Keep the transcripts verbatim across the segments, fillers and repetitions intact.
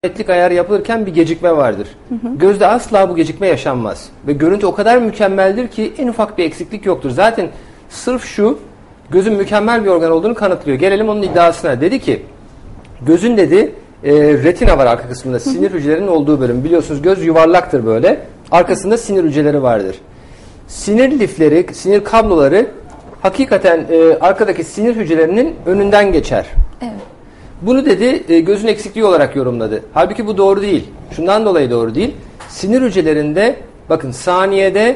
Netlik ayarı yapılırken bir gecikme vardır. Hı hı. Gözde asla bu gecikme yaşanmaz. Ve görüntü o kadar mükemmeldir ki en ufak bir eksiklik yoktur. Zaten sırf şu gözün mükemmel bir organ olduğunu kanıtlıyor. Gelelim onun iddiasına. Dedi ki gözün dedi e, retina var arka kısmında. Sinir hücrelerinin olduğu bölüm. Biliyorsunuz göz yuvarlaktır böyle. Arkasında sinir hücreleri vardır. Sinir lifleri, sinir kabloları hakikaten e, arkadaki sinir hücrelerinin önünden geçer. Evet. Bunu dedi e, gözün eksikliği olarak yorumladı. Halbuki bu doğru değil. Şundan dolayı doğru değil. Sinir hücrelerinde bakın saniyede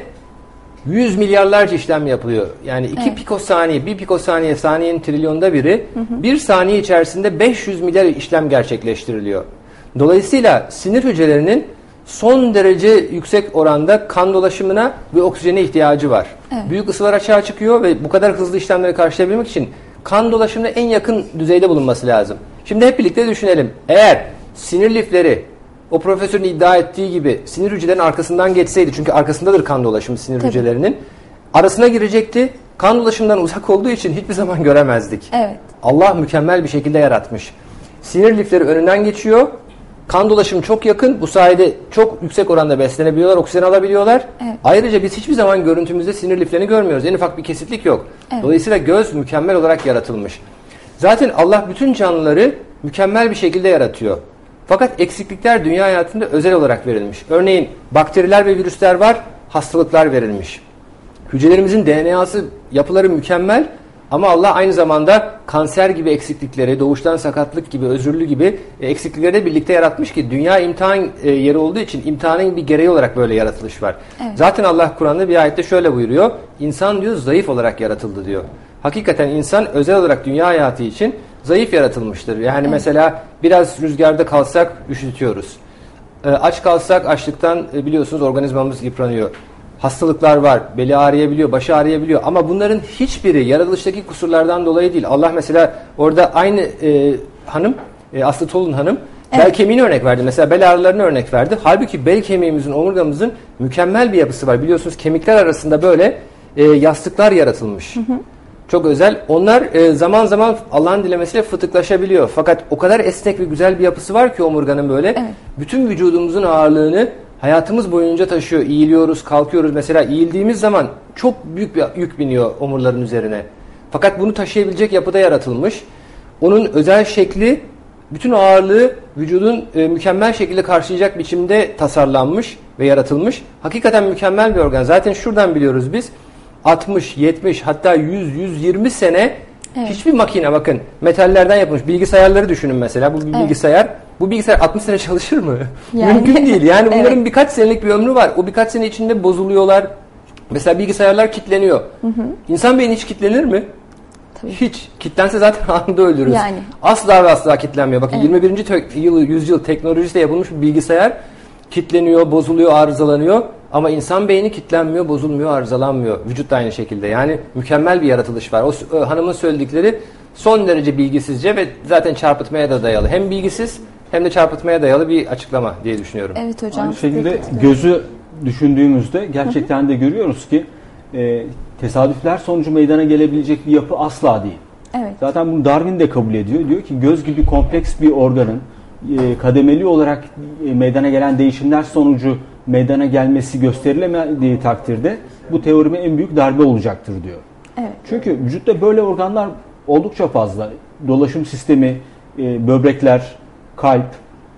yüz milyarlarca işlem yapılıyor. Yani iki evet. pikosaniye, bir pikosaniye saniyenin trilyonda biri, hı hı. bir saniye içerisinde beş yüz milyar işlem gerçekleştiriliyor. Dolayısıyla sinir hücrelerinin son derece yüksek oranda kan dolaşımına ve oksijene ihtiyacı var. Evet. Büyük ısılar açığa çıkıyor ve bu kadar hızlı işlemleri karşılayabilmek için kan dolaşımına en yakın düzeyde bulunması lazım. Şimdi hep birlikte düşünelim. Eğer sinir lifleri o profesörün iddia ettiği gibi sinir hücrelerinin arkasından geçseydi, çünkü arkasındadır kan dolaşımı sinir Tabii. hücrelerinin, arasına girecekti. Kan dolaşımından uzak olduğu için hiçbir zaman göremezdik. Evet. Allah mükemmel bir şekilde yaratmış. Sinir lifleri önünden geçiyor. Kan dolaşımı çok yakın. Bu sayede çok yüksek oranda beslenebiliyorlar, oksijen alabiliyorlar. Evet. Ayrıca biz hiçbir zaman görüntümüzde sinir liflerini görmüyoruz. En ufak bir kesitlik yok. Evet. Dolayısıyla göz mükemmel olarak yaratılmış. Zaten Allah bütün canlıları mükemmel bir şekilde yaratıyor. Fakat eksiklikler dünya hayatında özel olarak verilmiş. Örneğin bakteriler ve virüsler var, hastalıklar verilmiş. Hücrelerimizin D N A'sı, yapıları mükemmel ama Allah aynı zamanda kanser gibi eksiklikleri, doğuştan sakatlık gibi, özürlü gibi eksiklikleri de birlikte yaratmış ki dünya imtihan yeri olduğu için imtihanın bir gereği olarak böyle yaratılış var. Evet. Zaten Allah Kur'an'da bir ayette şöyle buyuruyor. İnsan diyor zayıf olarak yaratıldı diyor. Hakikaten insan özel olarak dünya hayatı için zayıf yaratılmıştır. Yani evet. mesela biraz rüzgarda kalsak üşütüyoruz. E, aç kalsak açlıktan e, biliyorsunuz organizmamız yıpranıyor. Hastalıklar var, beli ağrıyabiliyor, başı ağrıyabiliyor ama bunların hiçbiri yaratılıştaki kusurlardan dolayı değil. Allah mesela orada aynı e, hanım, e, Aslı Tolun hanım evet. bel kemiğini örnek verdi. Mesela bel ağrılarını örnek verdi. Halbuki bel kemiğimizin, omurgamızın mükemmel bir yapısı var. Biliyorsunuz kemikler arasında böyle e, yastıklar yaratılmış. Hı hı. Çok özel. Onlar e, zaman zaman Allah'ın dilemesiyle fıtıklaşabiliyor. Fakat o kadar esnek ve güzel bir yapısı var ki omurganın böyle. Evet. Bütün vücudumuzun ağırlığını hayatımız boyunca taşıyor. Eğiliyoruz, kalkıyoruz. Mesela eğildiğimiz zaman çok büyük bir yük biniyor omurların üzerine. Fakat bunu taşıyabilecek yapıda yaratılmış. Onun özel şekli, bütün ağırlığı vücudun e, mükemmel şekilde karşılayacak biçimde tasarlanmış ve yaratılmış. Hakikaten mükemmel bir organ. Zaten şuradan biliyoruz biz. altmış, yetmiş hatta yüz, yüz yirmi sene evet. hiçbir makine, bakın metallerden yapılmış bilgisayarları düşünün mesela. Bu bir evet. bilgisayar. Bu bilgisayar altmış sene çalışır mı? Yani. Mümkün değil. Yani bunların evet. birkaç senelik bir ömrü var. O birkaç sene içinde bozuluyorlar. Mesela bilgisayarlar kilitleniyor. Hı hı. İnsan beyni hiç kilitlenir mi? Tabii. Hiç. Kilitlense zaten anında öldürürüz. Yani. Asla ve asla kilitlenmiyor. Bakın evet. yirmi birinci te- yıl, yüzyıl teknolojisiyle yapılmış bir bilgisayar kilitleniyor, bozuluyor, arızalanıyor. Ama insan beyni kilitlenmiyor, bozulmuyor, arızalanmıyor. Vücut da aynı şekilde. Yani mükemmel bir yaratılış var. O, o hanımın söyledikleri son derece bilgisizce ve zaten çarpıtmaya da dayalı. Hem bilgisiz hem de çarpıtmaya dayalı bir açıklama diye düşünüyorum. Evet hocam. Aynı şekilde gözü düşündüğümüzde gerçekten hı hı. de görüyoruz ki e, tesadüfler sonucu meydana gelebilecek bir yapı asla değil. Evet. Zaten bunu Darwin de kabul ediyor. Diyor ki göz gibi kompleks bir organın e, kademeli olarak e, meydana gelen değişimler sonucu meydana gelmesi gösterilemediği takdirde bu teorime en büyük darbe olacaktır diyor. Evet. Çünkü vücutta böyle organlar oldukça fazla. Dolaşım sistemi, e, böbrekler, kalp,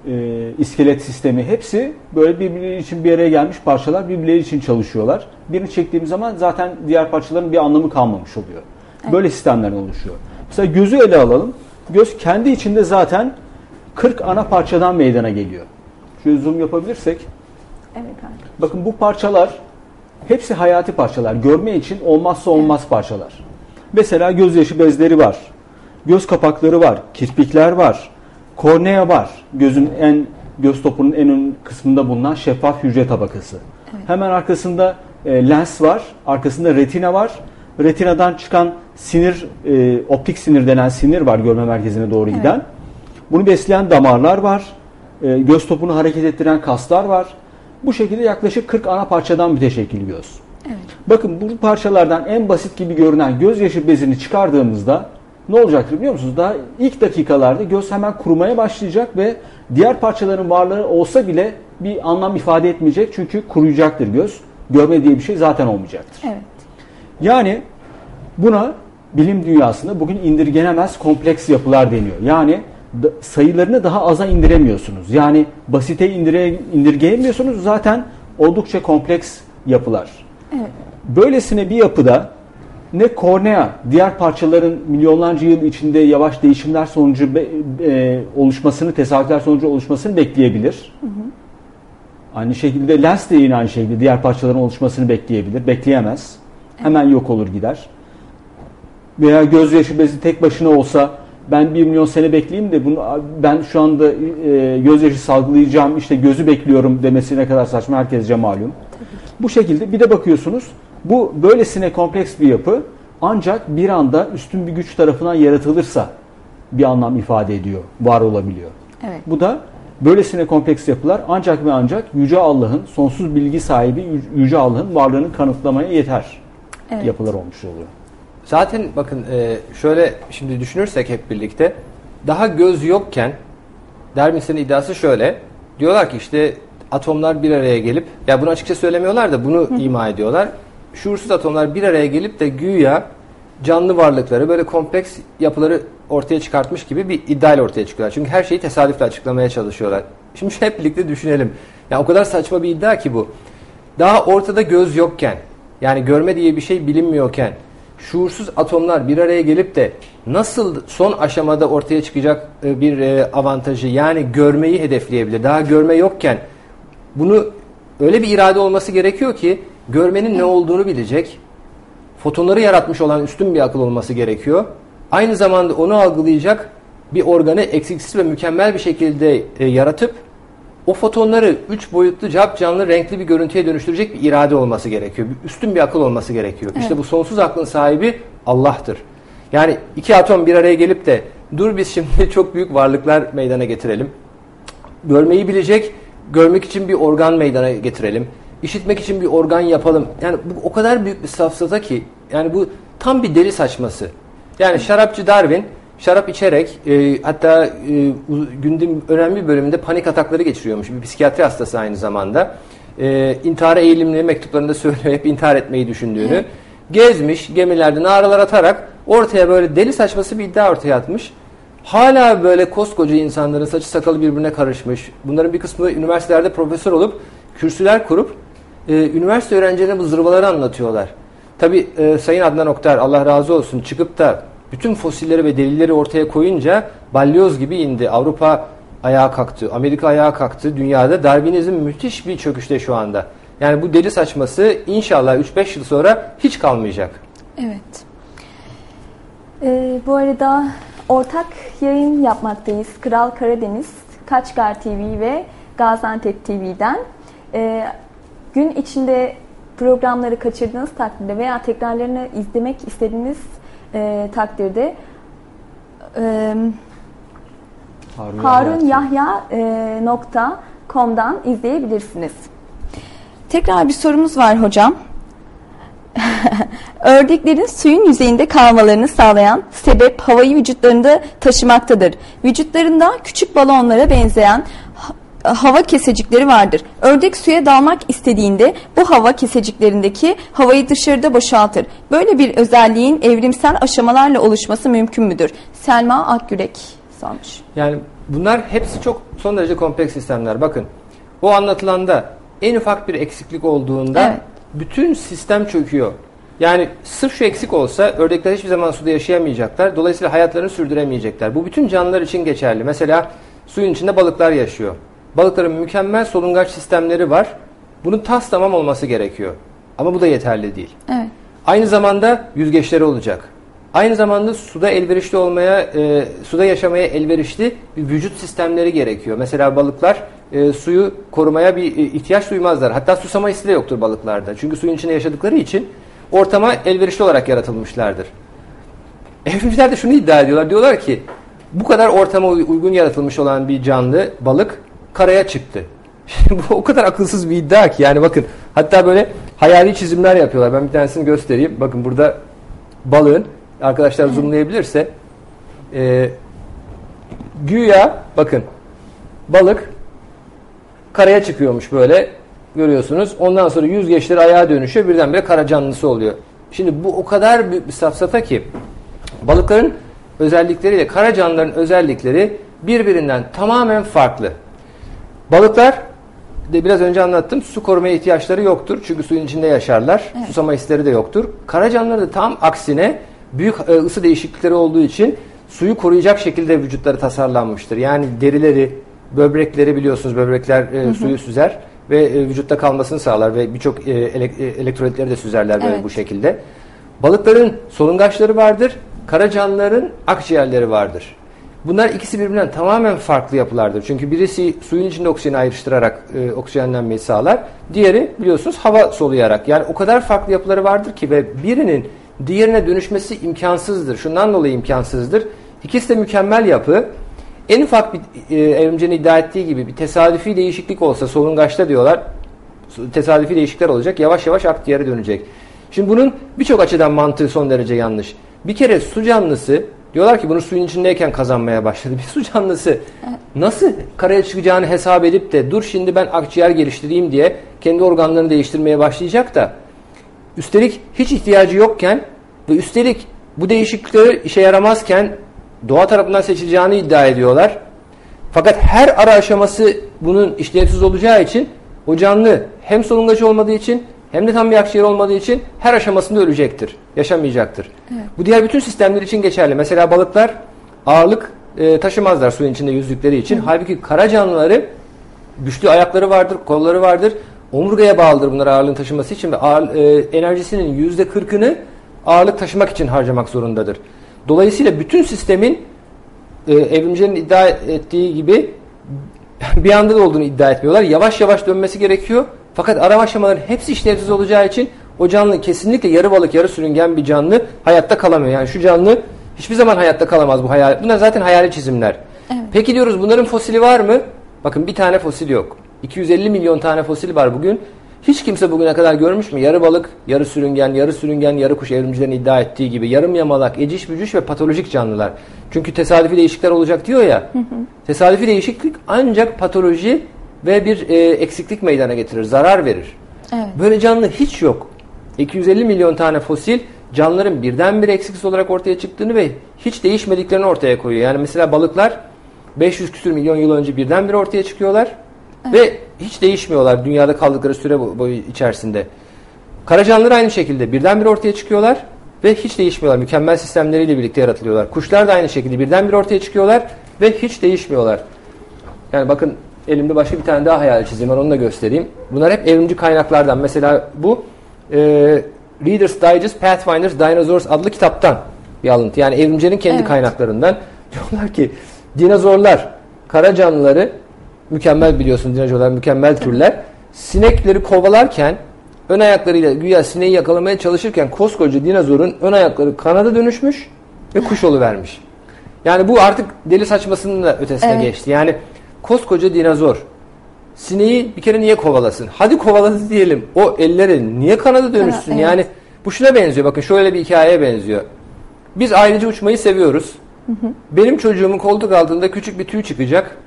e, iskelet sistemi hepsi böyle birbirleri için bir araya gelmiş parçalar, birbirleri için çalışıyorlar. Birini çektiğimiz zaman zaten diğer parçaların bir anlamı kalmamış oluyor. Evet. Böyle sistemlerden oluşuyor. Mesela gözü ele alalım. Göz kendi içinde zaten kırk ana parçadan meydana geliyor. Şöyle zoom yapabilirsek. Evet abi. Bakın bu parçalar hepsi hayati parçalar. Görme için olmazsa olmaz evet. parçalar. Mesela gözyaşı bezleri var. Göz kapakları var. Kirpikler var. Kornea var. Gözün en göz topunun en ön kısmında bulunan şeffaf hücre tabakası. Evet. Hemen arkasında e, lens var. Arkasında retina var. Retinadan çıkan sinir, e, optik sinir denen sinir var görme merkezine doğru evet. giden. Bunu besleyen damarlar var. E, göz topunu hareket ettiren kaslar var. Bu şekilde yaklaşık kırk ana parçadan müteşekkil göz. Evet. Bakın bu parçalardan en basit gibi görünen gözyaşı bezini çıkardığımızda ne olacaktır biliyor musunuz? Daha ilk dakikalarda göz hemen kurumaya başlayacak ve diğer parçaların varlığı olsa bile bir anlam ifade etmeyecek. Çünkü kuruyacaktır göz. Görme diye bir şey zaten olmayacaktır. Evet. Yani buna bilim dünyasında bugün indirgenemez kompleks yapılar deniyor. Yani sayılarını daha aza indiremiyorsunuz. Yani basite indire, indirgeyemiyorsunuz. Zaten oldukça kompleks yapılar. Evet. Böylesine bir yapıda ne kornea diğer parçaların milyonlarca yıl içinde yavaş değişimler sonucu be, e, oluşmasını, tesadüfler sonucu oluşmasını bekleyebilir. Hı hı. Aynı şekilde lens de yine aynı şekilde diğer parçaların oluşmasını bekleyebilir. Bekleyemez. Evet. Hemen yok olur gider. Veya gözyaşı bezi tek başına olsa ben bir milyon sene bekleyeyim de bunu ben şu anda e, gözyaşı salgılayacağım, işte gözü bekliyorum demesi ne kadar saçma, herkesce malum. Bu şekilde bir de bakıyorsunuz, bu böylesine kompleks bir yapı ancak bir anda üstün bir güç tarafından yaratılırsa bir anlam ifade ediyor, var olabiliyor. Evet. Bu da böylesine kompleks yapılar ancak ve ancak Yüce Allah'ın, sonsuz bilgi sahibi Yüce Allah'ın varlığını kanıtlamaya yeter evet. yapılar olmuş oluyor. Zaten bakın şöyle şimdi düşünürsek hep birlikte, daha göz yokken Darwin'in iddiası şöyle. Diyorlar ki işte atomlar bir araya gelip, ya bunu açıkça söylemiyorlar da bunu Hı. ima ediyorlar. Şuursuz atomlar bir araya gelip de güya canlı varlıkları, böyle kompleks yapıları ortaya çıkartmış gibi bir iddiayla ortaya çıkıyorlar. Çünkü her şeyi tesadüfle açıklamaya çalışıyorlar. Şimdi hep birlikte düşünelim. Ya o kadar saçma bir iddia ki bu. Daha ortada göz yokken, yani görme diye bir şey bilinmiyorken, şuursuz atomlar bir araya gelip de nasıl son aşamada ortaya çıkacak bir avantajı, yani görmeyi hedefleyebilir. Daha görme yokken bunu öyle bir irade olması gerekiyor ki görmenin ne olduğunu bilecek, fotonları yaratmış olan üstün bir akıl olması gerekiyor. Aynı zamanda onu algılayacak bir organı eksiksiz ve mükemmel bir şekilde yaratıp o fotonları üç boyutlu, capcanlı, renkli bir görüntüye dönüştürecek bir irade olması gerekiyor. Üstün bir akıl olması gerekiyor. Evet. İşte bu sonsuz aklın sahibi Allah'tır. Yani iki atom bir araya gelip de dur biz şimdi çok büyük varlıklar meydana getirelim. Görmeyi bilecek, görmek için bir organ meydana getirelim. İşitmek için bir organ yapalım. Yani bu o kadar büyük bir safsata ki, yani bu tam bir deli saçması. Yani şarapçı Darwin şarap içerek e, hatta e, gündemin önemli bir bölümünde panik atakları geçiriyormuş. Bir psikiyatri hastası aynı zamanda. E, intihara eğilimli mektuplarında söylüyor, hep intihar etmeyi düşündüğünü. Gezmiş, gemilerde naralar atarak ortaya böyle deli saçması bir iddia ortaya atmış. Hala böyle koskoca insanların saçı sakalı birbirine karışmış. Bunların bir kısmı üniversitelerde profesör olup kürsüler kurup e, üniversite öğrencilerine bu zırvaları anlatıyorlar. Tabii e, Sayın Adnan Oktar, Allah razı olsun, çıkıp da bütün fosilleri ve delilleri ortaya koyunca balyoz gibi indi. Avrupa ayağa kalktı, Amerika ayağa kalktı. Dünyada Darwinizm müthiş bir çöküşte şu anda. Yani bu deli saçması inşallah üç beş yıl sonra hiç kalmayacak. Evet. Ee, bu arada ortak yayın yapmaktayız. Kral Karadeniz, Kaçkar T V ve Gaziantep T V'den. Ee, gün içinde programları kaçırdığınız takdirde veya tekrarlarını izlemek istediğiniz e, takdirde e, harunyahya nokta com'dan izleyebilirsiniz. Tekrar bir sorumuz var hocam. Ördeklerin suyun yüzeyinde kalmalarını sağlayan sebep havayı vücutlarında taşımaktadır. Vücutlarında küçük balonlara benzeyen hava kesecikleri vardır. Ördek suya dalmak istediğinde bu hava keseciklerindeki havayı dışarıda boşaltır. Böyle bir özelliğin evrimsel aşamalarla oluşması mümkün müdür? Selma Akgürek sormuş. Yani bunlar hepsi çok son derece kompleks sistemler. Bakın, o anlatılanda en ufak bir eksiklik olduğunda evet. bütün sistem çöküyor. Yani sırf şu eksik olsa ördekler hiçbir zaman suda yaşayamayacaklar. Dolayısıyla hayatlarını sürdüremeyecekler. Bu bütün canlılar için geçerli. Mesela suyun içinde balıklar yaşıyor. Balıkların mükemmel solungaç sistemleri var. Bunun tas tamam olması gerekiyor. Ama bu da yeterli değil. Evet. Aynı zamanda yüzgeçleri olacak. Aynı zamanda suda elverişli olmaya, e, suda yaşamaya elverişli bir vücut sistemleri gerekiyor. Mesela balıklar e, suyu korumaya bir e, ihtiyaç duymazlar. Hatta susama hissi de yoktur balıklarda. Çünkü suyun içinde yaşadıkları için ortama elverişli olarak yaratılmışlardır. Evrimciler de şunu iddia ediyorlar. Diyorlar ki bu kadar ortama uygun yaratılmış olan bir canlı, balık karaya çıktı. Bu o kadar akılsız bir iddia ki. Yani bakın, hatta böyle hayali çizimler yapıyorlar. Ben bir tanesini göstereyim. Bakın burada balığın, arkadaşlar zoomlayabilirse, Ee, güya bakın balık karaya çıkıyormuş böyle görüyorsunuz. Ondan sonra yüzgeçleri ayağa dönüşüyor. Birdenbire kara canlısı oluyor. Şimdi bu o kadar büyük bir safsata ki balıkların özellikleriyle kara canlıların özellikleri birbirinden tamamen farklı. Balıklar de biraz önce anlattım. Su korumaya ihtiyaçları yoktur. Çünkü suyun içinde yaşarlar. Evet. Susama hisleri de yoktur. Kara canlılar da tam aksine büyük ısı değişiklikleri olduğu için suyu koruyacak şekilde vücutları tasarlanmıştır. Yani derileri, böbrekleri biliyorsunuz böbrekler e, hı hı. suyu süzer ve e, vücutta kalmasını sağlar ve birçok e, elek, e, elektrolitleri de süzerler böyle evet. bu şekilde. Balıkların solungaçları vardır. Kara canlıların akciğerleri vardır. Bunlar ikisi birbirinden tamamen farklı yapılardır. Çünkü birisi suyun içinde oksijeni ayrıştırarak e, oksijenlenmeyi sağlar. Diğeri biliyorsunuz hava soluyarak. Yani o kadar farklı yapıları vardır ki ve birinin diğerine dönüşmesi imkansızdır. Şundan dolayı imkansızdır. İkisi de mükemmel yapı. En ufak bir e, Evrimci'nin iddia ettiği gibi bir tesadüfi değişiklik olsa solungaçta diyorlar. Tesadüfi değişiklikler olacak. Yavaş yavaş akciğere dönecek. Şimdi bunun birçok açıdan mantığı son derece yanlış. Bir kere su canlısı diyorlar ki bunu suyun içindeyken kazanmaya başladı. Bir su canlısı evet. nasıl karaya çıkacağını hesap edip de dur şimdi ben akciğer geliştireyim diye kendi organlarını değiştirmeye başlayacak da üstelik hiç ihtiyacı yokken ve üstelik bu değişiklikler işe yaramazken doğa tarafından seçileceğini iddia ediyorlar. Fakat her ara aşaması bunun işlevsiz olacağı için o canlı hem solungacı olmadığı için hem de tam bir akciğer olmadığı için her aşamasında ölecektir. Yaşamayacaktır. Evet. Bu diğer bütün sistemler için geçerli. Mesela balıklar ağırlık e, taşımazlar suyun içinde yüzdükleri için. Hı. Halbuki kara canlıları güçlü ayakları vardır, kolları vardır. Omurgaya bağlıdır bunlar ağırlığın taşıması için ve ağır, e, enerjisinin yüzde kırkını ağırlık taşımak için harcamak zorundadır. Dolayısıyla bütün sistemin e, evrimcilerin iddia ettiği gibi bir anda da olduğunu iddia etmiyorlar. Yavaş yavaş dönmesi gerekiyor. Fakat arama aşamaların hepsi işlevsiz olacağı için o canlı kesinlikle yarı balık, yarı sürüngen bir canlı hayatta kalamıyor. Yani şu canlı hiçbir zaman hayatta kalamaz bu hayal. Bunlar zaten hayali çizimler. Evet. Peki diyoruz bunların fosili var mı? Bakın bir tane fosil yok. iki yüz elli milyon tane fosil var bugün. Hiç kimse bugüne kadar görmüş mü? Yarı balık, yarı sürüngen, yarı sürüngen, yarı kuş evrimcilerin iddia ettiği gibi yarım yamalak, eciş bücüş ve patolojik canlılar. Çünkü tesadüfi değişiklikler olacak diyor ya. Hı hı. Tesadüfi değişiklik ancak patoloji ve bir e, eksiklik meydana getirir, zarar verir. Evet. Böyle canlı hiç yok. iki yüz elli milyon tane fosil canlıların birdenbire eksiksiz olarak ortaya çıktığını ve hiç değişmediklerini ortaya koyuyor. Yani mesela balıklar beş yüz küsür milyon yıl önce birdenbire ortaya çıkıyorlar. Evet. Ve hiç değişmiyorlar dünyada kaldıkları süre boyu içerisinde. Kara canlılar aynı şekilde birdenbire ortaya çıkıyorlar ve hiç değişmiyorlar. Mükemmel sistemleriyle birlikte yaratılıyorlar. Kuşlar da aynı şekilde birdenbire ortaya çıkıyorlar ve hiç değişmiyorlar. Yani bakın elimde başka bir tane daha hayal çizim var, onu da göstereyim. Bunlar hep evrimci kaynaklardan. Mesela bu e, Reader's Digest Pathfinders Dinosaurs adlı kitaptan bir alıntı. Yani evrimcilerin kendi evet. kaynaklarından. Diyorlar ki dinozorlar, kara canlıları mükemmel biliyorsun dinozorlar mükemmel türler. Sinekleri kovalarken ön ayaklarıyla güya sineği yakalamaya çalışırken koskoca dinozorun ön ayakları kanada dönüşmüş ve kuş oluvermiş. Yani bu artık deli saçmasının da ötesine evet. geçti. Yani koskoca dinozor sineği bir kere niye kovalasın? Hadi kovaladı diyelim. O elleri niye kanada dönüşsün? Evet. Yani bu şuna benziyor. Bakın şöyle bir hikayeye benziyor. Biz ailece uçmayı seviyoruz. Hı hı. Benim çocuğumun koltuk altında küçük bir tüy çıkacak.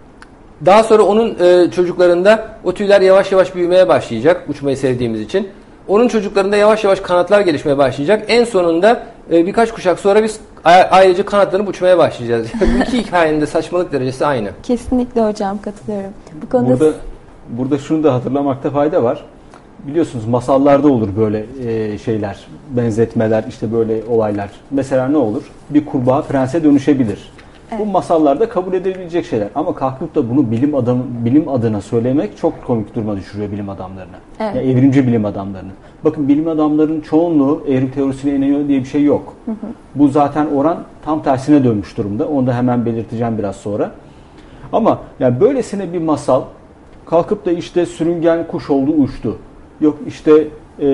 Daha sonra onun e, çocuklarında o tüyler yavaş yavaş büyümeye başlayacak uçmayı sevdiğimiz için. Onun çocuklarında yavaş yavaş kanatlar gelişmeye başlayacak. En sonunda e, birkaç kuşak sonra biz ayrıca kanatlanıp uçmaya başlayacağız. Bu iki hikayenin de saçmalık derecesi aynı. Kesinlikle hocam, katılıyorum. Bu konuda burada, burada şunu da hatırlamakta fayda var. Biliyorsunuz masallarda olur böyle e, şeyler, benzetmeler, işte böyle olaylar. Mesela ne olur? Bir kurbağa prense dönüşebilir. Evet. Bu masallarda kabul edilebilecek şeyler. Ama kalkıp da bunu bilim adamı, bilim adına söylemek çok komik duruma düşürüyor bilim adamlarına. Evet. Yani evrimci bilim adamlarını. Bakın bilim adamlarının çoğunluğu evrim teorisine inanıyor diye bir şey yok. Hı hı. Bu zaten oran tam tersine dönmüş durumda. Onu da hemen belirteceğim biraz sonra. Ama yani böylesine bir masal kalkıp da işte sürüngen kuş oldu uçtu. Yok işte e,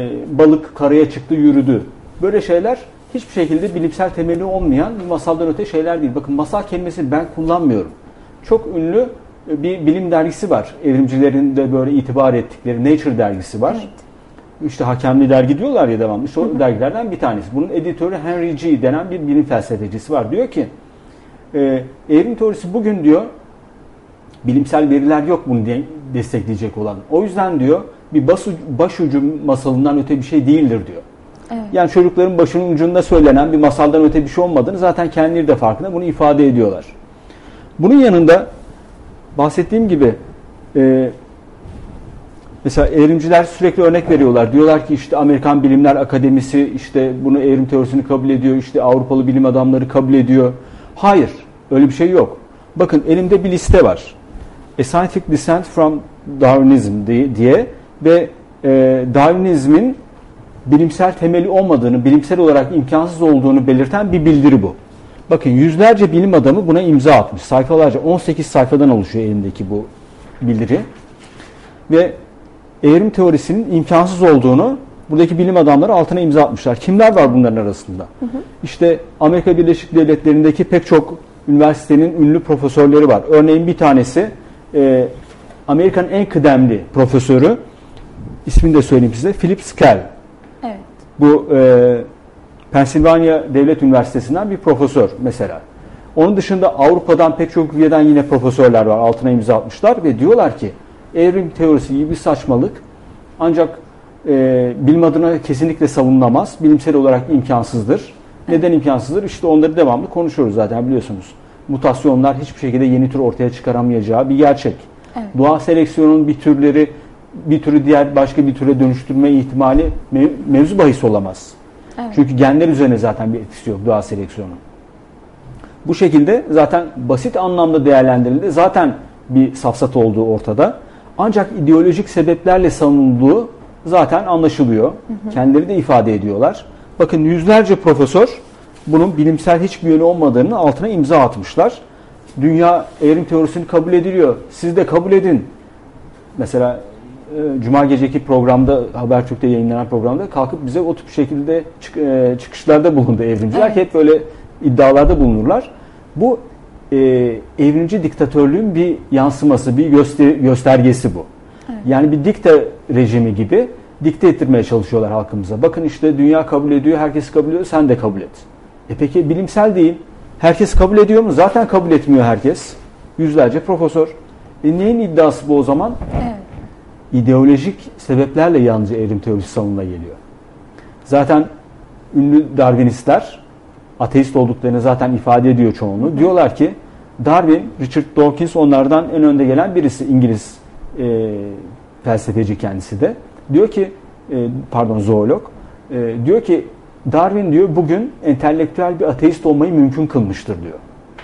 balık karaya çıktı yürüdü. Böyle şeyler hiçbir şekilde bilimsel temeli olmayan bir masaldan öte şeyler değil. Bakın masal kelimesini ben kullanmıyorum. Çok ünlü bir bilim dergisi var. Evrimcilerin de böyle itibar ettikleri Nature dergisi var. Evet. İşte Hakemli Dergi diyorlar ya devamlı. İşte o dergilerden bir tanesi. Bunun editörü Henry G. denen bir bilim felsefecisi var. Diyor ki e, evrim teorisi bugün diyor bilimsel veriler yok bunu de, destekleyecek olan. O yüzden diyor bir baş, başucu masalından öte bir şey değildir diyor. Evet. Yani çocukların başının ucunda söylenen bir masaldan öte bir şey olmadığını zaten kendileri de farkında, bunu ifade ediyorlar. Bunun yanında bahsettiğim gibi e, mesela evrimciler sürekli örnek veriyorlar. Diyorlar ki işte Amerikan Bilimler Akademisi işte bunu evrim teorisini kabul ediyor. İşte Avrupalı bilim adamları kabul ediyor. Hayır, öyle bir şey yok. Bakın elimde bir liste var. A Scientific Descent from Darwinism diye ve e, Darwinizmin bilimsel temeli olmadığını, bilimsel olarak imkansız olduğunu belirten bir bildiri bu. Bakın yüzlerce bilim adamı buna imza atmış. Sayfalarca, on sekiz sayfadan oluşuyor elimdeki bu bildiri. Ve evrim teorisinin imkansız olduğunu buradaki bilim adamları altına imza atmışlar. Kimler var bunların arasında? Hı hı. İşte Amerika Birleşik Devletleri'ndeki pek çok üniversitenin ünlü profesörleri var. Örneğin bir tanesi e, Amerika'nın en kıdemli profesörü, ismini de söyleyeyim size, Philip Skell. Evet. Bu e, Pennsylvania Devlet Üniversitesi'nden bir profesör mesela. Onun dışında Avrupa'dan pek çok ülkeden yine profesörler var. Altına imza atmışlar ve diyorlar ki evrim teorisi gibi bir saçmalık. Ancak e, bilim adına kesinlikle savunulamaz. Bilimsel olarak imkansızdır. Evet. Neden imkansızdır? İşte onları devamlı konuşuyoruz zaten biliyorsunuz. Mutasyonlar hiçbir şekilde yeni tür ortaya çıkaramayacağı bir gerçek. Evet. Doğa seleksiyonun bir türleri bir türü diğer başka bir türe dönüştürme ihtimali mev- mevzu bahis olamaz. Evet. Çünkü genler üzerine zaten bir etkisi yok doğa seleksiyonu. Bu şekilde zaten basit anlamda değerlendirildi. Zaten bir safsata olduğu ortada. Ancak ideolojik sebeplerle savunulduğu zaten anlaşılıyor. Hı hı. Kendileri de ifade ediyorlar. Bakın yüzlerce profesör bunun bilimsel hiçbir yönü olmadığını altına imza atmışlar. Dünya evrim teorisini kabul ediliyor. Siz de kabul edin. Mesela Cuma geceki programda, Habertürk'te yayınlanan programda kalkıp bize o tip şekilde çık- çıkışlarda bulundu evrimciler. Evet. Hep böyle iddialarda bulunurlar. Bu e, evrimci diktatörlüğün bir yansıması, bir göster- göstergesi bu. Evet. Yani bir dikte rejimi gibi dikte ettirmeye çalışıyorlar halkımıza. Bakın işte dünya kabul ediyor, herkes kabul ediyor, sen de kabul et. E peki bilimsel değil. Herkes kabul ediyor mu? Zaten kabul etmiyor herkes. Yüzlerce profesör. E neyin iddiası bu o zaman? Evet. İdeolojik sebeplerle yalnızca evrim teorisi savunula geliyor. Zaten ünlü Darwinistler ateist olduklarını zaten ifade ediyor çoğunluğu. Hı. Diyorlar ki Darwin, Richard Dawkins onlardan en önde gelen birisi, İngiliz e, felsefeci kendisi de. Diyor ki e, pardon zoolog. E, diyor ki Darwin diyor bugün entelektüel bir ateist olmayı mümkün kılmıştır diyor.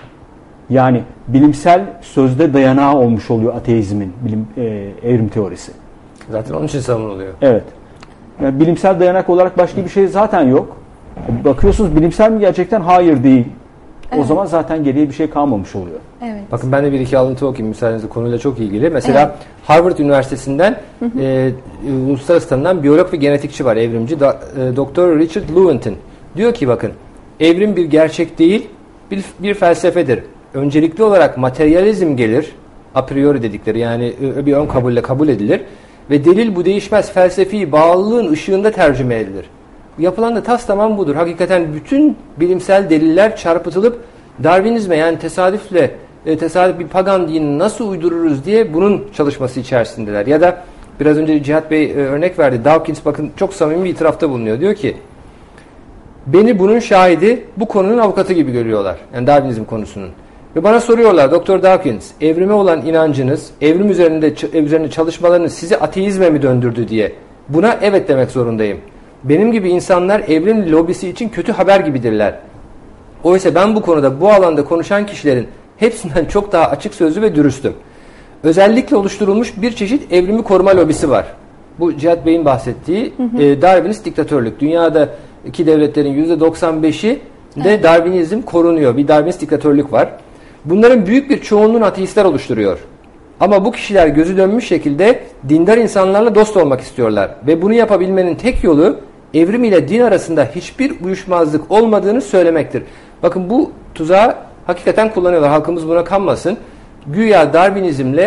Yani bilimsel sözde dayanağı olmuş oluyor ateizmin bilim e, evrim teorisi. Zaten onun için savunuluyor. Evet. Yani bilimsel dayanak olarak başka bir şey zaten yok. Bakıyorsunuz bilimsel mi gerçekten? Hayır değil. Evet. O zaman zaten geriye bir şey kalmamış oluyor. Evet. Bakın ben de bir iki alıntı okuyayım müsaadenizle, konuyla çok ilgili. Mesela evet. Harvard Üniversitesi'nden hı hı. E, uluslararası tanınan biyolog ve genetikçi var, evrimci. Da, e, Doktor Richard Lewontin. Diyor ki bakın, evrim bir gerçek değil, bir, bir felsefedir. Öncelikli olarak materyalizm gelir, a priori dedikleri, yani bir ön kabulle kabul edilir ve delil bu değişmez felsefi bağlılığın ışığında tercüme edilir. Yapılan da tas tamam budur. Hakikaten bütün bilimsel deliller çarpıtılıp Darwinizme, yani tesadüfle e, tesadüf bir pagan dinini nasıl uydururuz diye bunun çalışması içerisindeler. Ya da biraz önce Cihat Bey e, örnek verdi. Dawkins bakın çok samimi bir itirafta bulunuyor. Diyor ki beni bunun şahidi, bu konunun avukatı gibi görüyorlar. Yani Darwinizm konusunun. Ve bana soruyorlar, Doktor Dawkins, evrime olan inancınız, evrim üzerinde üzerinde çalışmalarınız sizi ateizme mi döndürdü diye. Buna evet demek zorundayım. Benim gibi insanlar evrim lobisi için kötü haber gibidirler. Oysa ben bu konuda, bu alanda konuşan kişilerin hepsinden çok daha açık sözlü ve dürüstüm. Özellikle oluşturulmuş bir çeşit evrimi koruma lobisi var. Bu Cihat Bey'in bahsettiği hı hı. E, Darwinist diktatörlük. Dünyadaki devletlerin yüzde doksan beşi de evet. Darwinizm korunuyor. Bir Darwinist diktatörlük var. Bunların büyük bir çoğunluğunu ateistler oluşturuyor. Ama bu kişiler gözü dönmüş şekilde dindar insanlarla dost olmak istiyorlar. Ve bunu yapabilmenin tek yolu evrim ile din arasında hiçbir uyuşmazlık olmadığını söylemektir. Bakın bu tuzağı hakikaten kullanıyorlar. Halkımız buna kanmasın. Güya Darwinizmle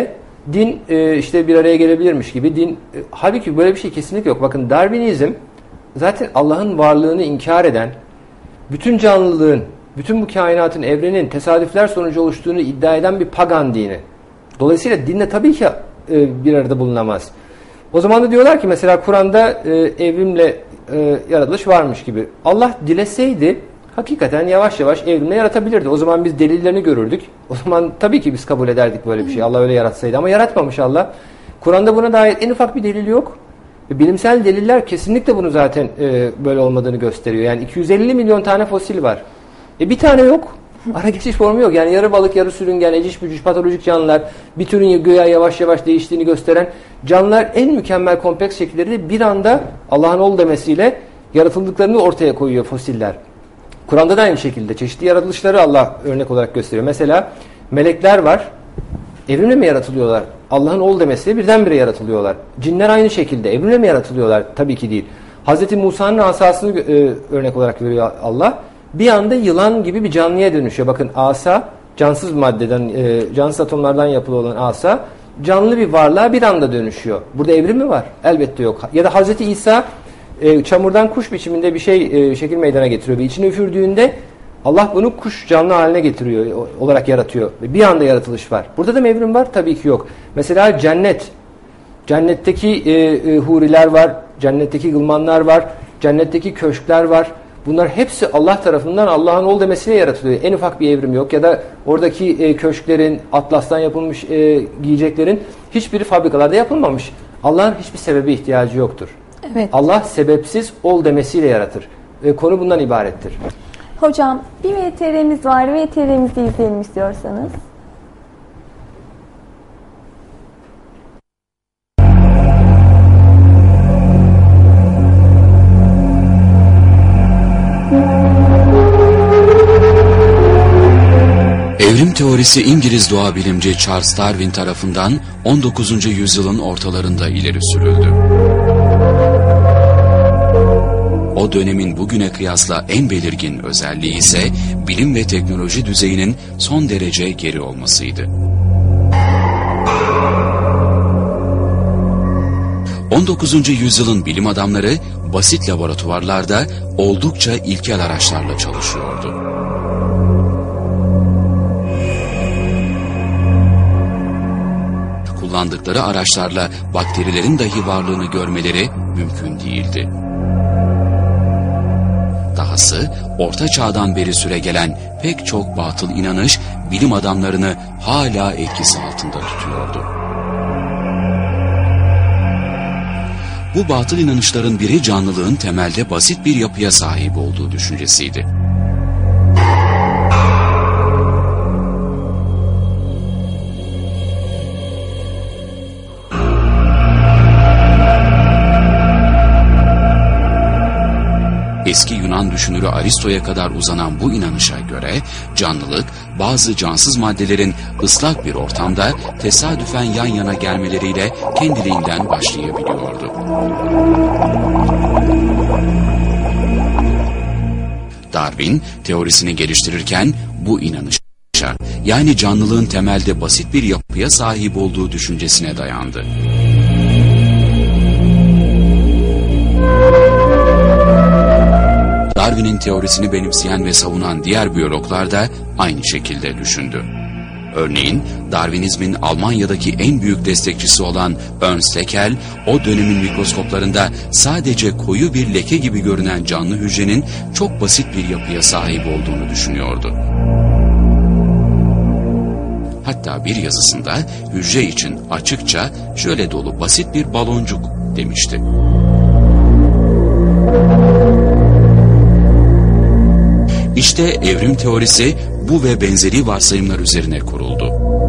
din e, işte bir araya gelebilirmiş gibi. Din, e, halbuki böyle bir şey kesinlikle yok. Bakın Darwinizm zaten Allah'ın varlığını inkar eden, bütün canlılığın, bütün bu kainatın, evrenin tesadüfler sonucu oluştuğunu iddia eden bir pagan dini. Dolayısıyla dinle tabii ki e, bir arada bulunamaz. O zaman da diyorlar ki mesela Kur'an'da e, evrimle e, yaratılış varmış gibi. Allah dileseydi hakikaten yavaş yavaş evrimle yaratabilirdi. O zaman biz delillerini görürdük. O zaman tabii ki biz kabul ederdik böyle bir şey. Allah öyle yaratsaydı ama yaratmamış Allah. Kur'an'da buna dair en ufak bir delil yok. Bilimsel deliller kesinlikle bunu zaten e, böyle olmadığını gösteriyor. Yani iki yüz elli milyon tane fosil var. E bir tane yok. Ara geçiş formu yok. Yani yarı balık, yarı sürüngen, eciş bücüş, patolojik canlılar, bir türün güya yavaş yavaş değiştiğini gösteren canlılar en mükemmel kompleks şekilleri bir anda Allah'ın ol demesiyle yaratıldıklarını ortaya koyuyor fosiller. Kur'an'da da aynı şekilde çeşitli yaratılışları Allah örnek olarak gösteriyor. Mesela melekler var. Evrimle mi yaratılıyorlar? Allah'ın ol demesiyle birdenbire yaratılıyorlar. Cinler aynı şekilde. Evrimle mi yaratılıyorlar? Tabii ki değil. Hazreti Musa'nın asasını e, örnek olarak veriyor Allah. Bir anda yılan gibi bir canlıya dönüşüyor. Bakın asa, cansız maddeden, e, cansız atomlardan yapılı olan asa, canlı bir varlığa bir anda dönüşüyor. Burada evrim mi var? Elbette yok. Ya da Hazreti İsa e, çamurdan kuş biçiminde bir şey e, şekil meydana getiriyor. Ve içine üfürdüğünde Allah bunu kuş canlı haline getiriyor, olarak yaratıyor. Bir anda yaratılış var. Burada da mı evrim var? Tabii ki yok. Mesela cennet. Cennetteki e, e, huriler var, cennetteki gılmanlar var, cennetteki köşkler var. Bunlar hepsi Allah tarafından Allah'ın ol demesiyle yaratılıyor. En ufak bir evrim yok. Ya da oradaki e, köşklerin, atlastan yapılmış e, giyeceklerin hiçbiri fabrikalarda yapılmamış. Allah'ın hiçbir sebebi ihtiyacı yoktur. Evet. Allah sebepsiz ol demesiyle yaratır. E, konu bundan ibarettir. Hocam bir V T R'miz var. V T R'mizi izleyelim istiyorsanız. Evrim teorisi İngiliz doğa bilimci Charles Darwin tarafından on dokuzuncu yüzyılın ortalarında ileri sürüldü. O dönemin bugüne kıyasla en belirgin özelliği ise bilim ve teknoloji düzeyinin son derece geri olmasıydı. on dokuzuncu yüzyılın bilim adamları basit laboratuvarlarda oldukça ilkel araçlarla çalışıyordu. Kullandıkları araçlarla bakterilerin dahi varlığını görmeleri mümkün değildi. Dahası Orta Çağ'dan beri süregelen pek çok batıl inanış bilim adamlarını hala etkisi altında tutuyordu. Bu batıl inanışların biri canlılığın temelde basit bir yapıya sahip olduğu düşüncesiydi. Eski Yunan düşünürü Aristo'ya kadar uzanan bu inanışa göre canlılık bazı cansız maddelerin ıslak bir ortamda tesadüfen yan yana gelmeleriyle kendiliğinden başlayabiliyordu. Darwin teorisini geliştirirken bu inanışa, yani canlılığın temelde basit bir yapıya sahip olduğu düşüncesine dayandı. Darwin'in teorisini benimseyen ve savunan diğer biyologlar da aynı şekilde düşündü. Örneğin Darwinizmin Almanya'daki en büyük destekçisi olan Ernst Haeckel, o dönemin mikroskoplarında sadece koyu bir leke gibi görünen canlı hücrenin çok basit bir yapıya sahip olduğunu düşünüyordu. Hatta bir yazısında hücre için açıkça şöyle dolu basit bir baloncuk demişti. İşte evrim teorisi bu ve benzeri varsayımlar üzerine kuruldu.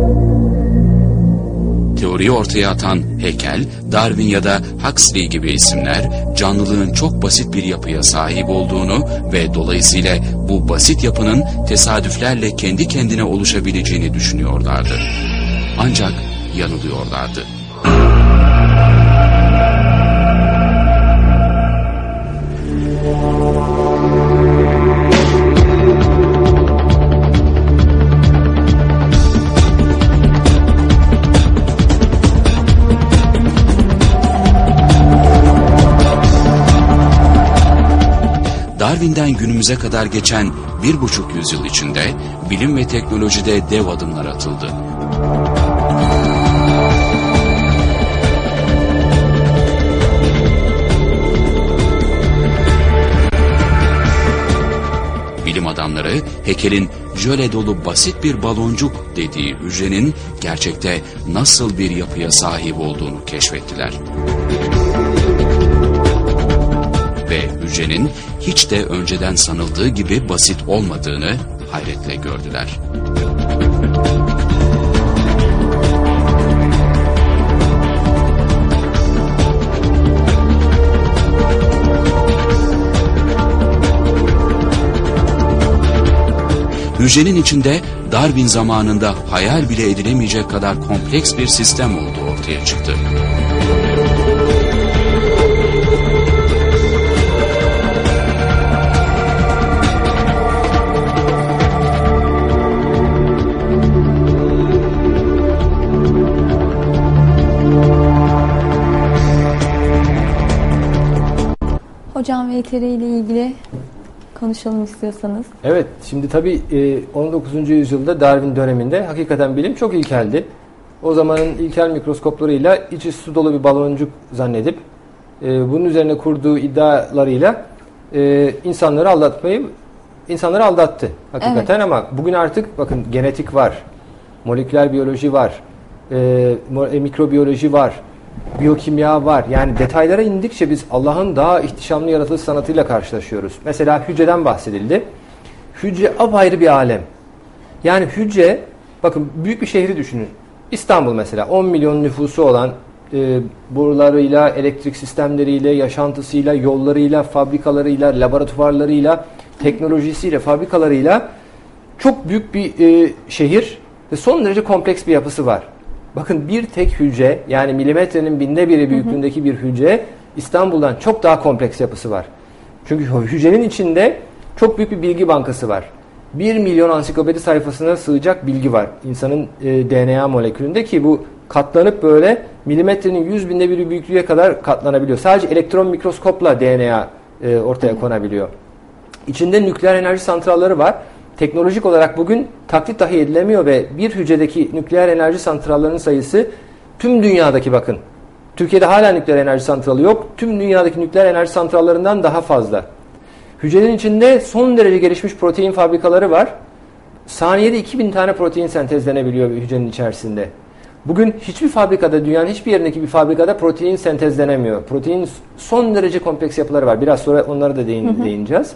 Teoriyi ortaya atan Haeckel, Darwin ya da Huxley gibi isimler canlılığın çok basit bir yapıya sahip olduğunu ve dolayısıyla bu basit yapının tesadüflerle kendi kendine oluşabileceğini düşünüyorlardı. Ancak yanılıyorlardı. Darwin'den günümüze kadar geçen bir buçuk yüzyıl içinde bilim ve teknolojide dev adımlar atıldı. Bilim adamları heykelin jöle dolu basit bir baloncuk dediği hücrenin gerçekte nasıl bir yapıya sahip olduğunu keşfettiler. Ve hücrenin hiç de önceden sanıldığı gibi basit olmadığını hayretle gördüler. Hücrenin içinde Darwin zamanında hayal bile edilemeyecek kadar kompleks bir sistem olduğu ortaya çıktı. Hocam V T R ile ilgili konuşalım istiyorsanız. Evet, şimdi tabii on dokuzuncu yüzyılda Darwin döneminde hakikaten bilim çok ilkeldi. O zamanın ilkel mikroskoplarıyla içi su dolu bir baloncuk zannedip bunun üzerine kurduğu iddialarıyla insanları aldatmayı insanları aldattı hakikaten, evet. Ama bugün artık bakın genetik var, moleküler biyoloji var, mikrobiyoloji var, biyokimya var. Yani detaylara indikçe biz Allah'ın daha ihtişamlı yaratılış sanatıyla karşılaşıyoruz. Mesela hücreden bahsedildi. Hücre apayrı bir alem. Yani hücre, bakın büyük bir şehri düşünün. İstanbul mesela on milyon nüfusu olan, e, borularıyla, elektrik sistemleriyle, yaşantısıyla, yollarıyla, fabrikalarıyla, laboratuvarlarıyla, teknolojisiyle, fabrikalarıyla çok büyük bir e, şehir ve son derece kompleks bir yapısı var. Bakın bir tek hücre, yani milimetrenin binde biri büyüklüğündeki bir hücre İstanbul'dan çok daha kompleks yapısı var. Çünkü hücrenin içinde çok büyük bir bilgi bankası var. Bir milyon ansiklopedi sayfasına sığacak bilgi var insanın e, D N A molekülünde, ki bu katlanıp böyle milimetrenin yüz binde biri büyüklüğe kadar katlanabiliyor. Sadece elektron mikroskopla D N A e, ortaya Hı. konabiliyor. İçinde nükleer enerji santralleri var. Teknolojik olarak bugün taklit dahi edilemiyor ve bir hücredeki nükleer enerji santrallerinin sayısı tüm dünyadaki, bakın Türkiye'de hala nükleer enerji santralı yok, tüm dünyadaki nükleer enerji santrallarından daha fazla. Hücrenin içinde son derece gelişmiş protein fabrikaları var. Saniyede iki bin tane protein sentezlenebiliyor bir hücrenin içerisinde. Bugün hiçbir fabrikada, dünyanın hiçbir yerindeki bir fabrikada protein sentezlenemiyor. Protein son derece kompleks yapıları var. Biraz sonra onlara da değin, hı hı. değineceğiz.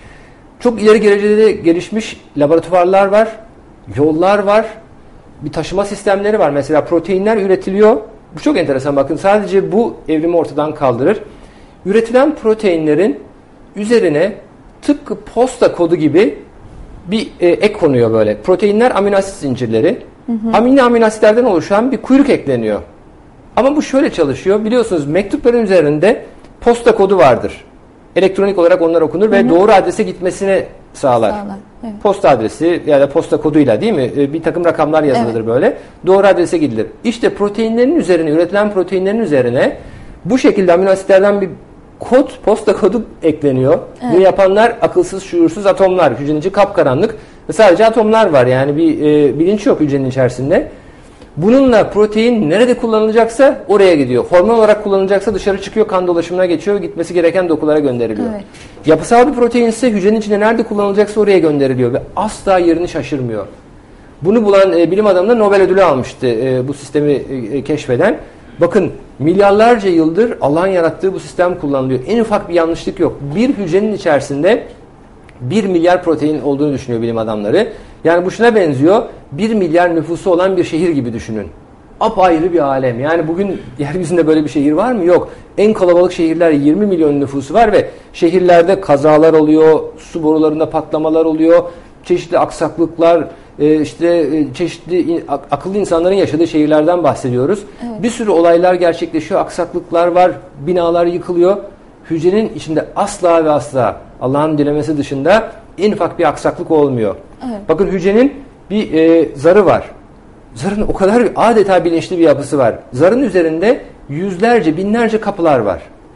Çok ileri derecede gelişmiş laboratuvarlar var, yollar var, bir taşıma sistemleri var. Mesela proteinler üretiliyor. Bu çok enteresan, bakın sadece bu evrimi ortadan kaldırır. Üretilen proteinlerin üzerine tıpkı posta kodu gibi bir e, ek konuyor böyle. Proteinler amino asit zincirleri. Hı hı. Amino amino asitlerden oluşan bir kuyruk ekleniyor. Ama bu şöyle çalışıyor. Biliyorsunuz mektupların üzerinde posta kodu vardır. Elektronik olarak onlar okunur, hı hı. ve doğru adrese gitmesini sağlar. Sağlar, evet. Posta adresi ya da posta koduyla, değil mi? Bir takım rakamlar yazılıdır, evet. böyle. Doğru adrese gidilir. İşte proteinlerin üzerine, üretilen proteinlerin üzerine bu şekilde amino asitlerden bir kod, posta kodu ekleniyor. Evet. Bunu yapanlar akılsız, şuursuz atomlar. Hücrenin içi kapkaranlık ve sadece atomlar var. Yani bir e, bilinç yok hücrenin içerisinde. Bununla protein nerede kullanılacaksa oraya gidiyor. Hormon olarak kullanılacaksa dışarı çıkıyor, kan dolaşımına geçiyor, gitmesi gereken dokulara gönderiliyor. Evet. Yapısal bir protein ise hücrenin içinde nerede kullanılacaksa oraya gönderiliyor ve asla yerini şaşırmıyor. Bunu bulan e, bilim adamı da Nobel ödülü almıştı, e, bu sistemi e, keşfeden. Bakın milyarlarca yıldır Allah'ın yarattığı bu sistem kullanılıyor. En ufak bir yanlışlık yok. Bir hücrenin içerisinde bir milyar protein olduğunu düşünüyor bilim adamları. Yani bu şuna benziyor. Bir milyar nüfusu olan bir şehir gibi düşünün. Apayrı bir alem. Yani bugün yeryüzünde böyle bir şehir var mı? Yok. En kalabalık şehirler yirmi milyon nüfusu var ve şehirlerde kazalar oluyor, su borularında patlamalar oluyor, çeşitli aksaklıklar, işte çeşitli akıllı insanların yaşadığı şehirlerden bahsediyoruz. Evet. Bir sürü olaylar gerçekleşiyor, aksaklıklar var, binalar yıkılıyor. Hücrenin içinde asla ve asla Allah'ın dilemesi dışında en ufak bir aksaklık olmuyor. Evet. Bakın hücrenin bir e, zarı var. Zarın o kadar adeta bilinçli bir yapısı var. Zarın üzerinde yüzlerce, binlerce kapılar var.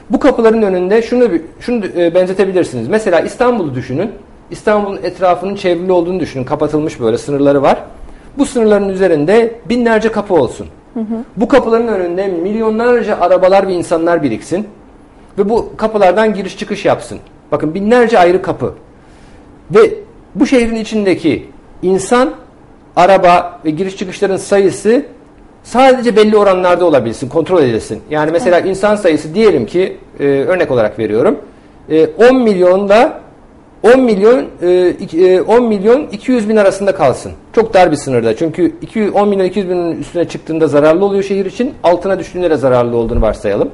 Bu kapıların önünde şunu şunu benzetebilirsiniz. Mesela İstanbul'u düşünün. İstanbul'un etrafının çevrili olduğunu düşünün. Kapatılmış böyle sınırları var. Bu sınırların üzerinde binlerce kapı olsun. Hı hı. Bu kapıların önünde milyonlarca arabalar ve insanlar biriksin. Ve bu kapılardan giriş çıkış yapsın. Bakın binlerce ayrı kapı. Ve bu şehrin içindeki insan, araba ve giriş çıkışların sayısı sadece belli oranlarda olabilsin, kontrol edilsin. Yani mesela evet. insan sayısı diyelim ki e, örnek olarak veriyorum. E, on milyonla on milyon e, on milyon iki yüz bin arasında kalsın. Çok dar bir sınırda. Çünkü on milyon iki yüz binin üstüne çıktığında zararlı oluyor şehir için. Altına düştüğünde de zararlı olduğunu varsayalım.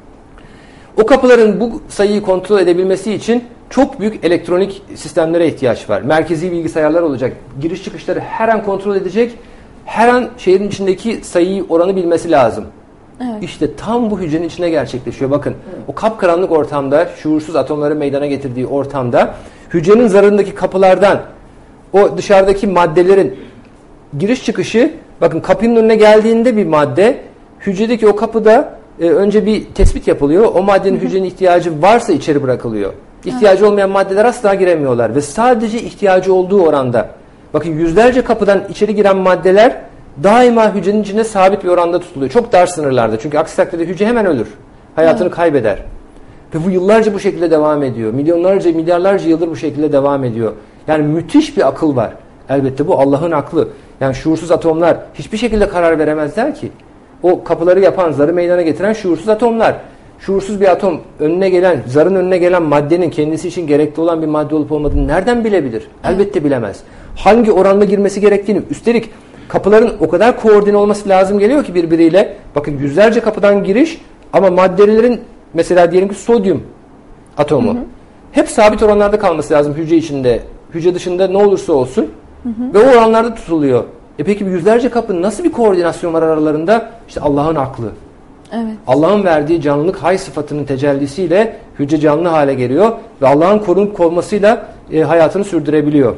O kapıların bu sayıyı kontrol edebilmesi için çok büyük elektronik sistemlere ihtiyaç var. Merkezi bilgisayarlar olacak. Giriş çıkışları her an kontrol edecek. Her an şehrin içindeki sayıyı, oranı bilmesi lazım. Evet. İşte tam bu hücrenin içine gerçekleşiyor. Bakın evet. o kapkaranlık ortamda, şuursuz atomları meydana getirdiği ortamda hücrenin zararındaki kapılardan o dışarıdaki maddelerin giriş çıkışı, bakın kapının önüne geldiğinde bir madde, hücredeki o kapıda e, önce bir tespit yapılıyor. O maddenin hücrenin ihtiyacı varsa içeri bırakılıyor. İhtiyacı evet. olmayan maddeler asla giremiyorlar ve sadece ihtiyacı olduğu oranda. Bakın yüzlerce kapıdan içeri giren maddeler daima hücrenin içinde sabit bir oranda tutuluyor. Çok dar sınırlarda. Çünkü aksi takdirde hücre hemen ölür. Hayatını evet. kaybeder. Ve bu yıllarca bu şekilde devam ediyor. Milyonlarca, milyarlarca yıldır bu şekilde devam ediyor. Yani müthiş bir akıl var. Elbette bu Allah'ın aklı. Yani şuursuz atomlar hiçbir şekilde karar veremezler ki. O kapıları yapan, zarı meydana getiren şuursuz atomlar. Şuursuz bir atom önüne gelen, zarın önüne gelen maddenin kendisi için gerekli olan bir madde olup olmadığını nereden bilebilir? Elbette bilemez. Hangi oranda girmesi gerektiğini, üstelik kapıların o kadar koordine olması lazım geliyor ki birbiriyle. Bakın yüzlerce kapıdan giriş ama maddelerin mesela diyelim ki sodyum atomu. Hı hı. Hep sabit oranlarda kalması lazım hücre içinde. Hücre dışında ne olursa olsun. Hı hı. Ve o oranlarda tutuluyor. E peki bu yüzlerce kapının nasıl bir koordinasyon var aralarında? İşte Allah'ın aklı. Evet. Allah'ın verdiği canlılık hay sıfatının tecellisiyle hücre canlı hale geliyor ve Allah'ın korunup korumasıyla e, hayatını sürdürebiliyor.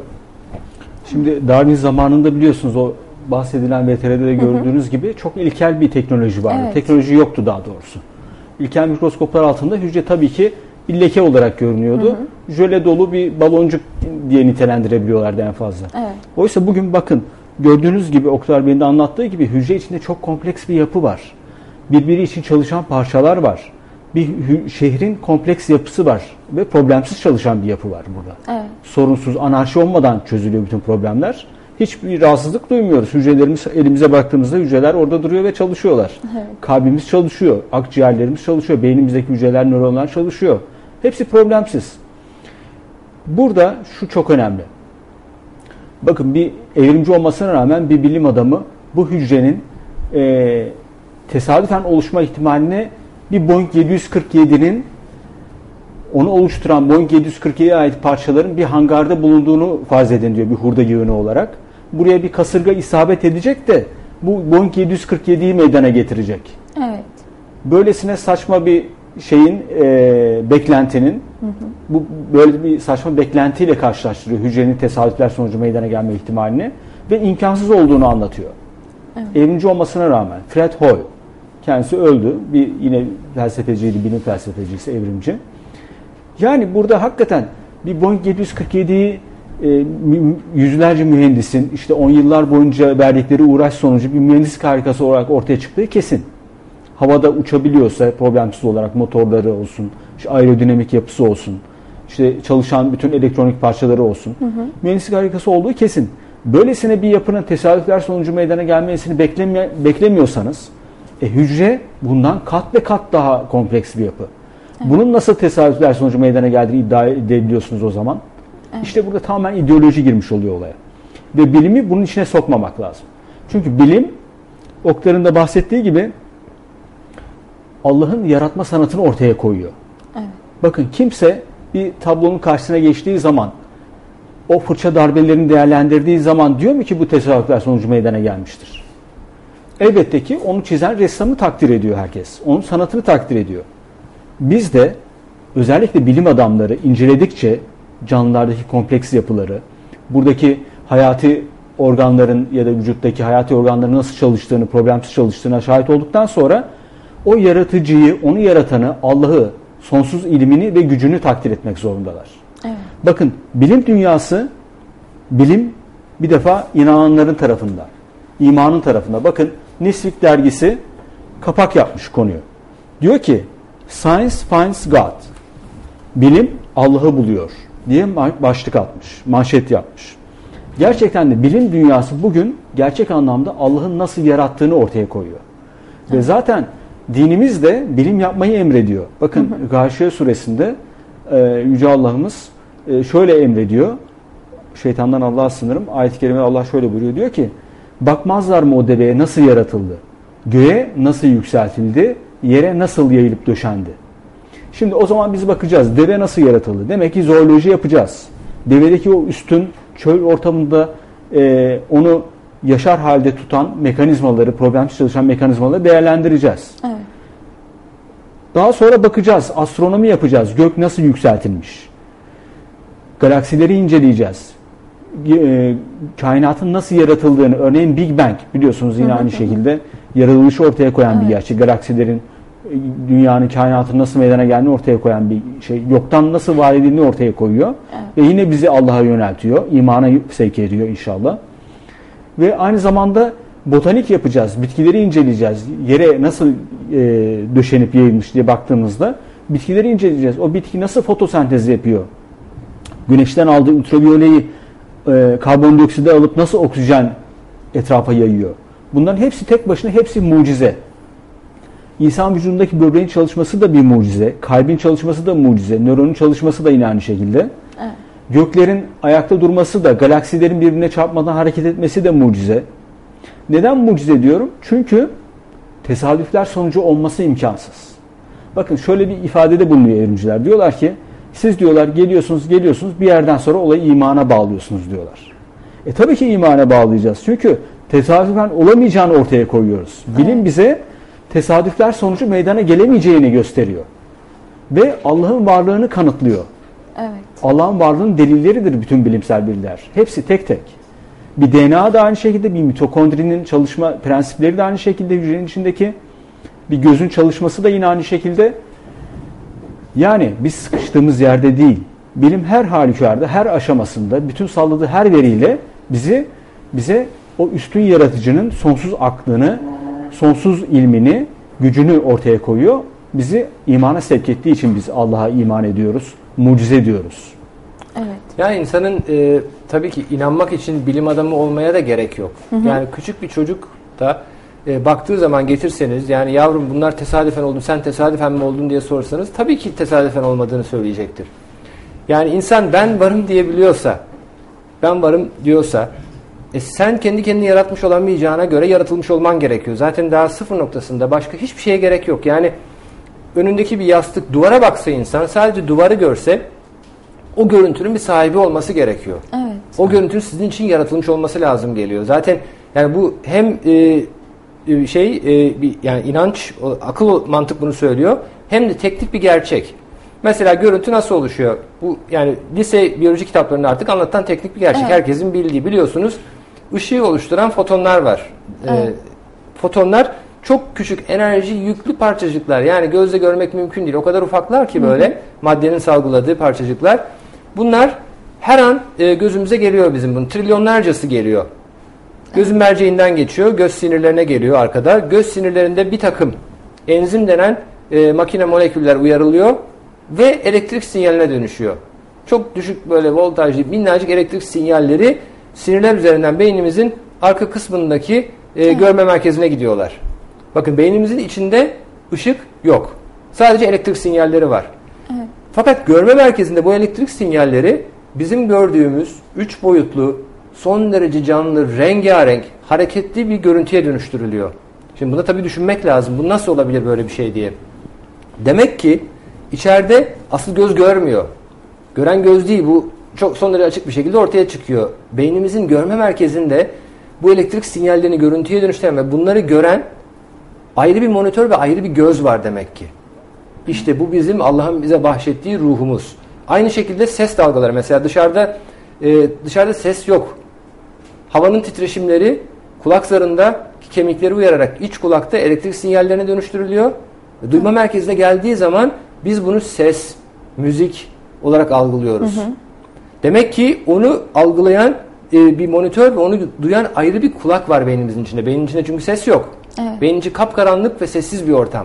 Şimdi Darwin zamanında biliyorsunuz o bahsedilen V T R'de de gördüğünüz hı hı. gibi çok ilkel bir teknoloji vardı. Evet. Teknoloji yoktu daha doğrusu. İlkel mikroskoplar altında hücre tabii ki bir leke olarak görünüyordu. Hı hı. Jöle dolu bir baloncuk diye nitelendirebiliyorlardı en fazla. Evet. Oysa bugün bakın gördüğünüz gibi Oktar Bey'in de anlattığı gibi hücre içinde çok kompleks bir yapı var. Birbiri için çalışan parçalar var. Bir şehrin kompleks yapısı var ve problemsiz çalışan bir yapı var burada. Evet. Sorunsuz, anarşi olmadan çözülüyor bütün problemler. Hiçbir rahatsızlık duymuyoruz. Hücrelerimiz elimize baktığımızda hücreler orada duruyor ve çalışıyorlar. Evet. Kalbimiz çalışıyor, akciğerlerimiz çalışıyor, beynimizdeki hücreler, nöronlar çalışıyor. Hepsi problemsiz. Burada şu çok önemli. Bakın bir evrimci olmasına rağmen bir bilim adamı bu hücrenin e, tesadüfen oluşma ihtimalini bir Boeing yedi yüz kırk yedi'nin onu oluşturan Boeing yedi yüz kırk yedi'ye ait parçaların bir hangarda bulunduğunu farz edin diyor bir hurda yığını olarak. Buraya bir kasırga isabet edecek de bu Boeing yedi yüz kırk yedi'yi meydana getirecek. Evet. Böylesine saçma bir şeyin e, beklentinin hı hı. bu böyle bir saçma beklentiyle karşılaştırıyor hücrenin tesadüfler sonucu meydana gelme ihtimalini ve imkansız olduğunu anlatıyor. Evet. Evrimci olmasına rağmen Fred Hoyle kendisi öldü. Bir yine felsefeciydi, bilim felsefecisi, evrimci. Yani burada hakikaten bir Boeing yedi yüz kırk yedi'yi e, yüzlerce mühendisin işte on yıllar boyunca verdikleri uğraş sonucu bir mühendislik harikası olarak ortaya çıktığı kesin. Havada uçabiliyorsa problemsiz olarak motorları olsun, işte aerodinamik yapısı olsun, işte çalışan bütün elektronik parçaları olsun. Hı hı. Mühendislik harikası olduğu kesin. Böylesine bir yapının tesadüfler sonucu meydana gelmesini beklemi beklemiyorsanız e, hücre bundan kat ve kat daha kompleks bir yapı. Evet. Bunun nasıl tesadüfler sonucu meydana geldiğini iddia edebiliyorsunuz o zaman. Evet. İşte burada tamamen ideoloji girmiş oluyor olaya. Ve bilimi bunun içine sokmamak lazım. Çünkü bilim, Oktar'ın da bahsettiği gibi Allah'ın yaratma sanatını ortaya koyuyor. Evet. Bakın kimse bir tablonun karşısına geçtiği zaman o fırça darbelerini değerlendirdiği zaman diyor mu ki bu tesadüfler sonucu meydana gelmiştir? Elbette ki onu çizen ressamı takdir ediyor herkes. Onun sanatını takdir ediyor. Biz de özellikle bilim adamları inceledikçe canlılardaki kompleks yapıları, buradaki hayati organların ya da vücuttaki hayati organların nasıl çalıştığını, problemsiz çalıştığına şahit olduktan sonra o yaratıcıyı, onu yaratanı, Allah'ı sonsuz ilmini ve gücünü takdir etmek zorundalar. Evet. Bakın bilim dünyası, bilim bir defa inananların tarafında, imanın tarafında. Bakın Newsweek dergisi kapak yapmış konuyu. Diyor ki Science finds God. Bilim Allah'ı buluyor diye başlık atmış, manşet yapmış. Gerçekten de bilim dünyası bugün gerçek anlamda Allah'ın nasıl yarattığını ortaya koyuyor. Evet. Ve zaten dinimiz de bilim yapmayı emrediyor. Bakın Gâşiye suresinde e, Yüce Allah'ımız e, şöyle emrediyor. Şeytandan Allah'a sınırım. Ayet-i kerimede Allah şöyle buyuruyor. Diyor ki bakmazlar mı o deveye nasıl yaratıldı? Göğe nasıl yükseltildi? Yere nasıl yayılıp döşendi? Şimdi o zaman biz bakacağız. Deve nasıl yaratıldı? Demek ki zooloji yapacağız. Devedeki o üstün çöl ortamında e, onu yaşar halde tutan mekanizmaları, problemsiz çalışan mekanizmaları değerlendireceğiz. Evet. Daha sonra bakacağız. Astronomi yapacağız. Gök nasıl yükseltilmiş? Galaksileri inceleyeceğiz. E, kainatın nasıl yaratıldığını, örneğin Big Bang biliyorsunuz yine aynı şekilde yaratılışı ortaya koyan evet. bir gerçek. Galaksilerin, dünyanın, kainatın nasıl meydana geldiğini ortaya koyan bir şey. Yoktan nasıl var edildiğini ortaya koyuyor. Evet. Ve yine bizi Allah'a yöneltiyor. İmana sevk ediyor inşallah. Ve aynı zamanda botanik yapacağız. Bitkileri inceleyeceğiz. Yere nasıl e, döşenip yayılmış diye baktığımızda bitkileri inceleyeceğiz. O bitki nasıl fotosentez yapıyor? Güneşten aldığı ultraviyoleyi e, karbondioksidi alıp nasıl oksijen etrafa yayıyor? Bunların hepsi tek başına hepsi mucize. İnsan vücudundaki böbreğin çalışması da bir mucize. Kalbin çalışması da mucize. Nöronun çalışması da yine aynı şekilde. Evet. Göklerin ayakta durması da, galaksilerin birbirine çarpmadan hareket etmesi de mucize. Neden mucize diyorum? Çünkü tesadüfler sonucu olması imkansız. Bakın şöyle bir ifadede bulunuyor evrimciler. Diyorlar ki, siz diyorlar geliyorsunuz, geliyorsunuz bir yerden sonra olayı imana bağlıyorsunuz diyorlar. E tabii ki imana bağlayacağız. Çünkü tesadüfen olamayacağını ortaya koyuyoruz. Bilim evet. bize tesadüfler sonucu meydana gelemeyeceğini gösteriyor. Ve Allah'ın varlığını kanıtlıyor. Evet. Allah'ın varlığının delilleridir bütün bilimsel bilgiler. Hepsi tek tek. Bir D N A da aynı şekilde, bir mitokondrinin çalışma prensipleri de aynı şekilde, hücrenin içindeki bir gözün çalışması da yine aynı şekilde. Yani biz sıkıştığımız yerde değil. Bilim her halükarda, her aşamasında, bütün salladığı her veriyle bizi bize o üstün yaratıcının sonsuz aklını, sonsuz ilmini, gücünü ortaya koyuyor. Bizi imana sevk ettiği için biz Allah'a iman ediyoruz, mucize diyoruz. Evet. Yani insanın e, tabii ki inanmak için bilim adamı olmaya da gerek yok. Hı hı. Yani küçük bir çocuk da e, baktığı zaman getirseniz, yani yavrum bunlar tesadüfen oldu, sen tesadüfen mi oldun diye sorsanız tabii ki tesadüfen olmadığını söyleyecektir. Yani insan ben varım diyebiliyorsa, ben varım diyorsa, E sen kendi kendini yaratmış olamayacağına göre yaratılmış olman gerekiyor. Zaten daha sıfır noktasında başka hiçbir şeye gerek yok. Yani önündeki bir yastık, duvara baksa insan, sadece duvarı görse o görüntünün bir sahibi olması gerekiyor. Evet. O görüntünün sizin için yaratılmış olması lazım geliyor. Zaten yani bu hem e, şey e, bir yani inanç, akıl, mantık bunu söylüyor. Hem de teknik bir gerçek. Mesela görüntü nasıl oluşuyor? Bu yani lise biyoloji kitaplarında artık anlatan teknik bir gerçek. Evet. Herkesin bildiği, biliyorsunuz. Işığı oluşturan fotonlar var. Evet. E, fotonlar çok küçük enerji yüklü parçacıklar. Yani gözle görmek mümkün değil. O kadar ufaklar ki böyle, hı hı, maddenin salgıladığı parçacıklar. Bunlar her an e, gözümüze geliyor bizim bunun. Trilyonlarcası geliyor. Gözün merceğinden geçiyor. Göz sinirlerine geliyor arkada. Göz sinirlerinde bir takım enzim denen e, makine moleküller uyarılıyor ve elektrik sinyaline dönüşüyor. Çok düşük böyle voltajlı minnacık elektrik sinyalleri sinirler üzerinden beynimizin arka kısmındaki e, görme merkezine gidiyorlar. Bakın beynimizin içinde ışık yok. Sadece elektrik sinyalleri var. Evet. Fakat görme merkezinde bu elektrik sinyalleri bizim gördüğümüz üç boyutlu, son derece canlı, rengarenk, hareketli bir görüntüye dönüştürülüyor. Şimdi bunu tabii düşünmek lazım. Bu nasıl olabilir böyle bir şey diye. Demek ki içeride asıl göz görmüyor. Gören göz değil, bu çok son derece açık bir şekilde ortaya çıkıyor. Beynimizin görme merkezinde bu elektrik sinyallerini görüntüye dönüştüren ve bunları gören ayrı bir monitör ve ayrı bir göz var demek ki. İşte bu bizim Allah'ın bize bahşettiği ruhumuz. Aynı şekilde ses dalgaları, mesela dışarıda e, dışarıda ses yok. Havanın titreşimleri kulak zarındaki kemikleri uyararak iç kulakta elektrik sinyallerine dönüştürülüyor. Duyma merkezine geldiği zaman Biz bunu ses, müzik olarak algılıyoruz. Hı hı. Demek ki onu algılayan e, bir monitör ve onu duyan ayrı bir kulak var beynimizin içinde. Beynin içinde çünkü ses yok. Evet. Beynin içi kapkaranlık ve sessiz bir ortam.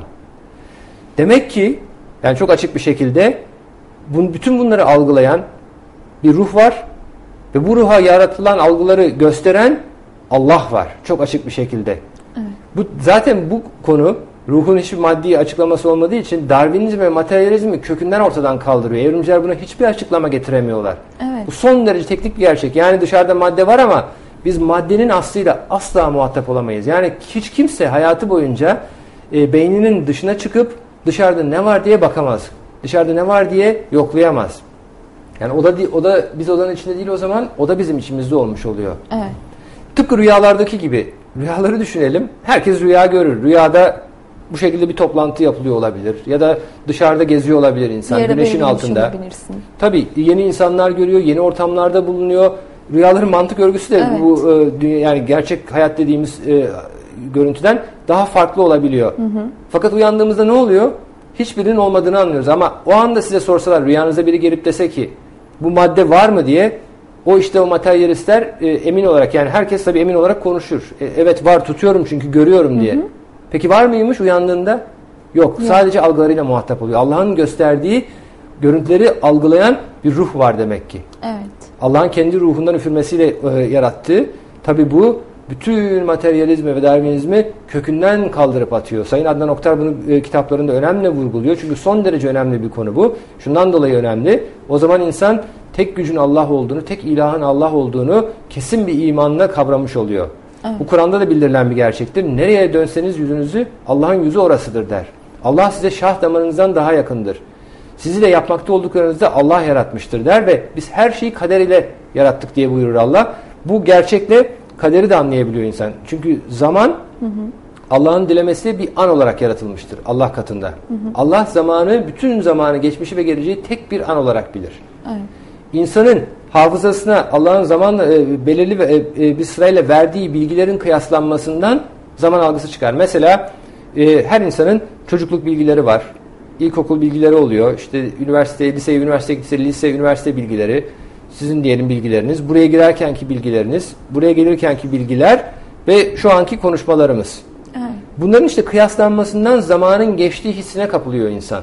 Demek ki yani çok açık bir şekilde bu, bütün bunları algılayan bir ruh var ve bu ruha yaratılan algıları gösteren Allah var. Çok açık bir şekilde. Evet. Bu zaten bu konu ruhun hiçbir maddi açıklaması olmadığı için Darwinizm ve materyalizmi kökünden ortadan kaldırıyor. Evrimciler buna hiçbir açıklama getiremiyorlar. Evet. Bu son derece teknik bir gerçek. Yani dışarıda madde var ama biz maddenin aslıyla asla muhatap olamayız. Yani hiç kimse hayatı boyunca e, beyninin dışına çıkıp dışarıda ne var diye bakamaz. Dışarıda ne var diye yoklayamaz. Yani o da, o da biz odanın içinde değil o zaman o da bizim içimizde olmuş oluyor. Evet. Tıpkı rüyalardaki gibi. Rüyaları düşünelim. Herkes rüya görür. Rüyada bu şekilde bir toplantı yapılıyor olabilir. Ya da dışarıda geziyor olabilir insan. Güneşin altında. Tabii yeni insanlar görüyor. Yeni ortamlarda bulunuyor. Rüyaların mantık örgüsü de evet. bu e, yani gerçek hayat dediğimiz e, görüntüden daha farklı olabiliyor. Hı hı. Fakat uyandığımızda ne oluyor? Hiçbirinin olmadığını anlıyoruz. Ama o anda size sorsalar rüyanızda biri gelip dese ki bu madde var mı diye o işte o materyalistler e, emin olarak yani herkes tabii emin olarak konuşur. E, evet var tutuyorum çünkü görüyorum diye. Hı hı. Peki var mıymış uyandığında? Yok. Yok. Sadece algılarıyla muhatap oluyor. Allah'ın gösterdiği görüntüleri algılayan bir ruh var demek ki. Evet. Allah'ın kendi ruhundan üfürmesiyle e, yarattığı. Tabii bu bütün materyalizmi ve Darwinizmi kökünden kaldırıp atıyor. Sayın Adnan Oktar bunu e, kitaplarında önemli vurguluyor. Çünkü son derece önemli bir konu bu. Şundan dolayı önemli. O zaman insan tek gücün Allah olduğunu, tek ilahın Allah olduğunu kesin bir imanla kavramış oluyor. Evet. Bu Kur'an'da da bildirilen bir gerçektir. Nereye dönseniz yüzünüzü Allah'ın yüzü orasıdır der. Allah size şah damarınızdan daha yakındır. Sizi de yapmakta olduklarınızda Allah yaratmıştır der ve biz her şeyi kader ile yarattık diye buyurur Allah. Bu gerçekle kaderi de anlayabiliyor insan. Çünkü zaman Allah'ın dilemesiyle bir an olarak yaratılmıştır Allah katında. Hı hı. Allah zamanı, bütün zamanı, geçmişi ve geleceği tek bir an olarak bilir. Evet. İnsanın hafızasına Allah'ın zamanla e, belirli ve e, bir sırayla verdiği bilgilerin kıyaslanmasından zaman algısı çıkar. Mesela e, her insanın çocukluk bilgileri var. İlkokul bilgileri oluyor. İşte üniversite, lise, üniversite, lise, lise, üniversite bilgileri. Sizin diyelim bilgileriniz. Buraya girerkenki bilgileriniz. Buraya gelirkenki bilgiler ve şu anki konuşmalarımız. Evet. Bunların işte kıyaslanmasından zamanın geçtiği hissine kapılıyor insan.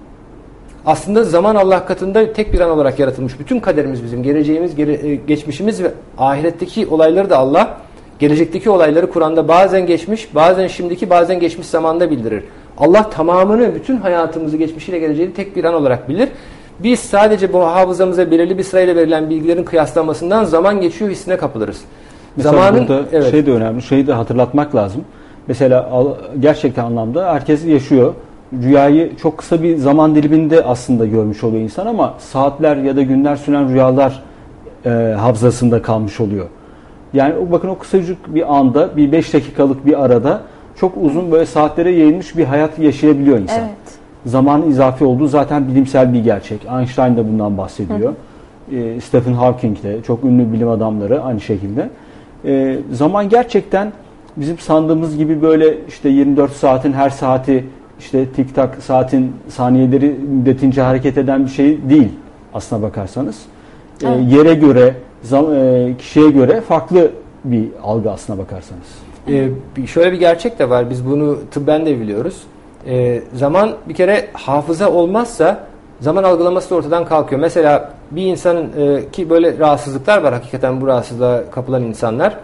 Aslında zaman Allah katında tek bir an olarak yaratılmış. Bütün kaderimiz bizim, geleceğimiz, gere, geçmişimiz ve ahiretteki olayları da Allah, gelecekteki olayları Kur'an'da bazen geçmiş, bazen şimdiki, bazen geçmiş zamanda bildirir. Allah tamamını, bütün hayatımızı, geçmişiyle geleceğini tek bir an olarak bilir. Biz sadece bu hafızamıza belirli bir sırayla verilen bilgilerin kıyaslanmasından zaman geçiyor hissine kapılırız. Mesela Zamanın, burada evet. şey de önemli, şeyi de hatırlatmak lazım. Mesela gerçekten anlamda herkes yaşıyor. Rüyayı çok kısa bir zaman diliminde aslında görmüş oluyor insan ama saatler ya da günler süren rüyalar e, hafızasında kalmış oluyor. Yani bakın o kısacık bir anda, bir beş dakikalık bir arada çok uzun böyle saatlere yayılmış bir hayat yaşayabiliyor insan. Evet. Zamanın izafi olduğu zaten bilimsel bir gerçek. Einstein de bundan bahsediyor. Hı hı. E, Stephen Hawking de, çok ünlü bilim adamları aynı şekilde. E, zaman gerçekten bizim sandığımız gibi böyle işte yirmi dört saatin her saati işte tik tak saatin saniyeleri müddetince hareket eden bir şey değil aslına bakarsanız. Evet. E, yere göre, zam, e, kişiye göre farklı bir algı aslına bakarsanız. Ee, şöyle bir gerçek de var. Biz bunu tıbben de biliyoruz. Ee, zaman bir kere hafıza olmazsa zaman algılaması da ortadan kalkıyor. Mesela bir insanın e, ki böyle rahatsızlıklar var hakikaten bu rahatsızlığa kapılan insanlar.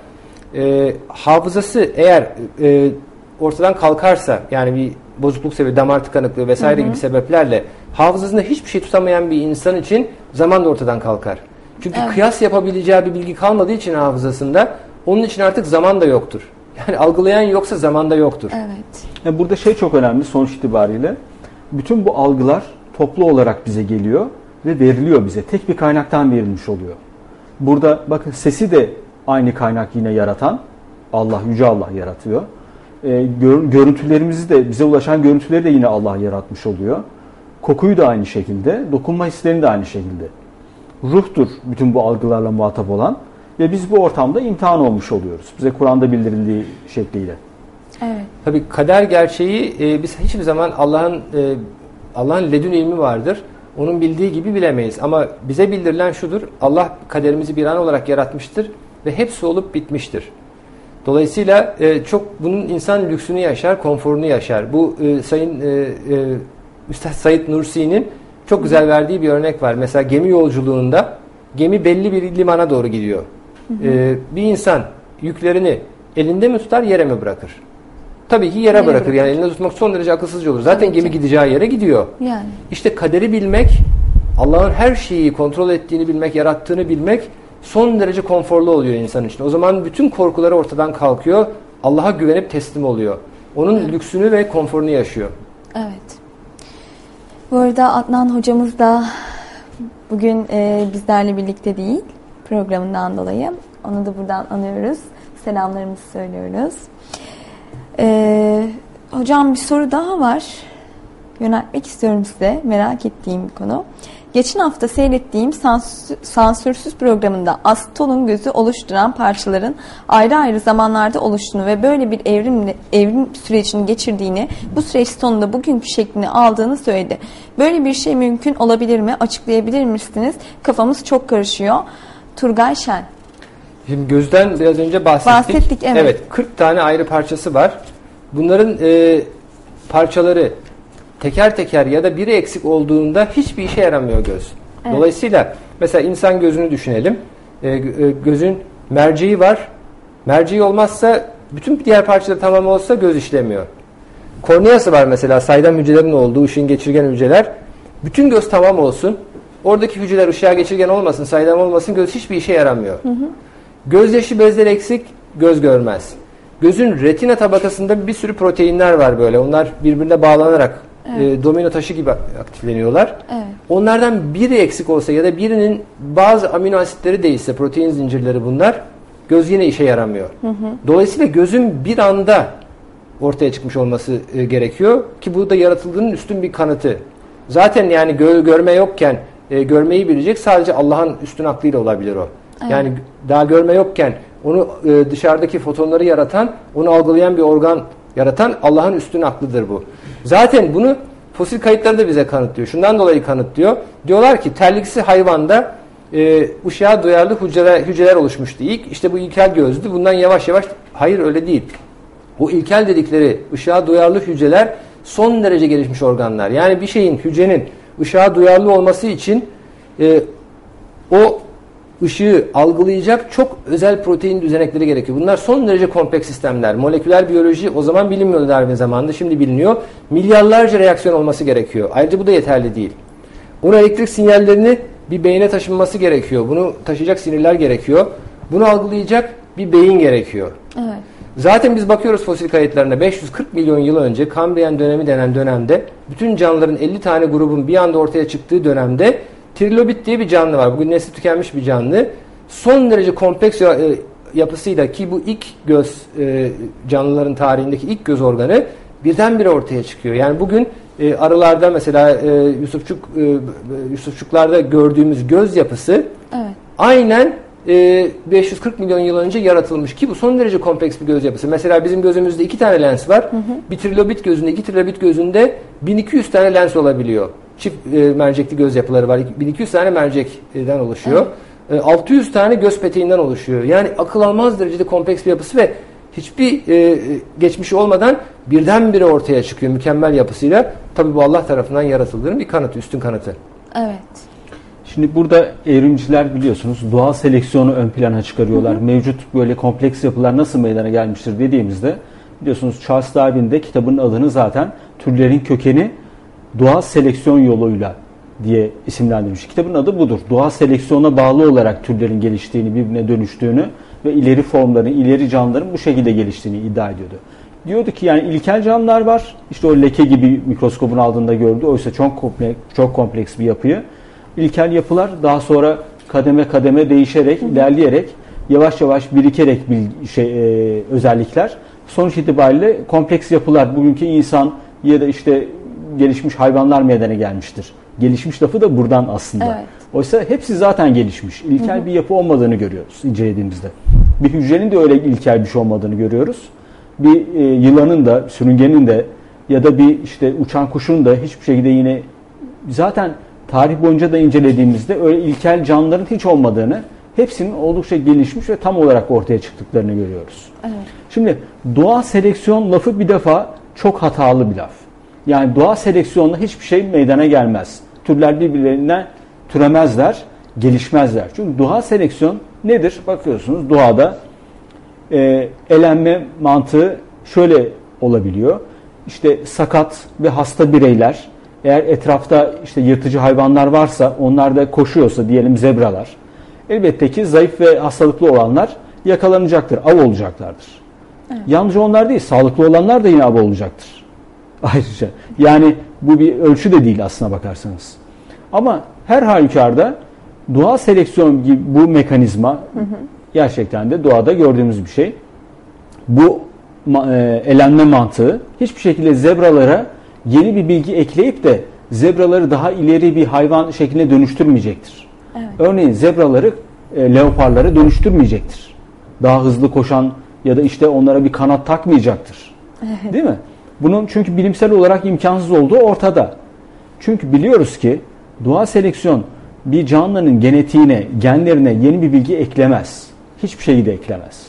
E, hafızası eğer e, ortadan kalkarsa yani bir bozukluk sebebi, damar tıkanıklığı vesaire hı hı. gibi sebeplerle hafızasında hiçbir şey tutamayan bir insan için zaman da ortadan kalkar. Çünkü evet. kıyas yapabileceği bir bilgi kalmadığı için hafızasında onun için artık zaman da yoktur. Yani algılayan yoksa zaman da yoktur. Evet. Yani burada şey çok önemli sonuç itibariyle. Bütün bu algılar toplu olarak bize geliyor ve veriliyor bize. Tek bir kaynaktan verilmiş oluyor. Burada bakın sesi de aynı kaynak yine yaratan Allah, Yüce Allah yaratıyor. E, gör, görüntülerimizi de, bize ulaşan görüntüleri de yine Allah yaratmış oluyor. Kokuyu da aynı şekilde, dokunma hislerini de aynı şekilde. Ruhtur bütün bu algılarla muhatap olan ve biz bu ortamda imtihan olmuş oluyoruz. Bize Kur'an'da bildirildiği şekliyle. Evet. Tabii kader gerçeği e, biz hiçbir zaman Allah'ın e, Allah'ın ledün ilmi vardır. Onun bildiği gibi bilemeyiz. Ama bize bildirilen şudur. Allah kaderimizi bir an olarak yaratmıştır ve hepsi olup bitmiştir. Dolayısıyla e, çok bunun insan lüksünü yaşar, konforunu yaşar. Bu e, Sayın e, e, Üstad Said Nursi'nin çok güzel verdiği bir örnek var. Mesela gemi yolculuğunda gemi belli bir limana doğru gidiyor. Hı hı. E, bir insan yüklerini elinde mi tutar, yere mi bırakır? Tabii ki yere, yere bırakır. bırakır. Yani elinde tutmak son derece akılsızca olur. Zaten Tabii gemi ki. gideceği yere gidiyor. Yani. İşte kaderi bilmek, Allah'ın her şeyi kontrol ettiğini bilmek, yarattığını bilmek son derece konforlu oluyor insan için. O zaman bütün korkuları ortadan kalkıyor. Allah'a güvenip teslim oluyor. Onun evet. lüksünü ve konforunu yaşıyor. Evet. Bu arada Adnan hocamız da bugün e, bizlerle birlikte değil, programından dolayı. Onu da buradan anıyoruz. Selamlarımızı söylüyoruz. Ee, hocam bir soru daha var. Yöneltmek istiyorum size. Merak ettiğim bir konu. Geçen hafta seyrettiğim sansür, sansürsüz programında Astol'un gözü oluşturan parçaların ayrı ayrı zamanlarda oluştuğunu ve böyle bir evrim, evrim sürecini geçirdiğini, bu süreç sonunda bugünkü şeklini aldığını söyledi. Böyle bir şey mümkün olabilir mi? Açıklayabilir misiniz? Kafamız çok karışıyor. Turgay Şen. Şimdi gözden biraz önce bahsettik. Bahsettik, evet. Evet, kırk tane ayrı parçası var. Bunların e, parçaları teker teker ya da biri eksik olduğunda hiçbir işe yaramıyor göz. Evet. Dolayısıyla mesela insan gözünü düşünelim. E, e, gözün merceği var. Merceği olmazsa bütün diğer parçaları tamam olsa göz işlemiyor. Korneası var mesela, saydam hücrelerin olduğu, ışığın geçirgen hücreler. Bütün göz tamam olsun. Oradaki hücreler ışığa geçirgen olmasın, saydam olmasın, göz hiçbir işe yaramıyor. Hı hı. Gözyaşı bezleri eksik, göz görmez. Gözün retina tabakasında bir sürü proteinler var böyle. Onlar birbirine bağlanarak evet. e, domino taşı gibi aktifleniyorlar. Evet. Onlardan biri eksik olsa ya da birinin bazı amino asitleri değişse, protein zincirleri bunlar, göz yine işe yaramıyor. Hı hı. Dolayısıyla gözün bir anda ortaya çıkmış olması e, gerekiyor ki bu da yaratıldığının üstün bir kanıtı. Zaten yani gö görme yokken e, görmeyi bilecek sadece Allah'ın üstün aklıyla olabilir o. Evet. Yani daha görme yokken onu e, dışarıdaki fotonları yaratan, onu algılayan bir organ yaratan Allah'ın üstün aklıdır bu. Zaten bunu fosil kayıtları da bize kanıtlıyor. Şundan dolayı kanıtlıyor. Diyorlar ki terliksi hayvanda e, ışığa duyarlı hücreler, hücreler oluşmuştu ilk. İşte bu ilkel gözdü. Bundan yavaş yavaş, hayır öyle değil. O ilkel dedikleri ışığa duyarlı hücreler son derece gelişmiş organlar. Yani bir şeyin, hücrenin ışığa duyarlı olması için e, o ışığı algılayacak çok özel protein düzenekleri gerekiyor. Bunlar son derece kompleks sistemler. Moleküler biyoloji o zaman bilinmiyordu Darwin zamanında. Şimdi biliniyor. Milyarlarca reaksiyon olması gerekiyor. Ayrıca bu da yeterli değil. Onun elektrik sinyallerini bir beyne taşınması gerekiyor. Bunu taşıyacak sinirler gerekiyor. Bunu algılayacak bir beyin gerekiyor. Evet. Zaten biz bakıyoruz fosil kayıtlarına, beş yüz kırk milyon yıl önce Kambriyen dönemi denen dönemde bütün canlıların elli tane grubun bir anda ortaya çıktığı dönemde trilobit diye bir canlı var. Bugün nesli tükenmiş bir canlı. Son derece kompleks yapısıyla, ki bu ilk göz canlıların tarihindeki ilk göz organı birdenbire ortaya çıkıyor. Yani bugün arılarda mesela Yusufçuk Yusufçuklarda gördüğümüz göz yapısı evet. aynen beş yüz kırk milyon yıl önce yaratılmış ki bu son derece kompleks bir göz yapısı. Mesela bizim gözümüzde iki tane lens var. Hı hı. Bir trilobit gözünde, iki trilobit gözünde bin iki yüz tane lens olabiliyor. Çift e, mercekli göz yapıları var. bin iki yüz tane mercekten oluşuyor. Evet. E, altı yüz tane göz peteğinden oluşuyor. Yani akıl almaz derecede kompleks bir yapısı ve hiçbir e, geçmişi olmadan birdenbire ortaya çıkıyor mükemmel yapısıyla. Tabii bu Allah tarafından yaratıldığının bir kanıtı, üstün kanıtı. Evet. Şimdi burada evrimciler biliyorsunuz doğal seleksiyonu ön plana çıkarıyorlar. Hı hı. Mevcut böyle kompleks yapılar nasıl meydana gelmiştir dediğimizde biliyorsunuz Charles Darwin de kitabının adını zaten türlerin kökeni doğal seleksiyon yoluyla diye isimlendirmiş. Kitabın adı budur. Doğal seleksiyona bağlı olarak türlerin geliştiğini, birbirine dönüştüğünü ve ileri formların, ileri canlıların bu şekilde geliştiğini iddia ediyordu. Diyordu ki yani ilkel canlılar var. İşte o leke gibi mikroskopun altında gördü. Oysa çok kompleks, çok kompleks bir yapıyı. İlkel yapılar daha sonra kademe kademe değişerek, hı hı. ilerleyerek, yavaş yavaş birikerek bir şey, e, özellikler. Sonuç itibariyle kompleks yapılar bugünkü insan ya da işte gelişmiş hayvanlar meydana gelmiştir. Gelişmiş lafı da buradan aslında. Evet. Oysa hepsi zaten gelişmiş. İlkel hı hı. bir yapı olmadığını görüyoruz incelediğimizde. Bir hücrenin de öyle ilkel bir şey olmadığını görüyoruz. Bir e, yılanın da, sürüngenin de ya da bir işte uçan kuşun da hiçbir şekilde yine zaten tarih boyunca da incelediğimizde öyle ilkel canlıların hiç olmadığını, hepsinin oldukça gelişmiş ve tam olarak ortaya çıktıklarını görüyoruz. Evet. Şimdi doğa seleksiyon lafı bir defa çok hatalı bir laf. Yani doğa seleksiyonla hiçbir şey meydana gelmez. Türler birbirlerinden türemezler, gelişmezler. Çünkü doğa seleksiyon nedir? Bakıyorsunuz doğada e, elenme mantığı şöyle olabiliyor. İşte sakat ve hasta bireyler, eğer etrafta işte yırtıcı hayvanlar varsa, onlar da koşuyorsa, diyelim zebralar, elbette ki zayıf ve hastalıklı olanlar yakalanacaktır, av olacaklardır. Evet. Yalnızca onlar değil, sağlıklı olanlar da yine av olacaktır. Ayrıca. Yani bu bir ölçü de değil aslına bakarsanız. Ama her halükarda doğal seleksiyon gibi bu mekanizma hı hı. gerçekten de doğada gördüğümüz bir şey. Bu e, elenme mantığı hiçbir şekilde zebralara yeni bir bilgi ekleyip de zebraları daha ileri bir hayvan şekline dönüştürmeyecektir. Evet. Örneğin zebraları e, leoparlara dönüştürmeyecektir. Daha hızlı koşan ya da işte onlara bir kanat takmayacaktır. Evet. Değil mi? Bunun çünkü bilimsel olarak imkansız olduğu ortada. Çünkü biliyoruz ki doğal seleksiyon bir canlının genetiğine, genlerine yeni bir bilgi eklemez. Hiçbir şeyi de eklemez.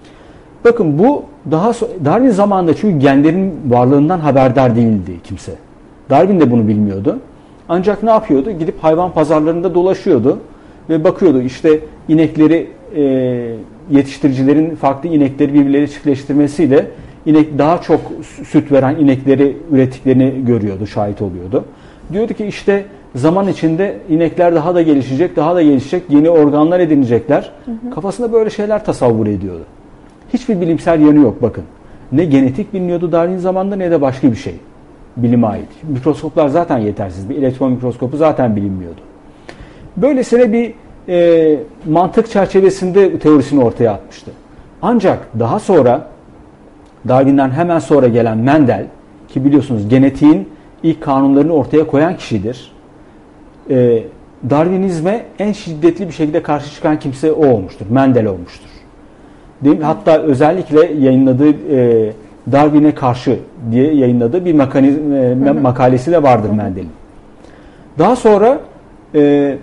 Bakın bu daha so- Darwin zamanında çünkü genlerin varlığından haberdar değildi kimse. Darwin de bunu bilmiyordu. Ancak ne yapıyordu? Gidip hayvan pazarlarında dolaşıyordu ve bakıyordu işte inekleri e, yetiştiricilerin farklı inekleri birbirleriyle çiftleştirmesiyle inek daha çok süt veren inekleri ürettiklerini görüyordu, şahit oluyordu. Diyordu ki işte zaman içinde inekler daha da gelişecek, daha da gelişecek, yeni organlar edinecekler. Hı hı. Kafasında böyle şeyler tasavvur ediyordu. Hiçbir bilimsel yanı yok bakın. Ne genetik biliniyordu Darwin zamanında ne de başka bir şey bilime ait. Mikroskoplar zaten yetersiz. Bir elektron mikroskopu zaten bilinmiyordu. Böylesine bir e, mantık çerçevesinde teorisini ortaya atmıştı. Ancak daha sonra Darwin'den hemen sonra gelen Mendel, ki biliyorsunuz genetiğin ilk kanunlarını ortaya koyan kişidir. Ee, Darwinizme en şiddetli bir şekilde karşı çıkan kimse o olmuştur. Mendel olmuştur. Değil mi? Hatta özellikle yayınladığı e, Darwin'e karşı diye yayınladığı bir makaniz, e, hı hı. makalesi de vardır Mendel'in. Daha sonra e,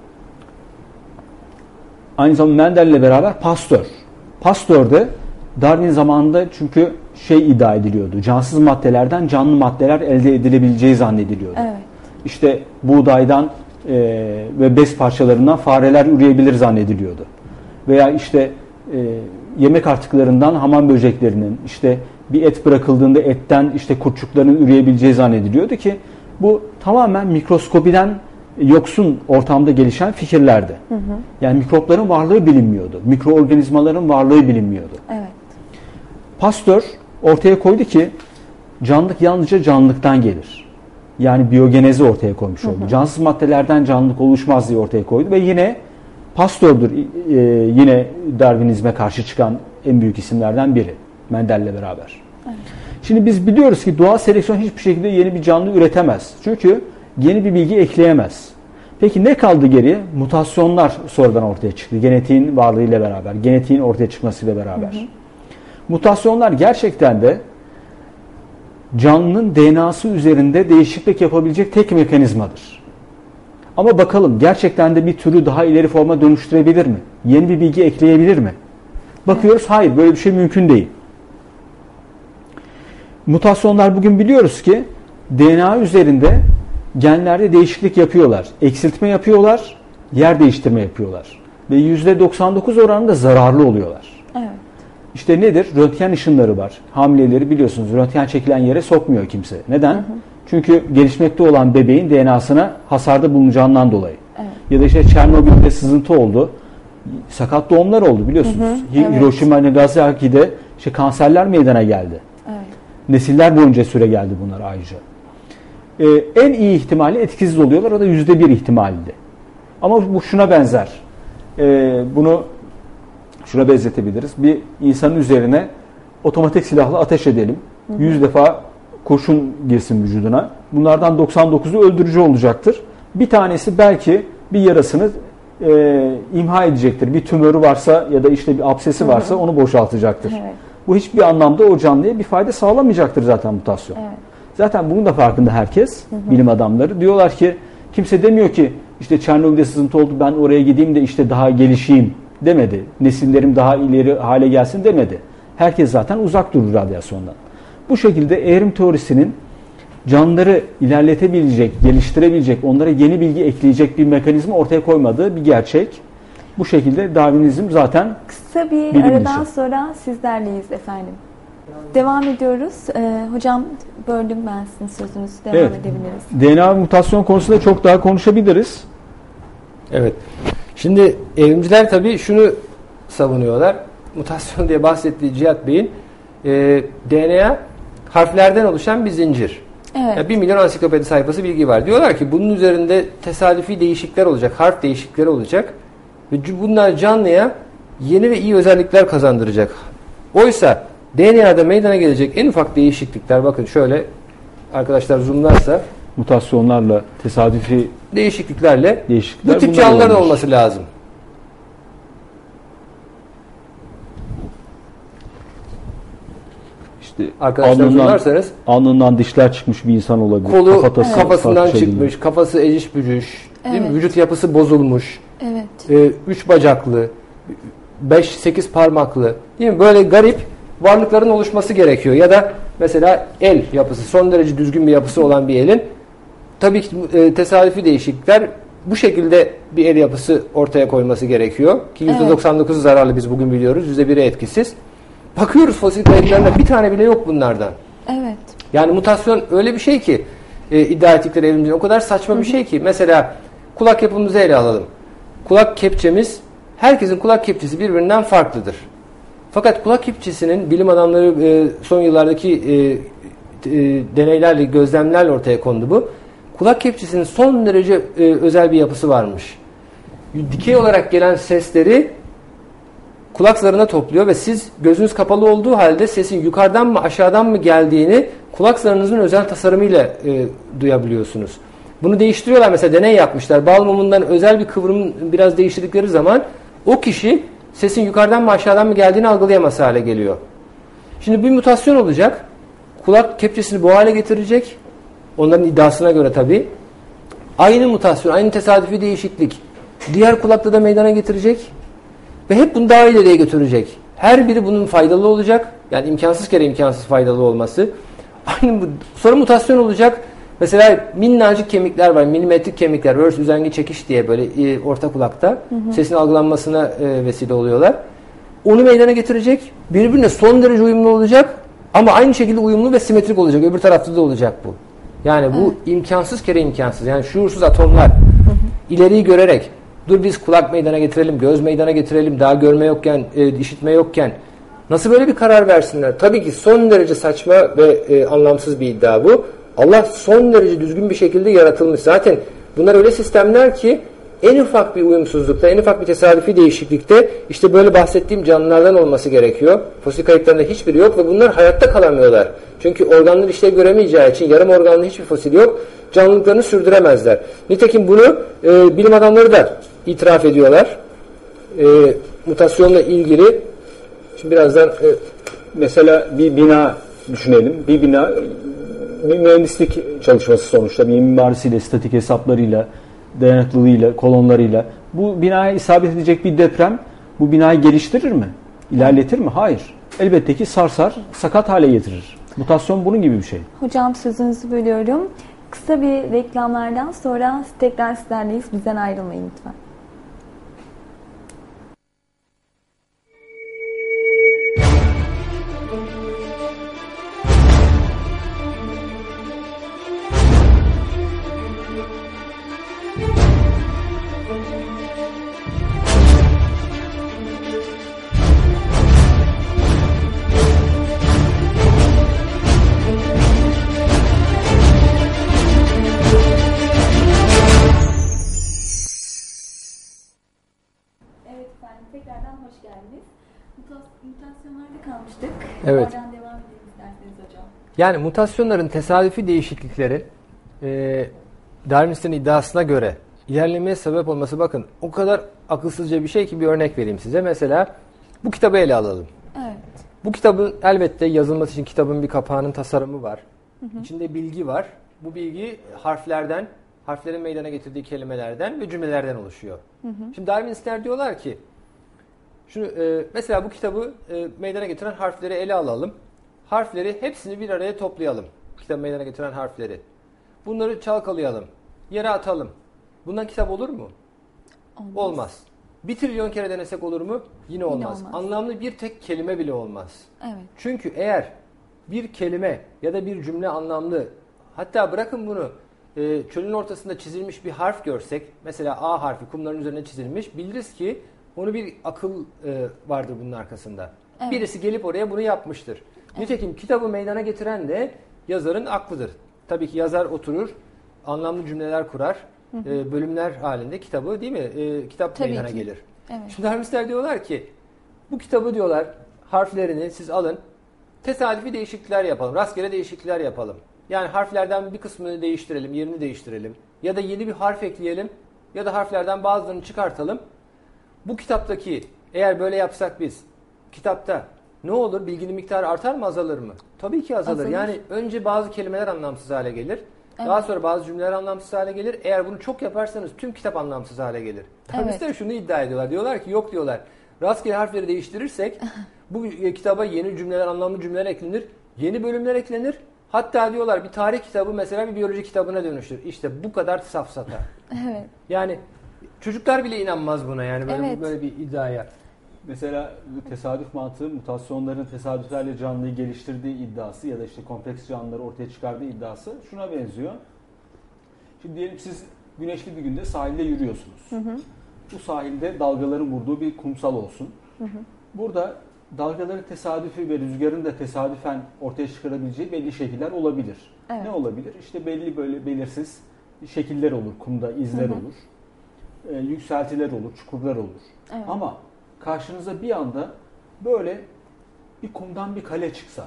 aynı zamanda Mendel'le beraber Pasteur. Pasteur de Darwin zamanında çünkü şey iddia ediliyordu. Cansız maddelerden canlı maddeler elde edilebileceği zannediliyordu. Evet. İşte buğdaydan e, ve bez parçalarından fareler üreyebilir zannediliyordu. Veya işte e, yemek artıklarından hamam böceklerinin, işte bir et bırakıldığında etten işte kurtçukların üreyebileceği zannediliyordu ki bu tamamen mikroskopiden yoksun ortamda gelişen fikirlerdi. Hı hı. Yani mikropların varlığı bilinmiyordu. Mikroorganizmaların varlığı bilinmiyordu. Evet. Pasteur ortaya koydu ki canlılık yalnızca canlılıktan gelir. Yani biyogenezi ortaya koymuş oldu. Hı hı. Cansız maddelerden canlılık oluşmaz diye ortaya koydu ve yine Pasteur'dür e, yine Darwinizme karşı çıkan en büyük isimlerden biri Mendel'le beraber. Evet. Şimdi biz biliyoruz ki doğal seleksiyon hiçbir şekilde yeni bir canlı üretemez. Çünkü yeni bir bilgi ekleyemez. Peki ne kaldı geriye? Mutasyonlar sonradan ortaya çıktı. Genetiğin varlığıyla beraber, genetiğin ortaya çıkmasıyla beraber. Hı hı. Mutasyonlar gerçekten de canlının D N A'sı üzerinde değişiklik yapabilecek tek mekanizmadır. Ama bakalım gerçekten de bir türü daha ileri forma dönüştürebilir mi? Yeni bir bilgi ekleyebilir mi? Bakıyoruz hayır, böyle bir şey mümkün değil. Mutasyonlar bugün biliyoruz ki D N A üzerinde genlerde değişiklik yapıyorlar. Eksiltme yapıyorlar, yer değiştirme yapıyorlar. Ve yüzde doksan dokuz oranında zararlı oluyorlar. Evet. İşte nedir? Röntgen ışınları var. Hamileleri biliyorsunuz röntgen çekilen yere sokmuyor kimse. Neden? Hı hı. Çünkü gelişmekte olan bebeğin D N A'sına hasarda bulunacağından dolayı. Evet. Ya da işte Çernobil'de sızıntı oldu. Sakat doğumlar oldu biliyorsunuz. Hı hı. Evet. Hiroşima, Nagasaki'de işte kanserler meydana geldi. Evet. Nesiller boyunca süre geldi bunlar ayrıca. Ee, en iyi ihtimali etkisiz oluyorlar. O da yüzde bir ihtimaldi. Ama bu şuna benzer. Ee, bunu şuna benzetebiliriz. Bir insanın üzerine otomatik silahla ateş edelim. yüz hı hı. defa kurşun girsin vücuduna. Bunlardan doksan dokuzu öldürücü olacaktır. Bir tanesi belki bir yarasını e, imha edecektir. Bir tümörü varsa ya da işte bir absesi varsa hı hı. onu boşaltacaktır. Evet. Bu hiçbir anlamda o canlıya bir fayda sağlamayacaktır zaten mutasyon. Evet. Zaten bunun da farkında herkes, hı hı. bilim adamları. Diyorlar ki kimse demiyor ki işte Çernobil'de sızıntı oldu ben oraya gideyim de işte daha gelişeyim demedi. Nesillerim daha ileri hale gelsin demedi. Herkes zaten uzak durur radyasyondan. Bu şekilde evrim teorisinin canlıları ilerletebilecek, geliştirebilecek, onlara yeni bilgi ekleyecek bir mekanizma ortaya koymadığı bir gerçek. Bu şekilde Darwinizm zaten kısa bir aradan sonra sizlerleyiz efendim. Devam ediyoruz. Ee, hocam böldüm ben sizin sözünüzü. Devam evet. edebiliriz. D N A mutasyon konusunda çok daha konuşabiliriz. Evet. Şimdi evrimciler tabii şunu savunuyorlar. Mutasyon diye bahsettiği Cihat Bey'in e, D N A harflerden oluşan bir zincir. Evet. Yani bir milyon ansiklopedi sayfası bilgi var. Diyorlar ki bunun üzerinde tesadüfi değişiklikler olacak, harf değişiklikleri olacak ve bunlar canlıya yeni ve iyi özellikler kazandıracak. Oysa D N A'da meydana gelecek en ufak değişiklikler, bakın şöyle arkadaşlar zoomlarsa, mutasyonlarla, tesadüfi değişikliklerle değişiklikler bu tip canlıların olması lazım. İşte arkadaşlar zoomlarsanız alnından dişler çıkmış bir insan olabilir. Kolu Kafatası, evet. kafasından çıkmış, şey kafası eciş bücüş, evet. değil mi? Vücut yapısı bozulmuş. Evet. E, üç bacaklı, beş sekiz parmaklı, değil mi? Böyle garip varlıkların oluşması gerekiyor. Ya da mesela el yapısı, son derece düzgün bir yapısı olan bir elin tabii ki e, tesadüfi değişiklikler bu şekilde bir el yapısı ortaya koyması gerekiyor. Ki yüzde doksan dokuzu evet. zararlı, biz bugün biliyoruz. yüzde biri etkisiz. Bakıyoruz fosil kayıtlarında bir tane bile yok bunlardan. Evet. Yani mutasyon öyle bir şey ki e, iddia ettikleri evrimcilerin o kadar saçma Hı-hı. bir şey ki. Mesela kulak yapımızı ele alalım. Kulak kepçemiz, herkesin kulak kepçesi birbirinden farklıdır. Fakat kulak kepçesinin bilim adamları e, son yıllardaki e, e, deneylerle, gözlemlerle ortaya kondu bu. Kulak kepçesinin son derece e, özel bir yapısı varmış. Dikey olarak gelen sesleri kulak zarına topluyor ve siz gözünüz kapalı olduğu halde sesin yukarıdan mı aşağıdan mı geldiğini kulak zarınızın özel tasarımıyla e, duyabiliyorsunuz. Bunu değiştiriyorlar, mesela deney yapmışlar. Bal mumundan özel bir kıvrım biraz değiştirdikleri zaman o kişi sesin yukarıdan mı aşağıdan mı geldiğini algılayamaz hale geliyor. Şimdi bir mutasyon olacak. Kulak kepçesini bu hale getirecek. Onların iddiasına göre tabii. Aynı mutasyon, aynı tesadüfi değişiklik diğer kulakta da meydana getirecek. Ve hep bunu daha ileriye götürecek. Her biri bunun faydalı olacak. Yani imkansız kere imkansız faydalı olması. Aynı bu. Sonra mutasyon olacak. Mesela minnacık kemikler var. Milimetrik kemikler. Örs üzengi çekiş diye böyle e, orta kulakta. Hı hı. Sesin algılanmasına e, vesile oluyorlar. Onu meydana getirecek. Birbirine son derece uyumlu olacak. Ama aynı şekilde uyumlu ve simetrik olacak. Öbür tarafta da olacak bu. Yani bu evet. imkansız kere imkansız. Yani şuursuz atomlar hı hı. ileriyi görerek dur biz kulak meydana getirelim, göz meydana getirelim, daha görme yokken, e, işitme yokken nasıl böyle bir karar versinler? Tabii ki son derece saçma ve e, anlamsız bir iddia bu. Allah son derece düzgün bir şekilde yaratılmış. Zaten bunlar öyle sistemler ki en ufak bir uyumsuzlukta, en ufak bir tesadüfi değişiklikte işte böyle bahsettiğim canlılardan olması gerekiyor. Fosil kayıtlarında hiçbiri yok ve bunlar hayatta kalamıyorlar. Çünkü organları işlev göremeyeceği için yarım organlı hiçbir fosil yok. Canlılıklarını sürdüremezler. Nitekim bunu e, bilim adamları da itiraf ediyorlar. E, mutasyonla ilgili. Şimdi birazdan e, mesela bir bina düşünelim. Bir bina bir mühendislik çalışması sonuçta. Bir mimarisiyle, statik hesaplarıyla, dayanıklılığıyla, kolonlarıyla. Bu binaya isabet edecek bir deprem bu binayı geliştirir mi? İlerletir mi? Hayır. Elbette ki sarsar, sakat hale getirir. Mutasyon bunun gibi bir şey. Hocam sözünüzü bölüyorum. Kısa bir reklamlardan sonra tekrar sizlerleyiz. Bizden ayrılmayın lütfen. Tekrardan hoş geldiniz. Mutasyonlarda kalmıştık. Evet. Oradan devam edelim isterseniz hocam. Yani mutasyonların tesadüfi değişiklikleri e, Darwinistlerin iddiasına göre ilerlemeye sebep olması, bakın o kadar akılsızca bir şey ki bir örnek vereyim size. Mesela bu kitabı ele alalım. Evet. Bu kitabın elbette yazılması için kitabın bir kapağının tasarımı var. Hı hı. İçinde bilgi var. Bu bilgi harflerden, harflerin meydana getirdiği kelimelerden ve cümlelerden oluşuyor. Hı hı. Şimdi Darwinistler diyorlar ki, şunu e, mesela bu kitabı e, meydana getiren harfleri ele alalım. Harfleri hepsini bir araya toplayalım. Kitabı meydana getiren harfleri. Bunları çalkalayalım. Yere atalım. Bundan kitap olur mu? Olmaz. Olmaz. Bir trilyon kere denesek olur mu? Yine olmaz. Yine olmaz. Anlamlı bir tek kelime bile olmaz. Evet. Çünkü eğer bir kelime ya da bir cümle anlamlı, hatta bırakın bunu, e, çölün ortasında çizilmiş bir harf görsek, mesela A harfi kumların üzerine çizilmiş, biliriz ki onu bir akıl e, vardır bunun arkasında. Evet. Birisi gelip oraya bunu yapmıştır. Evet. Nitekim kitabı meydana getiren de yazarın aklıdır. Tabii ki yazar oturur, anlamlı cümleler kurar, hı hı. E, bölümler halinde kitabı, değil mi? E, kitap Tabii meydana ki. gelir. Evet. Şimdi Darwinistler diyorlar ki, bu kitabı diyorlar, harflerini siz alın, tesadüfi değişiklikler yapalım, rastgele değişiklikler yapalım. Yani harflerden bir kısmını değiştirelim, yerini değiştirelim. Ya da yeni bir harf ekleyelim ya da harflerden bazılarını çıkartalım. Bu kitaptaki, eğer böyle yapsak biz, kitapta ne olur? Bilginin miktarı artar mı, azalır mı? Tabii ki azalır. azalır. Yani önce bazı kelimeler anlamsız hale gelir. Evet. Daha sonra bazı cümleler anlamsız hale gelir. Eğer bunu çok yaparsanız tüm kitap anlamsız hale gelir. Darwinistler evet. şunu iddia ediyorlar. Diyorlar ki yok diyorlar. Rastgele harfleri değiştirirsek bu kitaba yeni cümleler, anlamlı cümleler eklenir. Yeni bölümler eklenir. Hatta diyorlar bir tarih kitabı mesela bir biyoloji kitabına dönüşür. İşte bu kadar safsata. Evet. Yani çocuklar bile inanmaz buna, yani böyle, evet. böyle bir iddiaya. Mesela bu tesadüf mantığı, mutasyonların tesadüflerle canlıyı geliştirdiği iddiası ya da işte kompleks canlıları ortaya çıkardığı iddiası şuna benziyor. Şimdi diyelim siz güneşli bir günde sahilde yürüyorsunuz. Hı hı. Bu sahilde dalgaların vurduğu bir kumsal olsun. Hı hı. Burada dalgaların tesadüfi ve rüzgarın da tesadüfen ortaya çıkarabileceği belli şekiller olabilir. Evet. Ne olabilir? İşte belli böyle belirsiz şekiller olur. Kumda izler hı hı. olur. E, yükseltiler olur, çukurlar olur. Evet. Ama karşınıza bir anda böyle bir kumdan bir kale çıksa,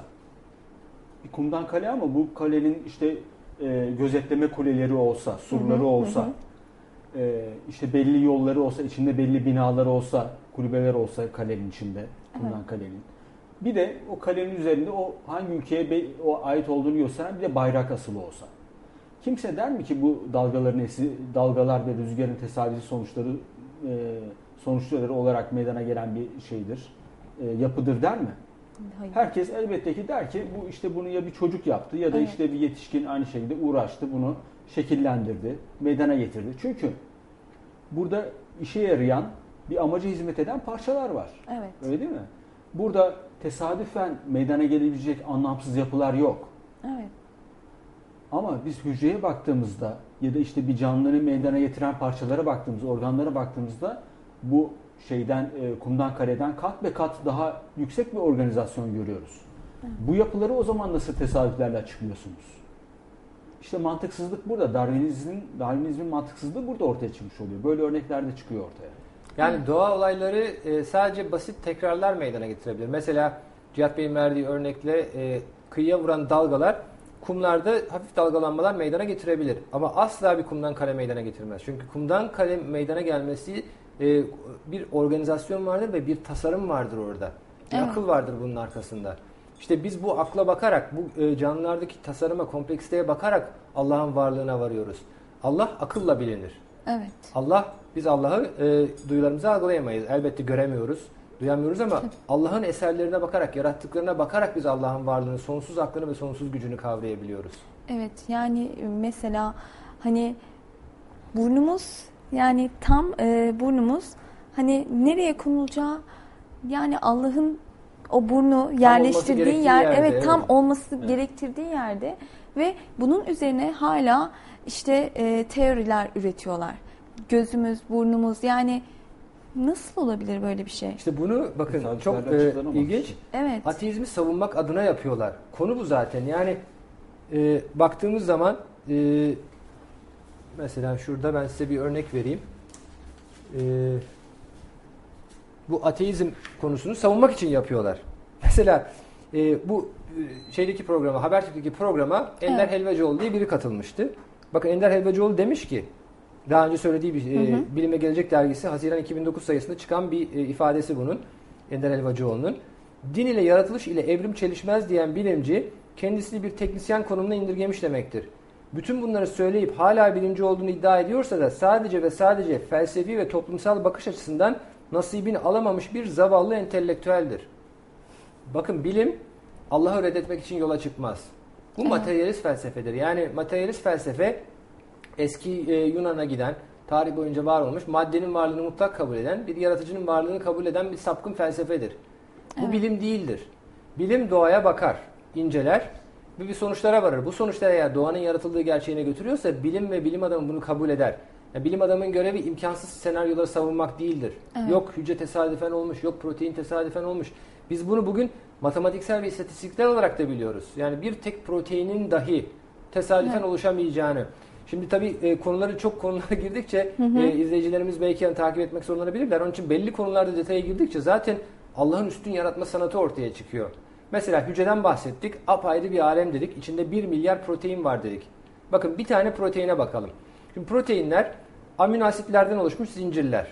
bir kumdan kale ama bu kalenin işte e, gözetleme kuleleri olsa, surları hı hı, olsa, hı. E, işte belli yolları olsa, içinde belli binalar olsa, kulübeler olsa kalenin içinde, kumdan evet. kalenin. Bir de o kalenin üzerinde o hangi ülkeye be, o ait olduğunu gösteren bir de bayrak asılı olsa. Kimse der mi ki bu dalgaların esi, dalgalar ve rüzgarın tesadüfi sonuçları e, sonuçları olarak meydana gelen bir şeydir, e, yapıdır der mi? Hayır. Herkes elbette ki der ki bu işte bunu ya bir çocuk yaptı ya da evet. işte bir yetişkin aynı şekilde uğraştı, bunu şekillendirdi, meydana getirdi. Çünkü burada işe yarayan, bir amaca hizmet eden parçalar var. Evet. Öyle değil mi? Burada tesadüfen meydana gelebilecek anlamsız yapılar yok. Evet. Ama biz hücreye baktığımızda ya da işte bir canlının meydana getiren parçalara baktığımızda, organlara baktığımızda bu şeyden, e, kumdan kareden kat be kat daha yüksek bir organizasyon görüyoruz. Hı. Bu yapıları o zaman nasıl tesadüflerle açıklıyorsunuz? İşte mantıksızlık burada. Darwinizmin, Darwinizmin mantıksızlığı burada ortaya çıkmış oluyor. Böyle örnekler de çıkıyor ortaya. Yani Hı. doğa olayları e, sadece basit tekrarlar meydana getirebilir. Mesela Cihat Bey'in verdiği örnekle e, kıyıya vuran dalgalar kumlarda hafif dalgalanmalar meydana getirebilir. Ama asla bir kumdan kale meydana getirmez. Çünkü kumdan kale meydana gelmesi e, bir organizasyon vardır ve bir tasarım vardır orada. Bir evet. akıl vardır bunun arkasında. İşte biz bu akla bakarak, bu e, canlılardaki tasarıma, kompleksiteye bakarak Allah'ın varlığına varıyoruz. Allah akılla bilinir. Evet. Allah, biz Allah'ı e, duyularımıza algılayamayız. Elbette göremiyoruz, duyamıyoruz ama Allah'ın eserlerine bakarak, yarattıklarına bakarak biz Allah'ın varlığını, sonsuz aklını ve sonsuz gücünü kavrayabiliyoruz. Evet, yani mesela hani burnumuz, yani tam e, burnumuz hani nereye konulacağı, yani Allah'ın o burnu yerleştirdiği yer, yerde, evet tam evet. olması evet. gerektirdiği yerde ve bunun üzerine hala işte e, teoriler üretiyorlar. Gözümüz, burnumuz, yani nasıl olabilir böyle bir şey? İşte bunu bakın Sadece çok e, ilginç. Evet. Ateizmi savunmak adına yapıyorlar. Konu bu zaten. Yani e, baktığımız zaman e, mesela şurada ben size bir örnek vereyim. E, bu ateizm konusunu savunmak için yapıyorlar. Mesela e, bu e, şeydeki programa, Habertürk'teki programa Ender evet. Helvacıoğlu diye biri katılmıştı. Bakın Ender Helvacıoğlu demiş ki, daha önce söylediği bir e, hı hı. Bilime Gelecek dergisi Haziran iki bin dokuz sayısında çıkan bir e, ifadesi bunun. Ender Helvacıoğlu'nun. Din ile yaratılış ile evrim çelişmez diyen bilimci kendisini bir teknisyen konumuna indirgemiş demektir. Bütün bunları söyleyip hala bilimci olduğunu iddia ediyorsa da sadece ve sadece felsefi ve toplumsal bakış açısından nasibini alamamış bir zavallı entelektüeldir. Bakın bilim Allah'ı reddetmek için yola çıkmaz. Bu evet. materyalist felsefedir. Yani materyalist felsefe eski e, Yunan'a giden, tarih boyunca var olmuş, maddenin varlığını mutlak kabul eden, bir yaratıcının varlığını kabul eden bir sapkın felsefedir. Bu evet. bilim değildir. Bilim doğaya bakar, inceler ve bir sonuçlara varır. Bu sonuçlar eğer doğanın yaratıldığı gerçeğine götürüyorsa bilim ve bilim adamı bunu kabul eder. Yani bilim adamının görevi imkansız senaryoları savunmak değildir. Evet. Yok hücre tesadüfen olmuş, yok protein tesadüfen olmuş. Biz bunu bugün matematiksel ve istatistikler olarak da biliyoruz. Yani bir tek proteinin dahi tesadüfen evet. oluşamayacağını. Şimdi tabii e, konuları çok konulara girdikçe hı hı. E, izleyicilerimiz belki yani, takip etmek zorlanabilirler. Onun için belli konularda detaya girdikçe zaten Allah'ın üstün yaratma sanatı ortaya çıkıyor. Mesela hücreden bahsettik. Apayrı bir alem dedik. İçinde bir milyar protein var dedik. Bakın bir tane proteine bakalım. Şimdi proteinler amino asitlerden oluşmuş zincirler.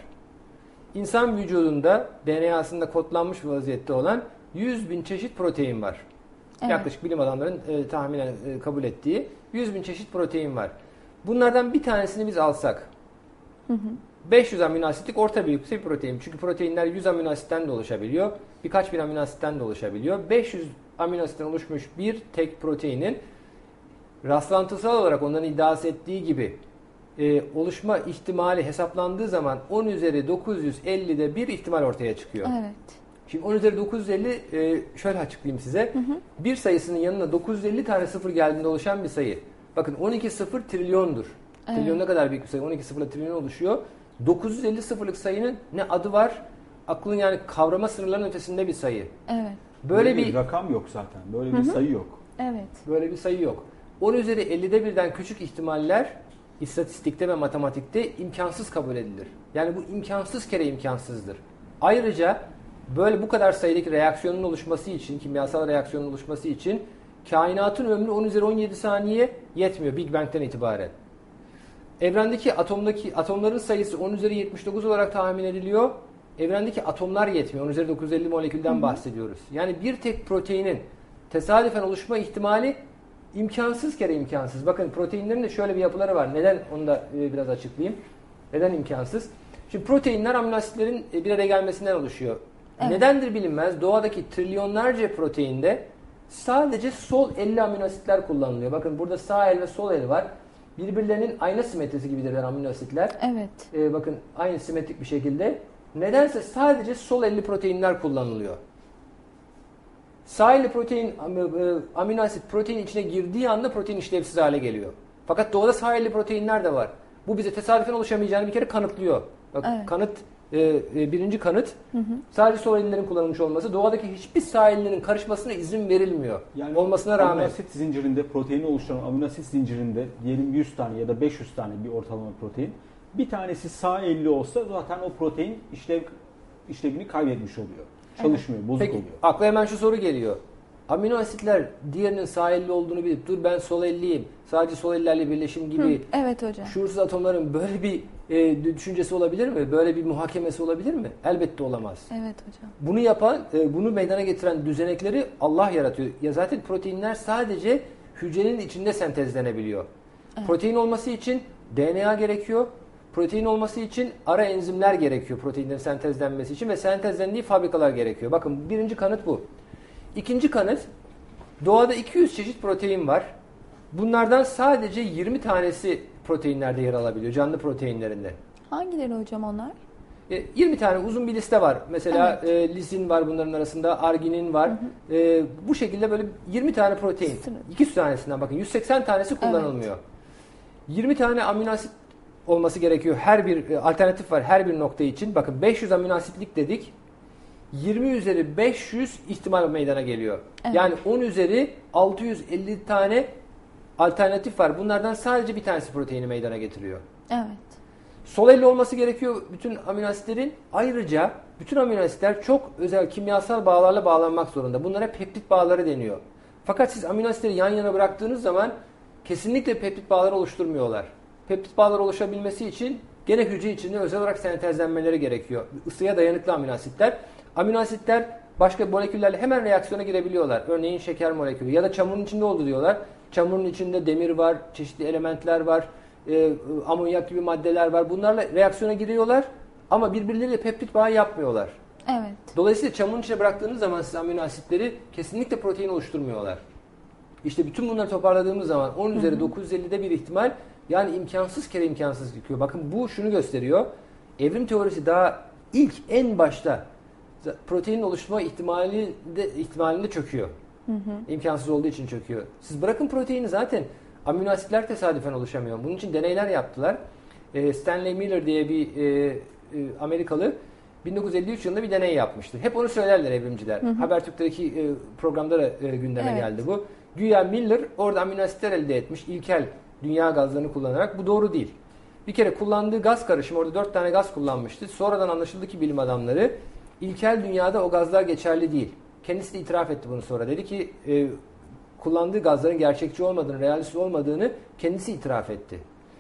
İnsan vücudunda D N A'sında kodlanmış bir vaziyette olan yüz bin çeşit protein var. Evet. Yaklaşık bilim adamların e, tahminen e, kabul ettiği yüz bin çeşit protein var. Bunlardan bir tanesini biz alsak hı hı. beş yüz amino asitlik orta büyüklükte bir protein. Çünkü proteinler yüz amino asitten de oluşabiliyor. Birkaç bin amino asitten de oluşabiliyor. beş yüz amino asitten oluşmuş bir tek proteinin rastlantısal olarak onların iddiası ettiği gibi e, oluşma ihtimali hesaplandığı zaman on üzeri dokuz yüz ellide bir ihtimal ortaya çıkıyor. Evet. Şimdi on üzeri dokuz yüz elli e, şöyle açıklayayım size. Hı hı. Bir sayısının yanına dokuz yüz elli tane sıfır geldiğinde oluşan bir sayı. Bakın on iki sıfır trilyondur. Evet. Trilyon ne kadar büyük bir sayı? on iki sıfırla trilyon oluşuyor. dokuz yüz elli sıfırlık sayının ne adı var? Aklın yani kavrama sınırlarının ötesinde bir sayı. Evet. Böyle, Böyle bir, bir rakam yok zaten. Böyle bir hı hı. sayı yok. Evet. Böyle bir sayı yok. on üzeri ellide birden küçük ihtimaller istatistikte ve matematikte imkansız kabul edilir. Yani bu imkansız kere imkansızdır. Ayrıca böyle bu kadar sayıdaki reaksiyonun oluşması için, kimyasal reaksiyonun oluşması için kainatın ömrü on üzeri on yedi saniye yetmiyor Big Bang'den itibaren. Evrendeki atomdaki atomların sayısı on üzeri yetmiş dokuz olarak tahmin ediliyor. Evrendeki atomlar yetmiyor. on üzeri dokuz yüz elli molekülden Hı-hı. bahsediyoruz. Yani bir tek proteinin tesadüfen oluşma ihtimali imkansız kere imkansız. Bakın proteinlerin de şöyle bir yapıları var. Neden? Onu da biraz açıklayayım. Neden imkansız? Şimdi proteinler amino asitlerin bir araya gelmesinden oluşuyor. Evet. Nedendir bilinmez. Doğadaki trilyonlarca proteinde sadece sol elli amino asitler kullanılıyor. Bakın burada sağ el ve sol el var. Birbirlerinin ayna simetrisi gibidirler amino asitler. Evet. Ee, bakın aynı simetrik bir şekilde. Nedense sadece sol elli proteinler kullanılıyor. Sağ elli protein, amino asit proteinin içine girdiği anda protein işlevsiz hale geliyor. Fakat doğada sağ elli proteinler de var. Bu bize tesadüfen oluşamayacağını bir kere kanıtlıyor. Bak, evet. Kanıt e, birinci kanıt hı hı. sadece sol ellilerin kullanılmış olması. Doğadaki hiçbir sağ ellilerin karışmasına izin verilmiyor. Yani olmasına rağmen. Amino asit zincirinde, proteini oluşturan amino asit zincirinde diyelim yüz tane ya da beş yüz tane bir ortalama protein. Bir tanesi sağ elli olsa zaten o protein işlev işlevini kaybetmiş oluyor. Çalışmıyor, bozuk Peki, oluyor. Akla hemen şu soru geliyor. Amino asitler diğerinin sağ elli olduğunu bilip dur ben sol elliyim. Sadece sol ellerle birleşim gibi. Hı, evet hocam. Şuursuz atomların böyle bir e, düşüncesi olabilir mi? Böyle bir muhakemesi olabilir mi? Elbette olamaz. Evet hocam. Bunu yapan, e, bunu meydana getiren düzenekleri Allah yaratıyor. Ya zaten proteinler sadece hücrenin içinde sentezlenebiliyor. Evet. Protein olması için D N A gerekiyor. Protein olması için ara enzimler gerekiyor proteinlerin sentezlenmesi için ve sentezlendiği fabrikalar gerekiyor. Bakın birinci kanıt bu. İkinci kanıt, doğada iki yüz çeşit protein var. Bunlardan sadece yirmi tanesi proteinlerde yer alabiliyor, canlı proteinlerinde. Hangileri hocam onlar? E, yirmi tane uzun bir liste var. Mesela evet. e, lisin var bunların arasında, arginin var. Hı hı. E, bu şekilde böyle yirmi tane protein. iki yüz tanesinden bakın yüz seksen tanesi kullanılmıyor. Evet. yirmi tane amino asit olması gerekiyor. Her bir e, alternatif var her bir nokta için. Bakın beş yüz amino asitlik dedik. yirmi üzeri beş yüz ihtimal meydana geliyor. Evet. Yani on üzeri altı yüz elli tane alternatif var. Bunlardan sadece bir tanesi proteini meydana getiriyor. Evet. Sol elli olması gerekiyor bütün amino asitlerin. Ayrıca bütün amino asitler çok özel kimyasal bağlarla bağlanmak zorunda. Bunlara peptit bağları deniyor. Fakat siz amino asitleri yan yana bıraktığınız zaman kesinlikle peptit bağları oluşturmuyorlar. Peptit bağları oluşabilmesi için gene hücre içinde özel olarak sentezlenmeleri gerekiyor. Isıya dayanıklı amino asitler. Amino asitler başka moleküllerle hemen reaksiyona girebiliyorlar. Örneğin şeker molekülü ya da çamurun içinde oldu diyorlar. Çamurun içinde demir var, çeşitli elementler var, e, amonyak gibi maddeler var. Bunlarla reaksiyona giriyorlar ama birbirleriyle peptit bağı yapmıyorlar. Evet. Dolayısıyla çamurun içine bıraktığınız zaman siz amino asitleri kesinlikle protein oluşturmuyorlar. İşte bütün bunları toparladığımız zaman on üzeri dokuz yüz ellide bir ihtimal, yani imkansız kere imkansız çıkıyor. Bakın bu şunu gösteriyor. Evrim teorisi daha ilk en başta proteinin oluşturma ihtimalinde, ihtimalinde çöküyor. Hı hı. İmkansız olduğu için çöküyor. Siz bırakın proteini, zaten amino asitler tesadüfen oluşamıyor. Bunun için deneyler yaptılar. Stanley Miller diye bir e, e, Amerikalı bin dokuz yüz elli üç yılında bir deney yapmıştı. Hep onu söylerler evrimciler. Hı hı. Habertürk'teki e, programda da e, gündeme evet. geldi bu. Güya Miller orada amino asitler elde etmiş ilkel dünya gazlarını kullanarak. Bu doğru değil. Bir kere kullandığı gaz karışımı, orada dört tane gaz kullanmıştı. Sonradan anlaşıldı ki bilim adamları ilkel dünyada o gazlar geçerli değil. Kendisi de itiraf etti bunu sonra. Dedi ki e, kullandığı gazların gerçekçi olmadığını, realist olmadığını kendisi itiraf etti.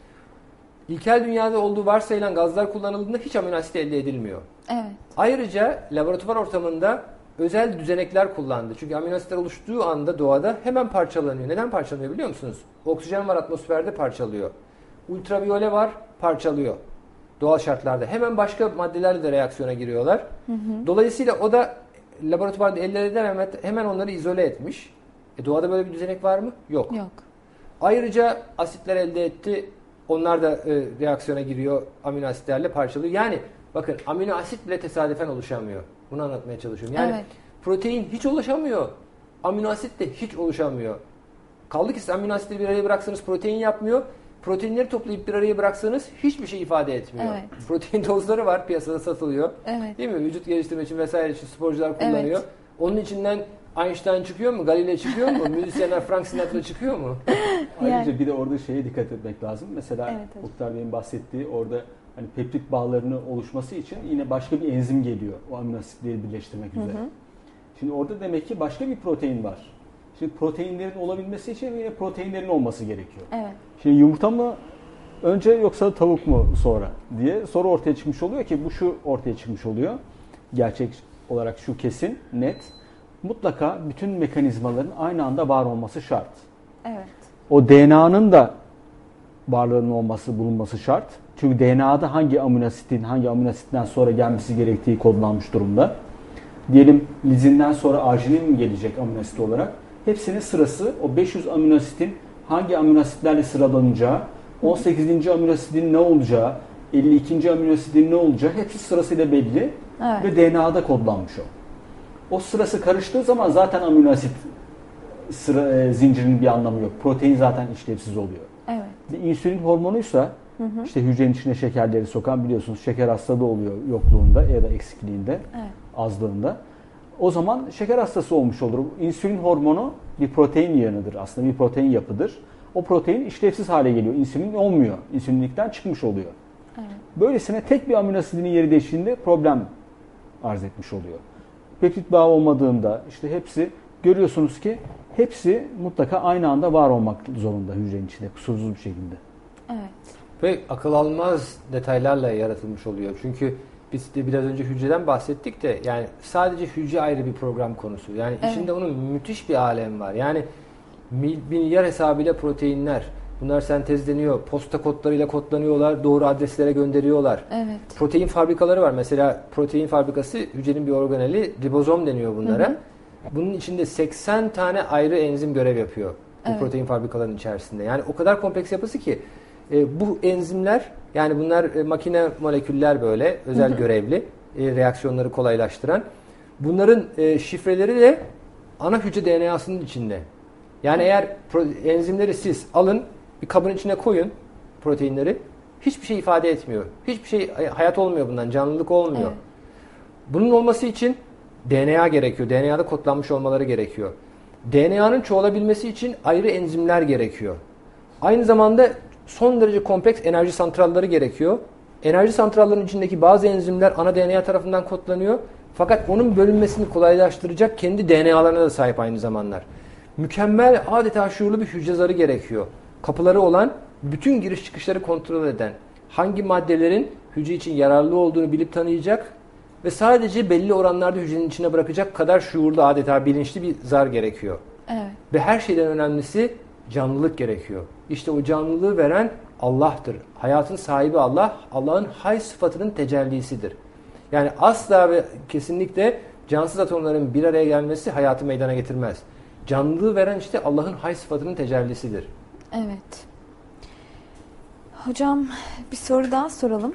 İlkel dünyada olduğu varsayılan gazlar kullanıldığında hiç amino asit elde edilmiyor. Evet. Ayrıca laboratuvar ortamında özel düzenekler kullandı. Çünkü amino asitler oluştuğu anda doğada hemen parçalanıyor. Neden parçalanıyor biliyor musunuz? Oksijen var atmosferde, parçalıyor. Ultraviyole var, parçalıyor. Doğal şartlarda. Hemen başka maddelerle de reaksiyona giriyorlar. Hı hı. Dolayısıyla o da laboratuvarda elde edilen hemen onları izole etmiş. E doğada böyle bir düzenek var mı? Yok. Yok. Ayrıca asitler elde etti. Onlar da e, reaksiyona giriyor. Amino asitlerle parçalıyor. Yani bakın, amino asit bile tesadüfen oluşamıyor. Bunu anlatmaya çalışıyorum. Yani evet. protein hiç oluşamıyor. Amino asit de hiç oluşamıyor. Kaldı ki siz amino asitleri bir araya bıraksanız protein yapmıyor. Proteinleri toplayıp bir araya bıraksanız hiçbir şey ifade etmiyor. Evet. Protein tozları var, piyasada satılıyor. Evet. Değil mi? Vücut geliştirme için vesaire için sporcular kullanıyor. Evet. Onun içinden Einstein çıkıyor mu? Galileo çıkıyor mu? Müzisyenler Frank Sinatra çıkıyor mu? Yani. Ayrıca bir de orada şeye dikkat etmek lazım. Mesela evet, Muhtar Bey'in bahsettiği orada hani peptit bağlarının oluşması için yine başka bir enzim geliyor o amino asitleri birleştirmek üzere. Hı hı. Şimdi orada demek ki başka bir protein var. Şimdi proteinlerin olabilmesi için yine proteinlerin olması gerekiyor. Evet. Şimdi yumurta mı önce yoksa tavuk mu sonra diye soru ortaya çıkmış oluyor ki bu şu ortaya çıkmış oluyor. Gerçek olarak şu kesin, net. Mutlaka bütün mekanizmaların aynı anda var olması şart. Evet. O D N A'nın da varlığının olması, bulunması şart. Çünkü D N A'da hangi amino asitin hangi amino asitten sonra gelmesi gerektiği kodlanmış durumda. Diyelim lizinden sonra arginin mi gelecek amino asit olarak? Hepsinin sırası o beş yüz amino asitin hangi amino asitlerle sıralanacağı, on sekizinci amino asidin ne olacağı, elli ikinci amino asidin ne olacağı hepsi sırasıyla belli. Evet. Ve D N A'da kodlanmış o. O sırası karıştığı zaman zaten amino asit sıra, e, zincirinin bir anlamı yok. Protein zaten işlevsiz oluyor. Evet. Bir insülin hormonuysa hı hı. işte hücrenin içine şekerleri sokan, biliyorsunuz şeker hastalığı oluyor yokluğunda ya da eksikliğinde, evet. azlığında. O zaman şeker hastası olmuş olur. İnsülin hormonu bir protein yığınıdır aslında, bir protein yapıdır. O protein işlevsiz hale geliyor. İnsülin olmuyor. İnsülinlikten çıkmış oluyor. Evet. Böylesine tek bir amino asidinin yeri değiştiğinde problem arz etmiş oluyor. Peptit bağı olmadığında işte hepsi görüyorsunuz ki hepsi mutlaka aynı anda var olmak zorunda hücrenin içinde kusursuz bir şekilde. Evet. Ve akıl almaz detaylarla yaratılmış oluyor. Çünkü biz de biraz önce hücreden bahsettik de yani sadece hücre ayrı bir program konusu. Yani evet. içinde onun müthiş bir alem var. Yani milyar hesabıyla proteinler. Bunlar sentezleniyor. Posta kodlarıyla kodlanıyorlar. Doğru adreslere gönderiyorlar. Evet. Protein fabrikaları var. Mesela protein fabrikası hücrenin bir organeli. Ribozom deniyor bunlara. Hı hı. Bunun içinde seksen tane ayrı enzim görev yapıyor. Bu evet. protein fabrikalarının içerisinde. Yani o kadar kompleks yapısı ki e, bu enzimler, yani bunlar e, makine moleküller böyle özel hı hı. görevli e, reaksiyonları kolaylaştıran. Bunların e, şifreleri de ana hücre D N A'sının içinde. Yani eğer enzimleri siz alın, bir kabın içine koyun proteinleri, hiçbir şey ifade etmiyor. Hiçbir şey, hayat olmuyor bundan, canlılık olmuyor. Evet. Bunun olması için D N A gerekiyor. D N A'da kodlanmış olmaları gerekiyor. D N A'nın çoğalabilmesi için ayrı enzimler gerekiyor. Aynı zamanda son derece kompleks enerji santralleri gerekiyor. Enerji santrallerinin içindeki bazı enzimler ana D N A tarafından kodlanıyor. Fakat onun bölünmesini kolaylaştıracak kendi D N A'larına da sahip aynı zamanlar. Mükemmel, adeta şuurlu bir hücre zarı gerekiyor. Kapıları olan, bütün giriş çıkışları kontrol eden, hangi maddelerin hücre için yararlı olduğunu bilip tanıyacak ve sadece belli oranlarda hücrenin içine bırakacak kadar şuurlu, adeta bilinçli bir zar gerekiyor. Evet. Ve her şeyden önemlisi canlılık gerekiyor. İşte o canlılığı veren Allah'tır. Hayatın sahibi Allah, Allah'ın hay sıfatının tecellisidir. Yani asla ve kesinlikle cansız atomların bir araya gelmesi hayatı meydana getirmez. Canlılığı veren işte Allah'ın hay sıfatının tecellisidir. Evet. Hocam bir soru daha soralım.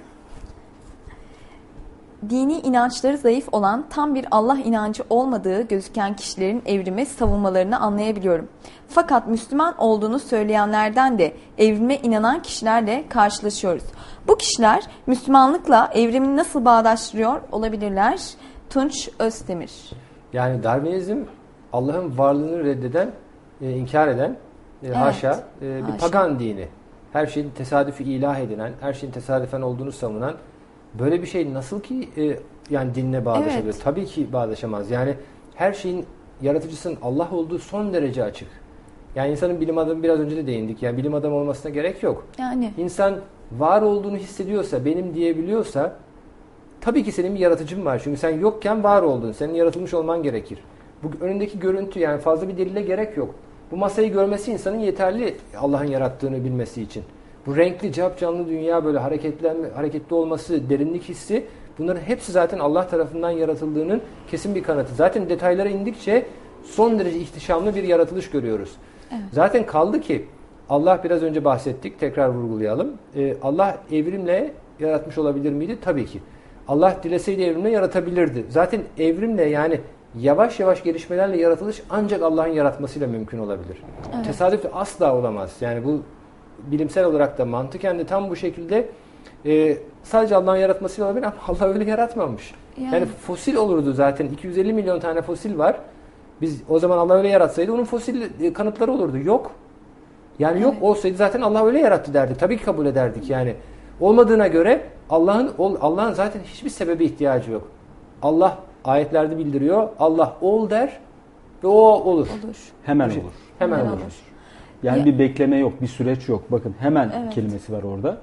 Dini inançları zayıf olan, tam bir Allah inancı olmadığı gözüken kişilerin evrimi savunmalarını anlayabiliyorum. Fakat Müslüman olduğunu söyleyenlerden de evrime inanan kişilerle karşılaşıyoruz. Bu kişiler Müslümanlıkla evrimi nasıl bağdaştırıyor olabilirler? Tunç Özdemir. Yani Darwinizm Allah'ın varlığını reddeden, e, inkar eden, e, Evet. haşa, e, bir Haşa. pagan dini. Her şeyin tesadüfi ilah edinen, her şeyin tesadüfen olduğunu savunan, böyle bir şey nasıl ki e, yani dinle bağdaşabilir? Evet. Tabii ki bağdaşamaz. Yani her şeyin yaratıcısının Allah olduğu son derece açık. Yani insanın bilim adamı, biraz önce de değindik. Yani bilim adamı olmasına gerek yok. Yani İnsan var olduğunu hissediyorsa, benim diyebiliyorsa, tabii ki senin bir yaratıcın var. Çünkü sen yokken var oldun. Senin yaratılmış olman gerekir. Bu önündeki görüntü, yani fazla bir delile gerek yok. Bu masayı görmesi insanın yeterli, Allah'ın yarattığını bilmesi için. Bu renkli, capcanlı dünya, böyle hareketlenme, hareketli olması, derinlik hissi, bunların hepsi zaten Allah tarafından yaratıldığının kesin bir kanıtı. Zaten detaylara indikçe son derece ihtişamlı bir yaratılış görüyoruz. Evet. Zaten kaldı ki Allah, biraz önce bahsettik, tekrar vurgulayalım. Ee, Allah evrimle yaratmış olabilir miydi? Tabii ki. Allah dileseydi evrimle yaratabilirdi. Zaten evrimle, yani yavaş yavaş gelişmelerle yaratılış ancak Allah'ın yaratmasıyla mümkün olabilir. Evet. Tesadüf de asla olamaz. Yani bu bilimsel olarak da, mantıken de tam bu şekilde e, sadece Allah'ın yaratmasıyla olabilir ama Allah öyle yaratmamış. Yani. Yani fosil olurdu zaten. iki yüz elli milyon tane fosil var. Biz o zaman Allah öyle yaratsaydı onun fosil e, kanıtları olurdu. Yok. Yani yok Evet. olsaydı zaten Allah öyle yarattı derdik. Tabii ki kabul ederdik yani. Olmadığına göre Allah'ın Allah'ın zaten hiçbir sebebe ihtiyacı yok. Allah ayetlerde bildiriyor. Allah ol der ve o olur. olur. Hemen şey- olur. Hemen, Hemen olur. olur. Yani Ya- bir bekleme yok, bir süreç yok. Bakın hemen Evet. kelimesi var orada.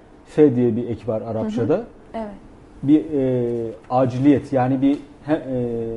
Fe diye bir ek var Arapçada. Evet. Bir e, aciliyet, yani bir he, e,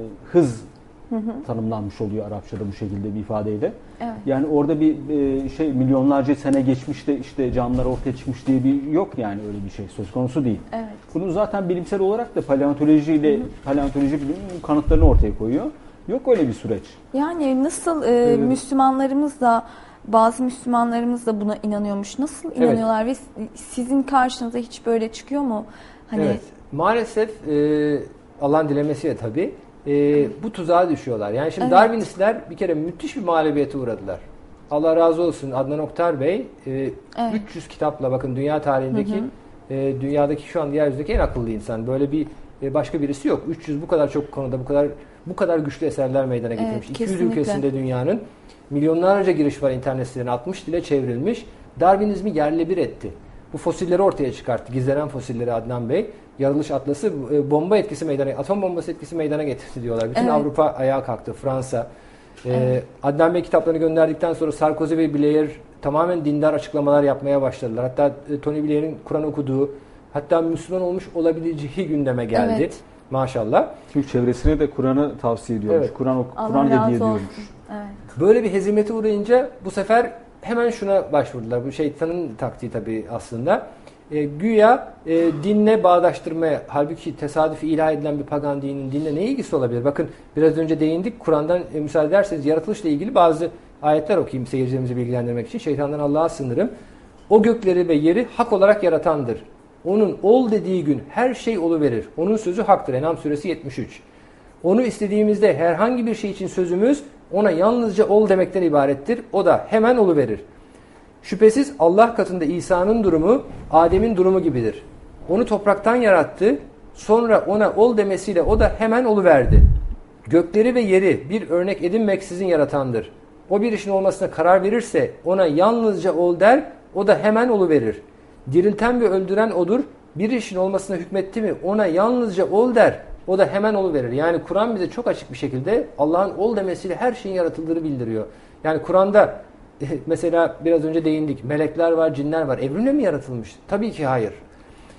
hız tanımlanmış oluyor Arapçada bu şekilde bir ifadeyle. Evet. Yani orada bir e, şey, milyonlarca sene geçmiş de işte canlılar ortaya çıkmış diye bir yok, yani öyle bir şey söz konusu değil. Evet. Bunun zaten bilimsel olarak da paleontolojiyle paleontoloji bilimin kanıtlarını ortaya koyuyor. Yok öyle bir süreç. Yani nasıl e, Evet. Müslümanlarımız da, bazı Müslümanlarımız da buna inanıyormuş. Nasıl inanıyorlar ve sizin karşınıza hiç böyle çıkıyor mu? Hani Evet. Maalesef e, Allah'ın dilemesiyle tabii e, bu tuzağa düşüyorlar. Yani şimdi Evet. Darwinistler bir kere müthiş bir mağlubiyete uğradılar. Allah razı olsun Adnan Oktar Bey e, Evet. üç yüz kitapla, bakın dünya tarihindeki e, dünyadaki şu an yeryüzündeki en akıllı insan. Böyle bir e, başka birisi yok. üç yüz bu kadar çok konuda bu kadar bu kadar güçlü eserler meydana Evet, getirmiş. iki yüz kesinlikle. ülkesinde dünyanın milyonlarca giriş var internet sitelerine, altmış dile çevrilmiş. Darwinizmi yerle bir etti. Bu fosilleri ortaya çıkarttı. Gizlenen fosilleri Adnan Bey. Yaratılış atlası e, bomba etkisi meydana, atom bombası etkisi meydana getirdi diyorlar. Bütün Evet. Avrupa ayağa kalktı. Fransa. E, Evet. Adnan Bey kitaplarını gönderdikten sonra Sarkozy ve Blair tamamen dindar açıklamalar yapmaya başladılar. Hatta e, Tony Blair'in Kur'an okuduğu, hatta Müslüman olmuş olabileceği gündeme geldi. Evet. Maşallah. Çünkü çevresine de Kur'an'ı tavsiye ediyormuş. Evet. Kur'an ok- Allah Kur'an hediye razı ediyormuş. olsun. Evet. Böyle bir hezimete uğrayınca bu sefer hemen şuna başvurdular. Bu şeytanın taktiği tabii aslında. E, güya e, dinle bağdaştırmaya, halbuki tesadüfi ilah edilen bir pagan dinin dinle ne ilgisi olabilir? Bakın biraz önce değindik. Kur'an'dan e, müsaade ederseniz yaratılışla ilgili bazı ayetler okuyayım seyircilerimizi bilgilendirmek için. Şeytandan Allah'a sığınırım. O gökleri ve yeri hak olarak yaratandır. Onun ol dediği gün her şey oluverir. Onun sözü haktır. En'am suresi yetmiş üç. Onu istediğimizde herhangi bir şey için sözümüz ona yalnızca ol demekten ibarettir. O da hemen oluverir. Şüphesiz Allah katında İsa'nın durumu Adem'in durumu gibidir. Onu topraktan yarattı. Sonra ona ol demesiyle o da hemen oluverdi. Gökleri ve yeri bir örnek edinmeksizin yaratandır. O bir işin olmasına karar verirse ona yalnızca ol der. O da hemen oluverir. Dirilten ve öldüren odur. Bir işin olmasına hükmetti mi ona yalnızca ol der. O da hemen oluverir. Yani Kur'an bize çok açık bir şekilde Allah'ın ol demesiyle her şeyin yaratıldığını bildiriyor. Yani Kur'an'da mesela biraz önce değindik. Melekler var, cinler var. Evrimle mi yaratılmış? Tabii ki hayır.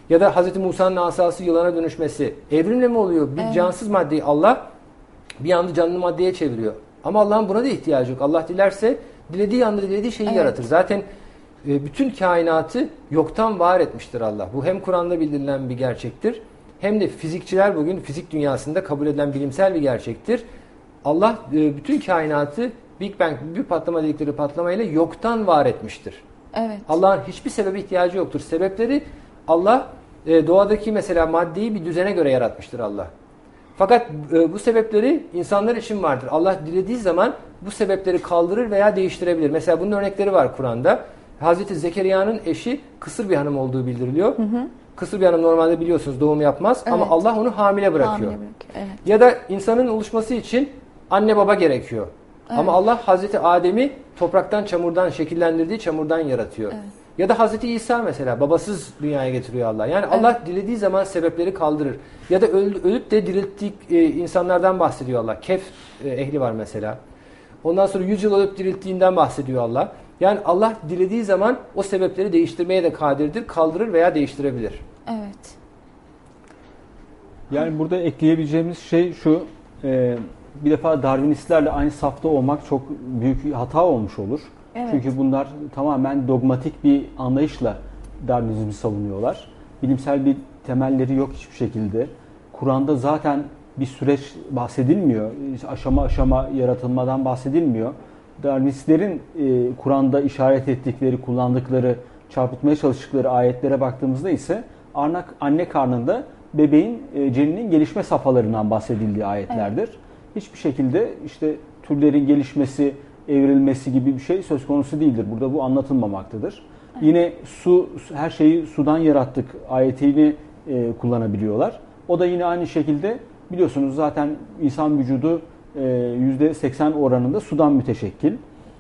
Ya da Hazreti Musa'nın asası yılana dönüşmesi evrimle mi oluyor? Bir evet. cansız maddeyi Allah bir anda canlı maddeye çeviriyor. Ama Allah'ın buna da ihtiyacı yok. Allah dilerse dilediği anda dilediği şeyi evet. yaratır. Zaten e, bütün kainatı yoktan var etmiştir Allah. Bu hem Kur'an'da bildirilen bir gerçektir, hem de fizikçiler bugün fizik dünyasında kabul edilen bilimsel bir gerçektir. Allah e, bütün kainatı Big Bang, büyük patlama dedikleri patlamayla yoktan var etmiştir. Evet. Allah'ın hiçbir sebebe ihtiyacı yoktur. Sebepleri Allah e, doğadaki mesela maddeyi bir düzene göre yaratmıştır Allah. Fakat e, bu sebepleri insanlar için vardır. Allah dilediği zaman bu sebepleri kaldırır veya değiştirebilir. Mesela bunun örnekleri var Kur'an'da. Hazreti Zekeriya'nın eşi kısır bir hanım olduğu bildiriliyor. Hı hı. Kısır bir hanım normalde biliyorsunuz doğum yapmaz evet. ama Allah onu hamile bırakıyor. Hamile bırakıyor. Evet. Ya da insanın oluşması için anne baba gerekiyor. Evet. Ama Allah Hazreti Adem'i topraktan, çamurdan şekillendirdiği çamurdan yaratıyor. Evet. Ya da Hazreti İsa mesela babasız dünyaya getiriyor Allah. Yani evet. Allah dilediği zaman sebepleri kaldırır. Ya da ölüp de dirilttiği insanlardan bahsediyor Allah. Kehf ehli var mesela. Ondan sonra yüz yıl ölüp dirilttiğinden bahsediyor Allah. Yani Allah dilediği zaman o sebepleri değiştirmeye de kadirdir. Kaldırır veya değiştirebilir. Evet. Yani burada ekleyebileceğimiz şey şu. E, bir defa Darwinistlerle aynı safta olmak çok büyük bir hata olmuş olur. Evet. Çünkü bunlar tamamen dogmatik bir anlayışla Darwinizmi savunuyorlar. Bilimsel bir temelleri yok hiçbir şekilde. Kur'an'da zaten bir süreç bahsedilmiyor. Aşama aşama yaratılmadan bahsedilmiyor. Darwinistlerin e, Kur'an'da işaret ettikleri, kullandıkları, çarpıtmaya çalıştıkları ayetlere baktığımızda ise arnak, anne karnında bebeğin e, ceninin gelişme safhalarından bahsedildiği ayetlerdir. Evet. Hiçbir şekilde işte türlerin gelişmesi, evrilmesi gibi bir şey söz konusu değildir. Burada bu anlatılmamaktadır. Evet. Yine su, her şeyi sudan yarattık ayetini e, kullanabiliyorlar. O da yine aynı şekilde biliyorsunuz zaten insan vücudu e, yüzde seksen oranında sudan müteşekkil.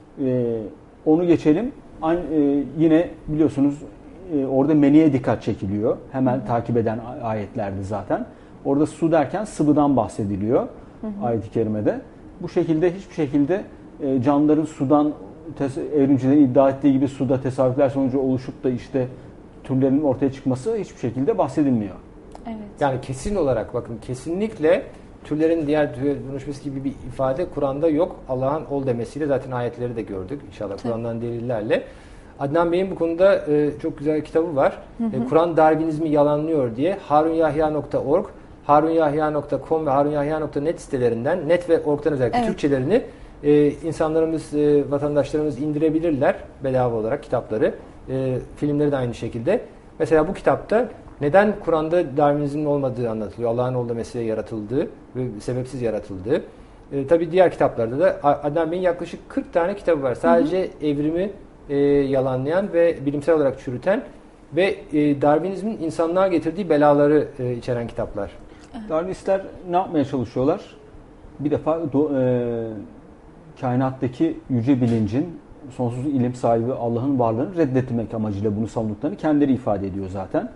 E, onu geçelim. An, e, yine biliyorsunuz e, orada meniye dikkat çekiliyor. Hemen hı hı. takip eden ayetlerdi zaten. Orada su derken sıvıdan bahsediliyor. Hı hı. Ayet-i kerimede. Bu şekilde hiçbir şekilde e, canlıların sudan evrimcilerin iddia ettiği gibi suda tesadüfler sonucu oluşup da işte türlerin ortaya çıkması hiçbir şekilde bahsedilmiyor. Evet. Yani kesin olarak bakın kesinlikle türlerin diğer türe dönüşmesi gibi bir ifade Kur'an'da yok. Allah'ın ol demesiyle zaten ayetleri de gördük inşallah Kur'an'dan delillerle. Adnan Bey'in bu konuda e, çok güzel bir kitabı var. E, Kur'an Darwinizmi yalanlıyor diye harunyahya nokta org, harunyahya nokta com ve harunyahya nokta net sitelerinden, net ve org'dan özellikle evet. Türkçelerini e, insanlarımız, e, vatandaşlarımız indirebilirler bedava olarak kitapları. E, filmleri de aynı şekilde. Mesela bu kitapta neden Kur'an'da Darwinizmin olmadığı anlatılıyor. Allah'ın olduğu mesleğe yaratıldığı ve sebepsiz yaratıldığı. E, tabii diğer kitaplarda da Adnan Bey'in yaklaşık kırk tane kitabı var. Sadece hı hı. evrimi e, yalanlayan ve bilimsel olarak çürüten ve e, Darwinizmin insanlığa getirdiği belaları e, içeren kitaplar. Darwinistler ne yapmaya çalışıyorlar? Bir defa do, e, kainattaki yüce bilincin, sonsuz ilim sahibi Allah'ın varlığını reddetmek amacıyla bunu savunduklarını kendileri ifade ediyor zaten.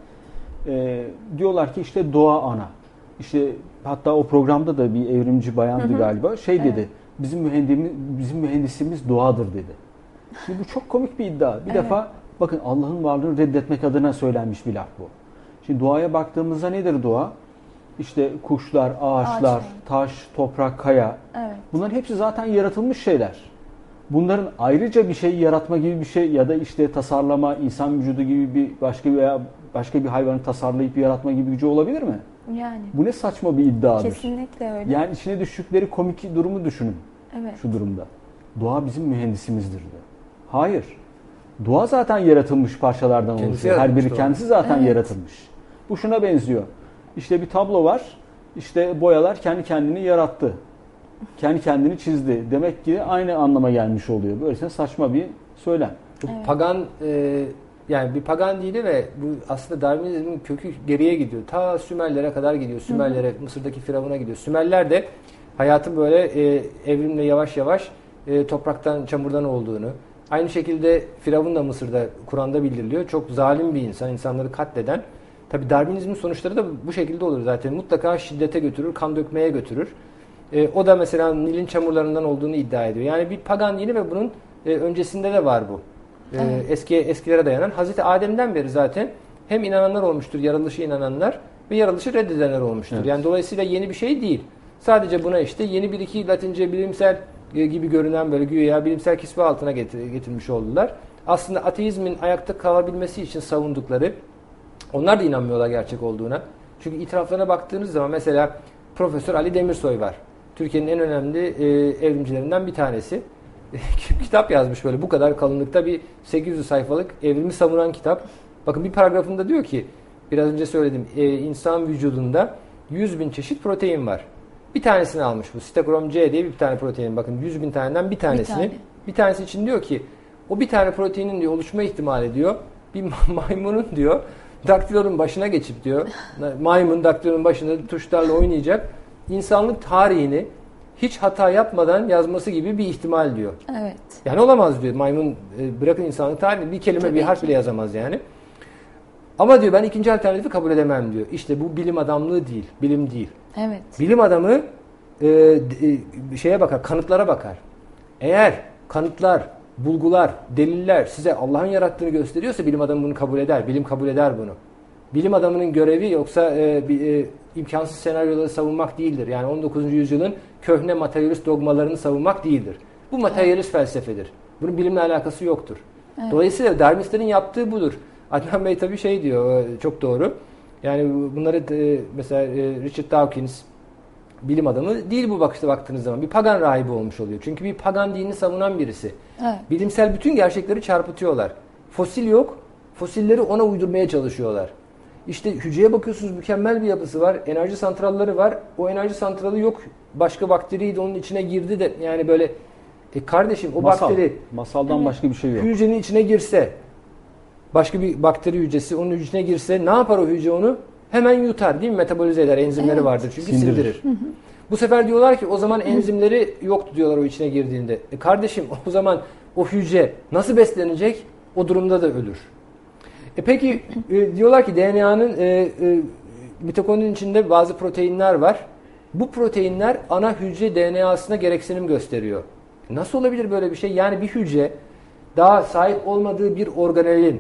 E, diyorlar ki işte doğa ana. İşte hatta o programda da bir evrimci bayandı hı hı. galiba. Şey evet. dedi. Bizim mühendisimiz bizim mühendisimiz doğadır dedi. Şimdi bu çok komik bir iddia. Bir evet. defa bakın Allah'ın varlığını reddetmek adına söylenmiş bir laf bu. Şimdi doğaya baktığımızda nedir doğa? İşte kuşlar, ağaçlar, Ağaç, taş, toprak, kaya. Evet. Bunların hepsi zaten yaratılmış şeyler. Bunların ayrıca bir şey yaratma gibi bir şey ya da işte tasarlama, insan vücudu gibi bir başka veya başka bir hayvanı tasarlayıp yaratma gibi gücü olabilir mi? Yani. Bu ne saçma bir iddiadır. Kesinlikle öyle. Yani içine düştükleri komik durumu düşünün. Evet. Şu durumda. Doğa bizim mühendisimizdir diyor. Hayır. Doğa zaten yaratılmış parçalardan kendisi oluşuyor. Her biri kendisi zaten evet. yaratılmış. Bu şuna benziyor. İşte bir tablo var. İşte boyalar kendi kendini yarattı. Kendi kendini çizdi. Demek ki aynı anlama gelmiş oluyor. Böylesine saçma bir söylem. Evet. Pagan e, yani bir pagan dini ve bu aslında Darwinizmin kökü geriye gidiyor. Ta Sümerlere kadar gidiyor. Sümerlere, hı hı. Mısır'daki Firavun'a gidiyor. Sümerler de hayatın böyle e, evrimle yavaş yavaş e, topraktan, çamurdan olduğunu. Aynı şekilde Firavun da Mısır'da, Kur'an'da bildiriliyor. Çok zalim bir insan, insanları katleden. Tabii Darwinizmin sonuçları da bu şekilde olur zaten. Mutlaka şiddete götürür, kan dökmeye götürür. E, o da mesela Nil'in çamurlarından olduğunu iddia ediyor. Yani bir pagan dini ve bunun e, öncesinde de var bu. E, evet. Eski eskilere dayanan. Hazreti Adem'den beri zaten hem inananlar olmuştur, yaratılışa inananlar ve yaratılışı reddedenler olmuştur. Evet. Yani dolayısıyla yeni bir şey değil. Sadece buna işte yeni bir iki Latince bilimsel gibi görünen böyle güya bilimsel kisve altına getir, getirmiş oldular. Aslında ateizmin ayakta kalabilmesi için savundukları, onlar da inanmıyorlar gerçek olduğuna. Çünkü itiraflarına baktığınız zaman mesela Profesör Ali Demirsoy var. Türkiye'nin en önemli e, evrimcilerinden bir tanesi. Kitap yazmış böyle bu kadar kalınlıkta bir sekiz yüz sayfalık evrimi savunan kitap. Bakın bir paragrafında diyor ki, biraz önce söyledim, e, insan vücudunda yüz bin çeşit protein var. Bir tanesini almış bu. Sitokrom C diye bir tane protein. Bakın yüz bin taneden bir tanesini. Bir, tane. bir tanesi için diyor ki o bir tane proteinin diyor oluşma ihtimali diyor bir maymunun diyor daktilonun başına geçip diyor maymun daktilonun başında tuşlarla oynayacak insanlık tarihini hiç hata yapmadan yazması gibi bir ihtimal diyor. Evet. Yani olamaz diyor. Maymun bırakın insanlık tarihini bir kelime Tabii bir harf ki. bile yazamaz yani. Ama diyor ben ikinci alternatifi kabul edemem diyor. İşte bu bilim adamlığı değil, bilim değil. Evet. Bilim adamı e, e, şeye bakar, kanıtlara bakar. Eğer kanıtlar, bulgular, deliller size Allah'ın yarattığını gösteriyorsa bilim adamı bunu kabul eder, bilim kabul eder bunu. Bilim adamının görevi yoksa e, bir, e, imkansız senaryoları savunmak değildir. Yani on dokuzuncu yüzyılın köhne materyalist dogmalarını savunmak değildir. Bu materyalist evet. felsefedir. Bunun bilimle alakası yoktur. Evet. Dolayısıyla Darwinistlerin yaptığı budur. Adnan Bey tabii şey diyor, çok doğru. Yani bunları mesela Richard Dawkins bilim adamı değil bu bakışta baktığınız zaman. Bir pagan rahibi olmuş oluyor. Çünkü bir pagan dinini savunan birisi. Evet. Bilimsel bütün gerçekleri çarpıtıyorlar. Fosil yok. Fosilleri ona uydurmaya çalışıyorlar. İşte hücreye bakıyorsunuz mükemmel bir yapısı var. Enerji santralları var. O enerji santralı yok. Başka bakteriydi onun içine girdi de yani böyle e kardeşim o Masal. bakteri masaldan evet. başka bir şey yok. Hücrenin içine girse başka bir bakteri hücresi onun içine girse ne yapar o hücre onu? Hemen yutar değil mi? Metabolize eder. Enzimleri evet. vardır çünkü sindirir. sindirir. Hı hı. Bu sefer diyorlar ki o zaman enzimleri yoktu diyorlar o içine girdiğinde. E kardeşim o zaman o hücre nasıl beslenecek? O durumda da ölür. E peki e, diyorlar ki D N A'nın e, e, mitokondrinin içinde bazı proteinler var. Bu proteinler ana hücre D N A'sına gereksinim gösteriyor. Nasıl olabilir böyle bir şey? Yani bir hücre daha sahip olmadığı bir organelin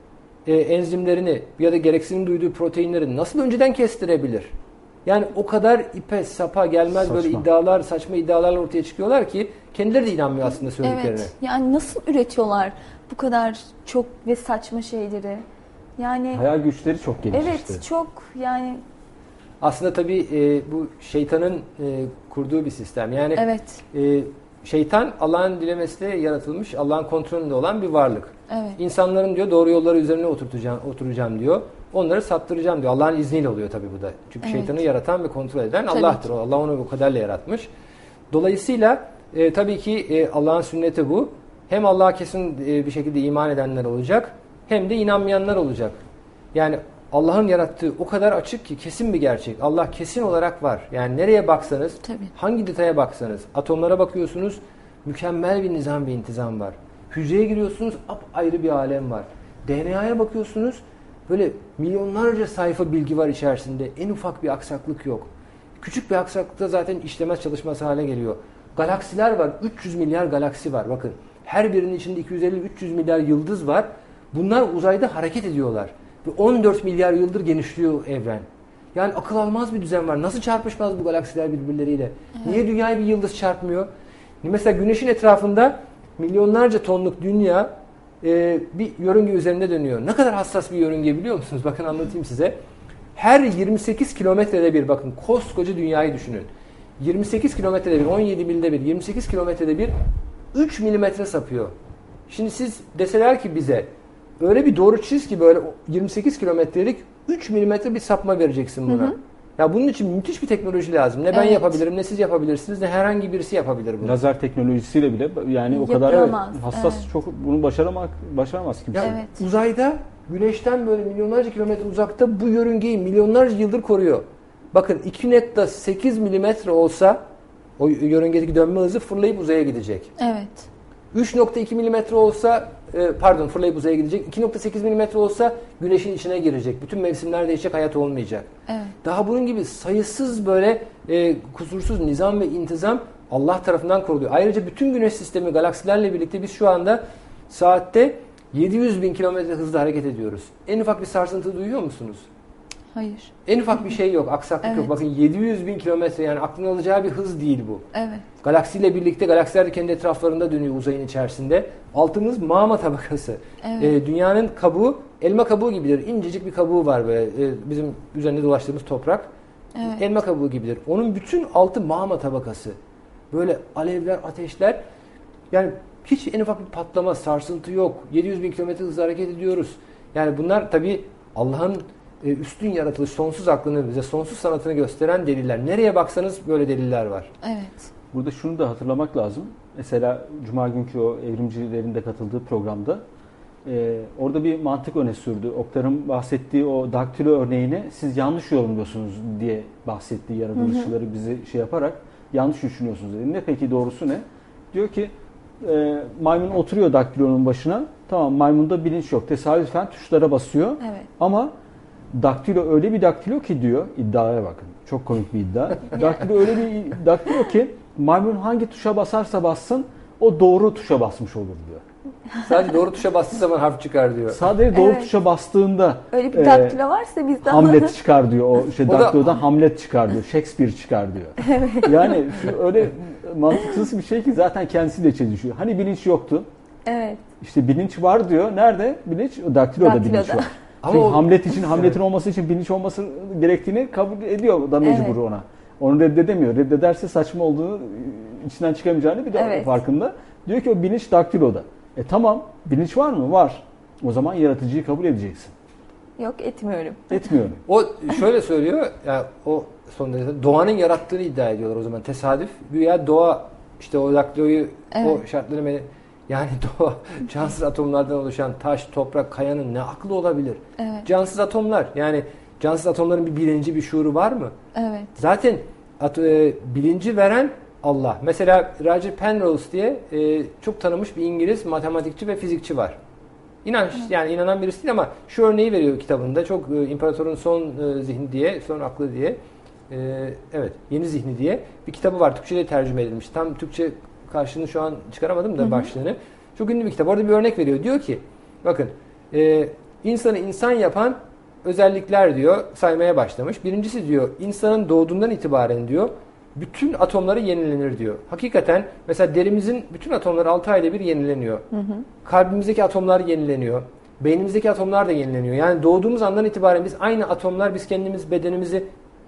e, enzimlerini ya da gereksinim duyduğu proteinleri nasıl önceden kestirebilir? Yani o kadar ipe sapa gelmez saçma. Böyle iddialar, saçma iddialarla ortaya çıkıyorlar ki kendileri de inanmıyor aslında söylediklerine. Evet. Yani nasıl üretiyorlar bu kadar çok ve saçma şeyleri? Yani hayal güçleri çok geniş. Evet, işte. çok yani aslında tabii e, bu şeytanın e, kurduğu bir sistem. Yani evet. e, şeytan Allah'ın dilemesiyle yaratılmış, Allah'ın kontrolünde olan bir varlık. Evet. İnsanların diyor doğru yolları üzerine oturtacağım, oturacağım diyor. Onları saptıracağım diyor. Allah'ın izniyle oluyor tabii bu da. Çünkü evet. şeytanı yaratan ve kontrol eden tabii Allah'tır. Ki. Allah onu bu kadarla yaratmış. Dolayısıyla e, tabii ki e, Allah'ın sünneti bu. Hem Allah'a kesin e, bir şekilde iman edenler olacak, hem de inanmayanlar olacak. Yani Allah'ın yarattığı o kadar açık ki kesin bir gerçek. Allah kesin olarak var. Yani nereye baksanız, tabii. hangi detaya baksanız, atomlara bakıyorsunuz, mükemmel bir nizam ve intizam var. Hücreye giriyorsunuz, apayrı bir alem var. D N A'ya bakıyorsunuz, böyle milyonlarca sayfa bilgi var içerisinde. En ufak bir aksaklık yok. Küçük bir aksaklıkta zaten işlemez çalışması hale geliyor. Galaksiler var. üç yüz milyar galaksi var. Bakın her birinin içinde iki yüz elli üç yüz milyar yıldız var. Bunlar uzayda hareket ediyorlar. Ve on dört milyar yıldır genişliyor evren. Yani akıl almaz bir düzen var. Nasıl çarpışmaz bu galaksiler birbirleriyle? Evet. Niye dünyayı bir yıldız çarpmıyor? Mesela Güneş'in etrafında milyonlarca tonluk dünya e, bir yörünge üzerinde dönüyor. Ne kadar hassas bir yörünge biliyor musunuz? Bakın anlatayım size. Her yirmi sekiz kilometrede bir, bakın koskoca dünyayı düşünün. yirmi sekiz kilometrede bir, on yedi milde bir, yirmi sekiz kilometrede bir üç milimetre sapıyor. Şimdi siz deseler ki bize öyle bir doğru çiz ki böyle yirmi sekiz kilometrelik üç milimetre bir sapma vereceksin buna. Hı hı. Ya bunun için müthiş bir teknoloji lazım. Ne ben evet. yapabilirim, ne siz yapabilirsiniz, ne herhangi birisi yapabilir bunu. Lazer teknolojisiyle bile yani o kadar Yapılamaz. hassas evet. çok bunu başaramak başaramaz kimse. Yani evet. Uzayda Güneş'ten böyle milyonlarca kilometre uzakta bu yörüngeyi milyonlarca yıldır koruyor. Bakın iki nokta sekiz milimetre olsa o yörüngedeki dönme hızı fırlayıp uzaya gidecek. Evet. üç nokta iki milimetre olsa pardon fırlayıp uzaya gidecek. iki nokta sekiz milimetre olsa Güneş'in içine girecek. Bütün mevsimler değişecek, hayat olmayacak. Evet. Daha bunun gibi sayısız böyle e, kusursuz nizam ve intizam Allah tarafından kuruluyor. Ayrıca bütün Güneş sistemi galaksilerle birlikte biz şu anda saatte yedi yüz bin kilometre hızla hareket ediyoruz. En ufak bir sarsıntı duyuyor musunuz? Hayır. En ufak bir şey yok, aksaklık Evet. yok. Bakın yedi yüz bin kilometre, yani aklın alacağı bir hız değil bu. Evet. Galaksiyle birlikte, galaksiler de kendi etraflarında dönüyor uzayın içerisinde. Altımız mağma tabakası. Evet. Ee, dünyanın kabuğu elma kabuğu gibidir. İncecik bir kabuğu var böyle. Ee, bizim üzerinde dolaştığımız toprak. Evet. Elma kabuğu gibidir. Onun bütün altı mağma tabakası. Böyle alevler, ateşler. Yani hiç en ufak bir patlama, sarsıntı yok. yedi yüz bin kilometre hızla hareket ediyoruz. Yani bunlar tabii Allah'ın üstün yaratılış, sonsuz aklını bize, sonsuz sanatını gösteren deliller. Nereye baksanız böyle deliller var. Evet. Burada şunu da hatırlamak lazım. Mesela Cuma günkü o evrimcilerin de katıldığı programda e, orada bir mantık öne sürdü. Oktar'ın bahsettiği o daktilo örneğini siz yanlış yorumluyorsunuz diye bahsettiği yaratılışçıları bizi şey yaparak yanlış düşünüyorsunuz dedi. Ne peki, doğrusu ne? Diyor ki e, maymun oturuyor daktilonun başına. Tamam, maymunda bilinç yok. Tesadüfen tuşlara basıyor. Evet. Ama daktilo öyle bir daktilo ki diyor, iddiaya bakın. Çok komik bir iddia. Daktilo öyle bir daktilo ki maymun hangi tuşa basarsa bassın o doğru tuşa basmış olur diyor. Sadece doğru tuşa bastığı zaman harf çıkar diyor. Sadece doğru Evet. tuşa bastığında Öyle bir e, daktilo varsa bizden Hamlet çıkar diyor. O şey O da- daktilodan Hamlet çıkar diyor. Shakespeare çıkar diyor. Yani şu öyle mantıksız bir şey ki zaten kendisiyle çelişiyor. Hani bilinç yoktu? Evet. İşte bilinç var diyor. Nerede bilinç? O daktiloda, Daktiloda. bilinç var. Ama Çünkü o- Hamlet için, Hamlet'in olması için bilinç olması gerektiğini kabul ediyor da mecbur Evet. ona. Onu reddedemiyor. Reddederse saçma olduğunu, içinden çıkamayacağını bir de Evet. farkında. Diyor ki o bilinç daktiloda. E tamam, bilinç var mı? Var. O zaman yaratıcıyı kabul edeceksin. Yok, etmiyorum. Etmiyorum. O şöyle söylüyor, yani o son derece doğanın yarattığını iddia ediyorlar o zaman. Tesadüf. Güya doğa işte o daktiloyu, Evet. o şartları me- yani doğa cansız atomlardan oluşan taş, toprak, kayanın ne aklı olabilir? Evet. Cansız atomlar, yani cansız atomların bir bilinci, bir şuuru var mı? Evet. Zaten at- e, bilinci veren Allah. Mesela Roger Penrose diye e, çok tanınmış bir İngiliz matematikçi ve fizikçi var. İnanç, yani inanan birisi değil ama şu örneği veriyor kitabında. Çok e, imparatorun son e, zihni diye, son aklı diye. E, evet, yeni zihni diye bir kitabı var. Türkçe'de tercüme edilmiş. Tam Türkçe karşılığını şu an çıkaramadım da, hı hı, başlığını. Çok ünlü bir kitap. Orada bir örnek veriyor. Diyor ki, bakın e, insanı insan yapan özellikler diyor saymaya başlamış. Birincisi diyor, insanın doğduğundan itibaren diyor bütün atomları yenilenir diyor. Hakikaten mesela derimizin bütün atomları altı ayda bir yenileniyor. Hı hı. Kalbimizdeki atomlar yenileniyor. Beynimizdeki atomlar da yenileniyor. Yani doğduğumuz andan itibaren biz aynı atomlar, biz kendimiz bedenimizi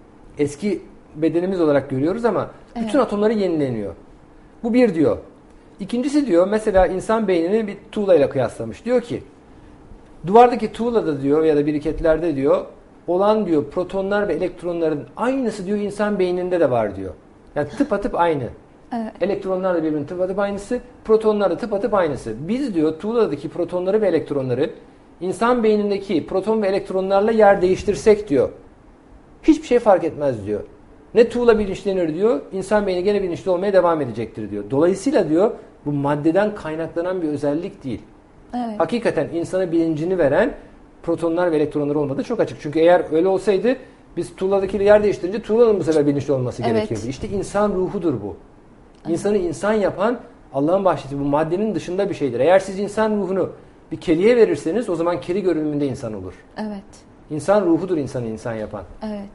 eski bedenimiz olarak görüyoruz ama evet, bütün atomları yenileniyor. Bu bir diyor. İkincisi diyor, mesela insan beynini bir tuğlayla kıyaslamış. Diyor ki duvardaki tuğlada diyor ya da biriketlerde diyor olan diyor protonlar ve elektronların aynısı diyor insan beyninde de var diyor. Yani tıpatıp aynı. Evet. Elektronlar da birbirinin tıpatıp aynısı, protonlar da tıpatıp aynısı. Biz diyor tuğladaki protonları ve elektronları insan beynindeki proton ve elektronlarla yer değiştirsek diyor hiçbir şey fark etmez diyor. Ne tuğla bilinçlenir diyor, insan beyni gene bilinçli olmaya devam edecektir diyor. Dolayısıyla diyor bu maddeden kaynaklanan bir özellik değil. Evet. Hakikaten insana bilincini veren protonlar ve elektronlar olmadığı çok açık. Çünkü eğer öyle olsaydı biz tuğladakiyle yer değiştirince tuğlanın bu sefer bilinçli olması Evet. gerekirdi. İşte insan ruhudur bu. İnsanı insan yapan Allah'ın bahşeti, bu maddenin dışında bir şeydir. Eğer siz insan ruhunu bir kediye verirseniz o zaman kedi görünümünde insan olur. Evet. İnsan ruhudur insanı insan yapan. Evet.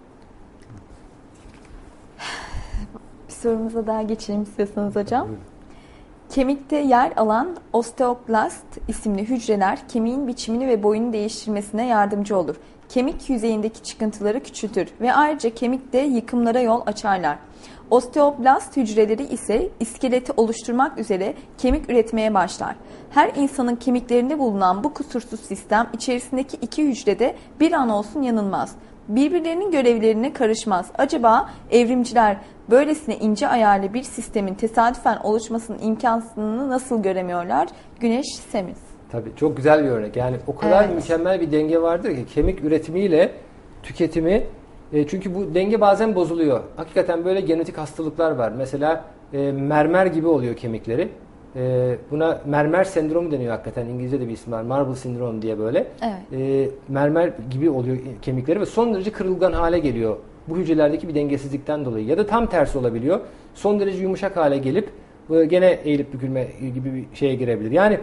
Bir sorumuza daha geçelim istiyorsanız hocam. Buyurun. Kemikte yer alan osteoklast isimli hücreler kemiğin biçimini ve boyunu değiştirmesine yardımcı olur. Kemik yüzeyindeki çıkıntıları küçültür ve ayrıca kemikte yıkımlara yol açarlar. Osteoblast hücreleri ise iskeleti oluşturmak üzere kemik üretmeye başlar. Her insanın kemiklerinde bulunan bu kusursuz sistem içerisindeki iki hücrede bir an olsun yanılmaz. Birbirlerinin görevlerine karışmaz. Acaba evrimciler böylesine ince ayarlı bir sistemin tesadüfen oluşmasının imkansızlığını nasıl göremiyorlar? Güneş Semiz. Tabii çok güzel bir örnek. Yani o kadar Evet. mükemmel bir denge vardır ki kemik üretimiyle tüketimi. E, çünkü bu denge bazen bozuluyor. Hakikaten böyle genetik hastalıklar var. Mesela e, mermer gibi oluyor kemikleri. E, buna mermer sendromu deniyor hakikaten. İngilizce'de bir isim var. Marble syndrome diye böyle. Evet. E, mermer gibi oluyor kemikleri ve son derece kırılgan hale geliyor. Bu hücrelerdeki bir dengesizlikten dolayı. Ya da tam tersi olabiliyor. Son derece yumuşak hale gelip e, gene eğilip bükülme gibi bir şeye girebilir. Yani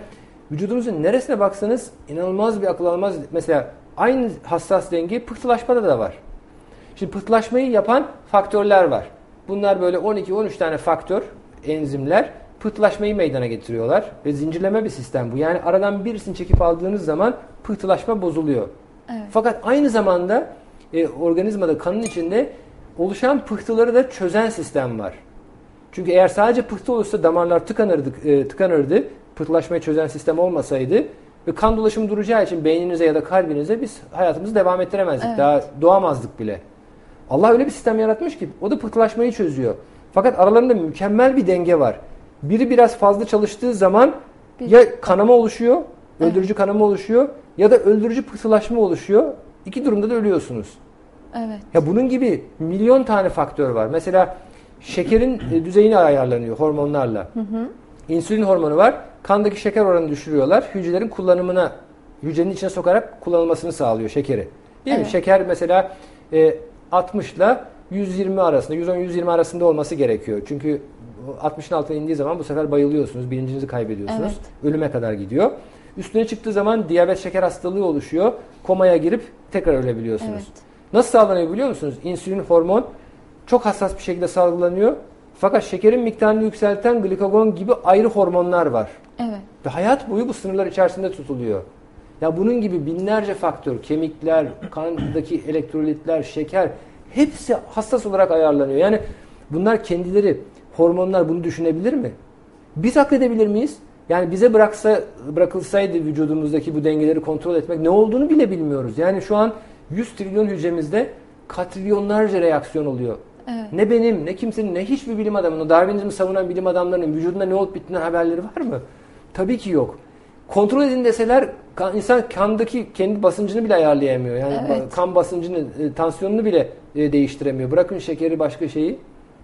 Vücudumuzun neresine baksanız inanılmaz bir akıl almaz. Mesela aynı hassas denge pıhtılaşmada da var. Şimdi pıhtılaşmayı yapan faktörler var. Bunlar böyle on iki on üç tane faktör, enzimler pıhtılaşmayı meydana getiriyorlar. Ve zincirleme bir sistem bu. Yani aradan birisini çekip aldığınız zaman pıhtılaşma bozuluyor. Evet. Fakat aynı zamanda e, organizmada, kanın içinde oluşan pıhtıları da çözen sistem var. Çünkü eğer sadece pıhtı olursa damarlar tıkanırdı, e, tıkanırdı. Pıhtılaşmayı çözen sistem olmasaydı ve kan dolaşımı duracağı için beyninize ya da kalbinize biz hayatımızı devam ettiremezdik. Evet. Daha doğamazdık bile. Allah öyle bir sistem yaratmış ki o da pıhtılaşmayı çözüyor. Fakat aralarında mükemmel bir denge var. Biri biraz fazla çalıştığı zaman bir... ya kanama oluşuyor, öldürücü evet. kanama oluşuyor ya da öldürücü pıhtılaşma oluşuyor. İki durumda da ölüyorsunuz. Evet. Ya bunun gibi milyon tane faktör var. Mesela şekerin düzeyini ayarlanıyor hormonlarla. Hı hı. İnsülin hormonu var. Kandaki şeker oranını düşürüyorlar. Hücrelerin kullanımına, hücrenin içine sokarak kullanılmasını sağlıyor şekeri. Değil evet. mi? Şeker mesela e, altmış ile yüz yirmi arasında, yüz on yüz yirmi arasında olması gerekiyor. Çünkü altmışın altına indiği zaman bu sefer bayılıyorsunuz, bilincinizi kaybediyorsunuz. Evet. Ölüme kadar gidiyor. Üstüne çıktığı zaman diyabet, şeker hastalığı oluşuyor. Komaya girip tekrar ölebiliyorsunuz. Evet. Nasıl sağlanıyor biliyor musunuz? İnsülin hormon çok hassas bir şekilde salgılanıyor. Fakat şekerin miktarını yükselten glikagon gibi ayrı hormonlar var. Evet. Ve hayat boyu bu sınırlar içerisinde tutuluyor. Ya bunun gibi binlerce faktör, kemikler, kandaki elektrolitler, şeker hepsi hassas olarak ayarlanıyor. Yani bunlar kendileri, hormonlar bunu düşünebilir mi? Biz akledebilir miyiz? Yani bize bıraksa, bırakılsaydı vücudumuzdaki bu dengeleri kontrol etmek ne olduğunu bile bilmiyoruz. Yani şu an yüz trilyon hücremizde katrilyonlarca reaksiyon oluyor. Evet. Ne benim, ne kimsenin, ne hiçbir bilim adamının, Darwinizmi savunan bilim adamlarının vücudunda ne olup bittiğinden haberleri var mı? Tabii ki yok. Kontrol edin deseler insan kandaki kendi basıncını bile ayarlayamıyor. Yani evet. kan basıncını, tansiyonunu bile değiştiremiyor. Bırakın şekeri, başka şeyi.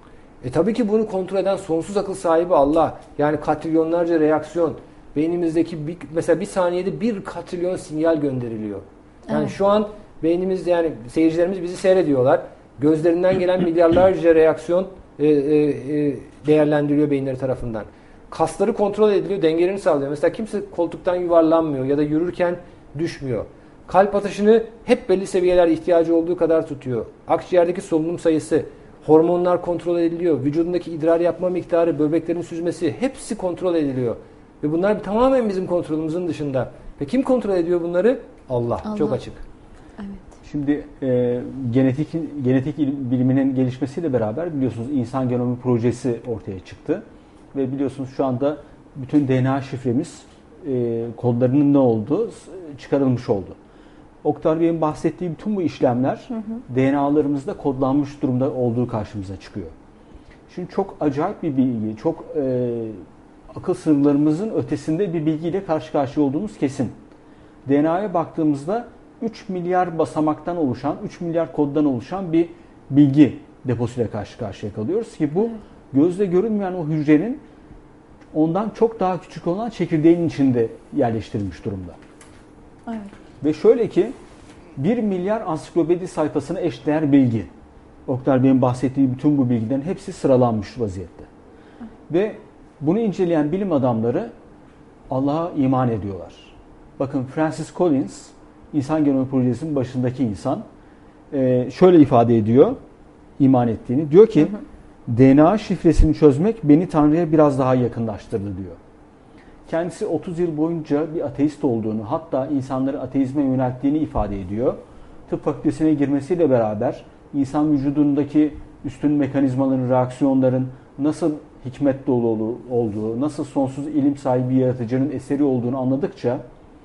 E tabii ki bunu kontrol eden sonsuz akıl sahibi Allah. Yani katrilyonlarca reaksiyon. Beynimizdeki bir, mesela bir saniyede bir katrilyon sinyal gönderiliyor. Yani evet. şu an beynimizde, yani seyircilerimiz bizi seyrediyorlar. Gözlerinden gelen milyarlarca reaksiyon e, e, değerlendiriliyor beyinleri tarafından. Kasları kontrol ediliyor, dengelerini sağlıyor. Mesela kimse koltuktan yuvarlanmıyor ya da yürürken düşmüyor. Kalp atışını hep belli seviyelerde ihtiyacı olduğu kadar tutuyor. Akciğerdeki solunum sayısı, hormonlar kontrol ediliyor. Vücudundaki idrar yapma miktarı, böbreklerin süzmesi hepsi kontrol ediliyor. Ve bunlar tamamen bizim kontrolümüzün dışında. Ve kim kontrol ediyor bunları? Allah. Allah. Çok açık. Evet. Şimdi e, genetik genetik biliminin gelişmesiyle beraber biliyorsunuz insan genomu projesi ortaya çıktı. Ve biliyorsunuz şu anda bütün D N A şifremiz e, kodlarının ne olduğu çıkarılmış oldu. Oktay Bey'in bahsettiği bütün bu işlemler hı hı. D N A'larımızda kodlanmış durumda olduğu karşımıza çıkıyor. Şimdi çok acayip bir bilgi, çok e, akıl sınırlarımızın ötesinde bir bilgiyle karşı karşıya olduğumuz kesin. D N A'ya baktığımızda üç milyar basamaktan oluşan, üç milyar koddan oluşan bir bilgi deposuyla karşı karşıya kalıyoruz ki bu gözle görünmeyen o hücrenin ondan çok daha küçük olan çekirdeğin içinde yerleştirilmiş durumda. Evet. Ve şöyle ki bir milyar ansiklopedi sayfasına eşdeğer bilgi. Oktay Bey'in bahsettiği bütün bu bilgilerin hepsi sıralanmış vaziyette. Evet. Ve bunu inceleyen bilim adamları Allah'a iman ediyorlar. Bakın Francis Collins, İnsan Genomu Projesi'nin başındaki insan, şöyle ifade ediyor iman ettiğini. Diyor ki hı hı. D N A şifresini çözmek beni Tanrı'ya biraz daha yakınlaştırdı diyor. Kendisi otuz yıl boyunca bir ateist olduğunu, hatta insanları ateizme yönelttiğini ifade ediyor. Tıp fakültesine girmesiyle beraber insan vücudundaki üstün mekanizmaların, reaksiyonların nasıl hikmet dolu olduğu, nasıl sonsuz ilim sahibi bir yaratıcının eseri olduğunu anladıkça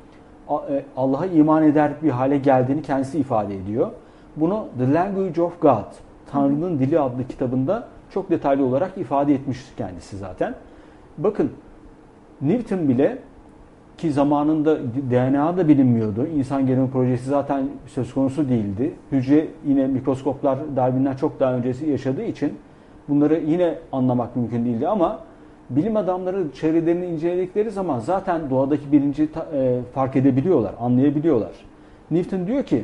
Allah'a iman eder bir hale geldiğini kendisi ifade ediyor. Bunu The Language of God, Tanrı'nın Dili adlı kitabında çok detaylı olarak ifade etmiştir kendisi zaten. Bakın Newton bile, ki zamanında D N A da bilinmiyordu. İnsan Genomu Projesi zaten söz konusu değildi. Hücre yine mikroskoplar Darwin'den çok daha öncesi yaşadığı için bunları yine anlamak mümkün değildi ama bilim adamları çevrelerini inceledikleri zaman zaten doğadaki bilinci e, fark edebiliyorlar, anlayabiliyorlar. Newton diyor ki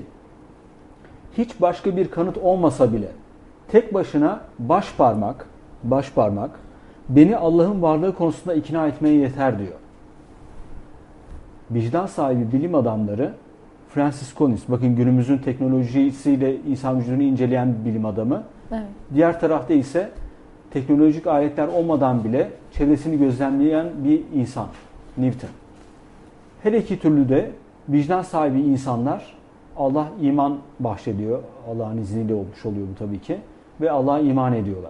hiç başka bir kanıt olmasa bile tek başına baş parmak, baş parmak beni Allah'ın varlığı konusunda ikna etmeye yeter diyor. vicdan sahibi bilim adamları, Francis Collins, bakın günümüzün teknolojisiyle insan vücudunu inceleyen bir bilim adamı. Evet. Diğer tarafta ise teknolojik aletler olmadan bile çevresini gözlemleyen bir insan, Newton. Her iki türlü de vicdan sahibi insanlar, Allah iman bahşediyor. Allah'ın izniyle olmuş oluyor bu tabii ki. Ve Allah'a iman ediyorlar.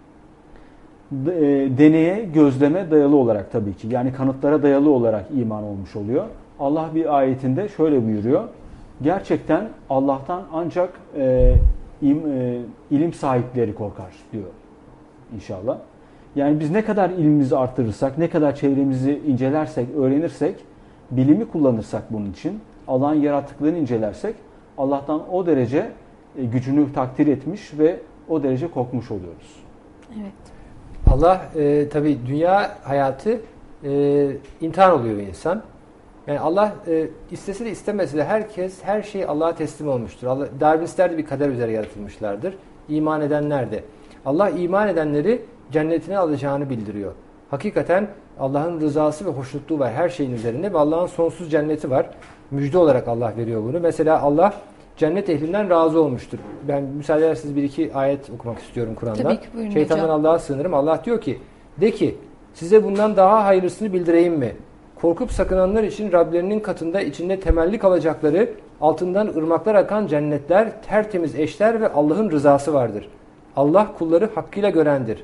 Deneye, gözleme dayalı olarak tabii ki. Yani kanıtlara dayalı olarak iman olmuş oluyor. Allah bir ayetinde şöyle buyuruyor. Gerçekten Allah'tan ancak e, im, e, ilim sahipleri korkar diyor inşallah. Yani biz ne kadar ilmimizi arttırırsak, ne kadar çevremizi incelersek, öğrenirsek, bilimi kullanırsak bunun için, Allah'ın yarattıklarını incelersek, Allah'tan o derece e, gücünü takdir etmiş ve o derece korkmuş oluyoruz. Evet. Allah e, tabii dünya hayatı e, imtihan oluyor insan. Yani Allah e, istese de istemese de herkes, her şey Allah'a teslim olmuştur. Allah, Darwinistler de bir kader üzere yaratılmışlardır. İman edenler de. Allah iman edenleri cennetine alacağını bildiriyor. Hakikaten Allah'ın rızası ve hoşnutluğu var her şeyin üzerinde ve Allah'ın sonsuz cenneti var. Müjde olarak Allah veriyor bunu. Mesela Allah cennet ehlinden razı olmuştur. Ben müsaade ederseniz bir iki ayet okumak istiyorum Kur'an'dan. Tabii ki, buyurun Şeytandan hocam. Allah'a sığınırım. Allah diyor ki, de ki size bundan daha hayırlısını bildireyim mi? Korkup sakınanlar için Rablerinin katında içinde temelli kalacakları, altından ırmaklar akan cennetler, tertemiz eşler ve Allah'ın rızası vardır. Allah kulları hakkıyla görendir.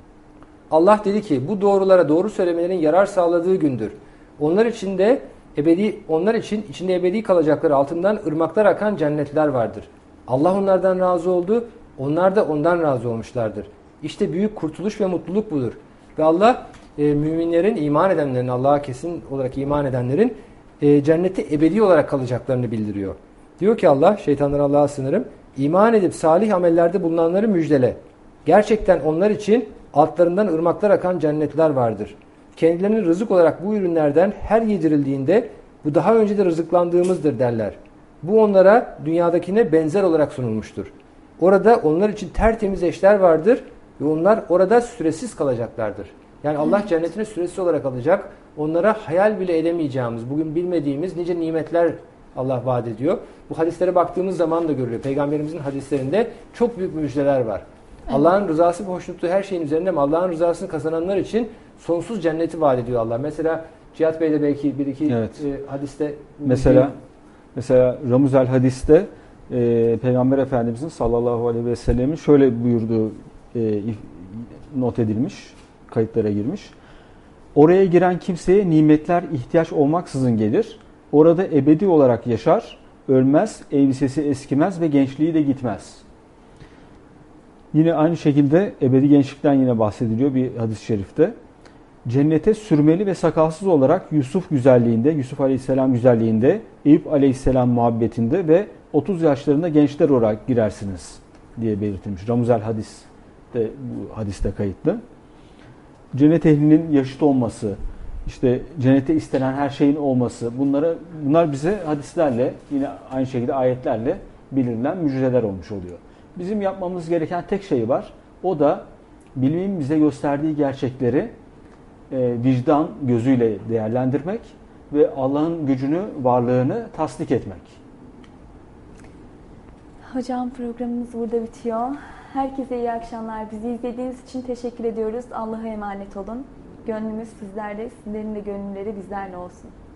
Allah dedi ki bu doğrulara doğru söylemelerin yarar sağladığı gündür. Onlar için de ebedi onlar için içinde ebedi kalacakları altından ırmaklar akan cennetler vardır. Allah onlardan razı oldu, onlar da ondan razı olmuşlardır. İşte büyük kurtuluş ve mutluluk budur. Ve Allah e, müminlerin, iman edenlerin, Allah'a kesin olarak iman edenlerin e, cennette ebedi olarak kalacaklarını bildiriyor. Diyor ki Allah, şeytandan Allah'a sığınırım, iman edip salih amellerde bulunanları müjdele. Gerçekten onlar için altlarından ırmaklar akan cennetler vardır. Kendilerine rızık olarak bu ürünlerden her yedirildiğinde bu daha önce de rızıklandığımızdır derler. Bu onlara dünyadakine benzer olarak sunulmuştur. Orada onlar için tertemiz eşler vardır ve onlar orada süresiz kalacaklardır. Yani Allah cennetine süresiz olarak alacak. Onlara hayal bile edemeyeceğimiz, bugün bilmediğimiz nice nimetler Allah vaat ediyor. Bu hadislere baktığımız zaman da görülüyor. Peygamberimizin hadislerinde çok büyük müjdeler var. Evet. Allah'ın rızası ve hoşnutluğu her şeyin üzerinde ama Allah'ın rızasını kazananlar için sonsuz cenneti vaat ediyor Allah. Mesela Cihat Bey de belki bir iki evet. e, hadiste mesela bir... mesela Ramuzel hadiste e, Peygamber Efendimizin sallallahu aleyhi ve sellemin şöyle buyurduğu e, not edilmiş, kayıtlara girmiş. Oraya giren kimseye nimetler ihtiyaç olmaksızın gelir. Orada ebedi olarak yaşar, ölmez, elbisesi eskimez ve gençliği de gitmez. Yine aynı şekilde ebedi gençlikten yine bahsediliyor bir hadis-i şerifte. Cennete sürmeli ve sakalsız olarak Yusuf güzelliğinde, Yusuf Aleyhisselam güzelliğinde, Eyüp Aleyhisselam muhabbetinde ve otuz yaşlarında gençler olarak girersiniz diye belirtilmiş. Ramuzel hadis de bu hadiste kayıtlı. Cennet ehlinin yaşıt olması, işte cennete istenen her şeyin olması, bunlara bunlar bize hadislerle, yine aynı şekilde ayetlerle bildirilen müjdeler olmuş oluyor. Bizim yapmamız gereken tek şey var. O da bilimin bize gösterdiği gerçekleri e, vicdan gözüyle değerlendirmek ve Allah'ın gücünü, varlığını tasdik etmek. Hocam programımız burada bitiyor. Herkese iyi akşamlar. Bizi izlediğiniz için teşekkür ediyoruz. Allah'a emanet olun. Gönlümüz sizlerle, sizlerin de gönülleri bizlerle olsun.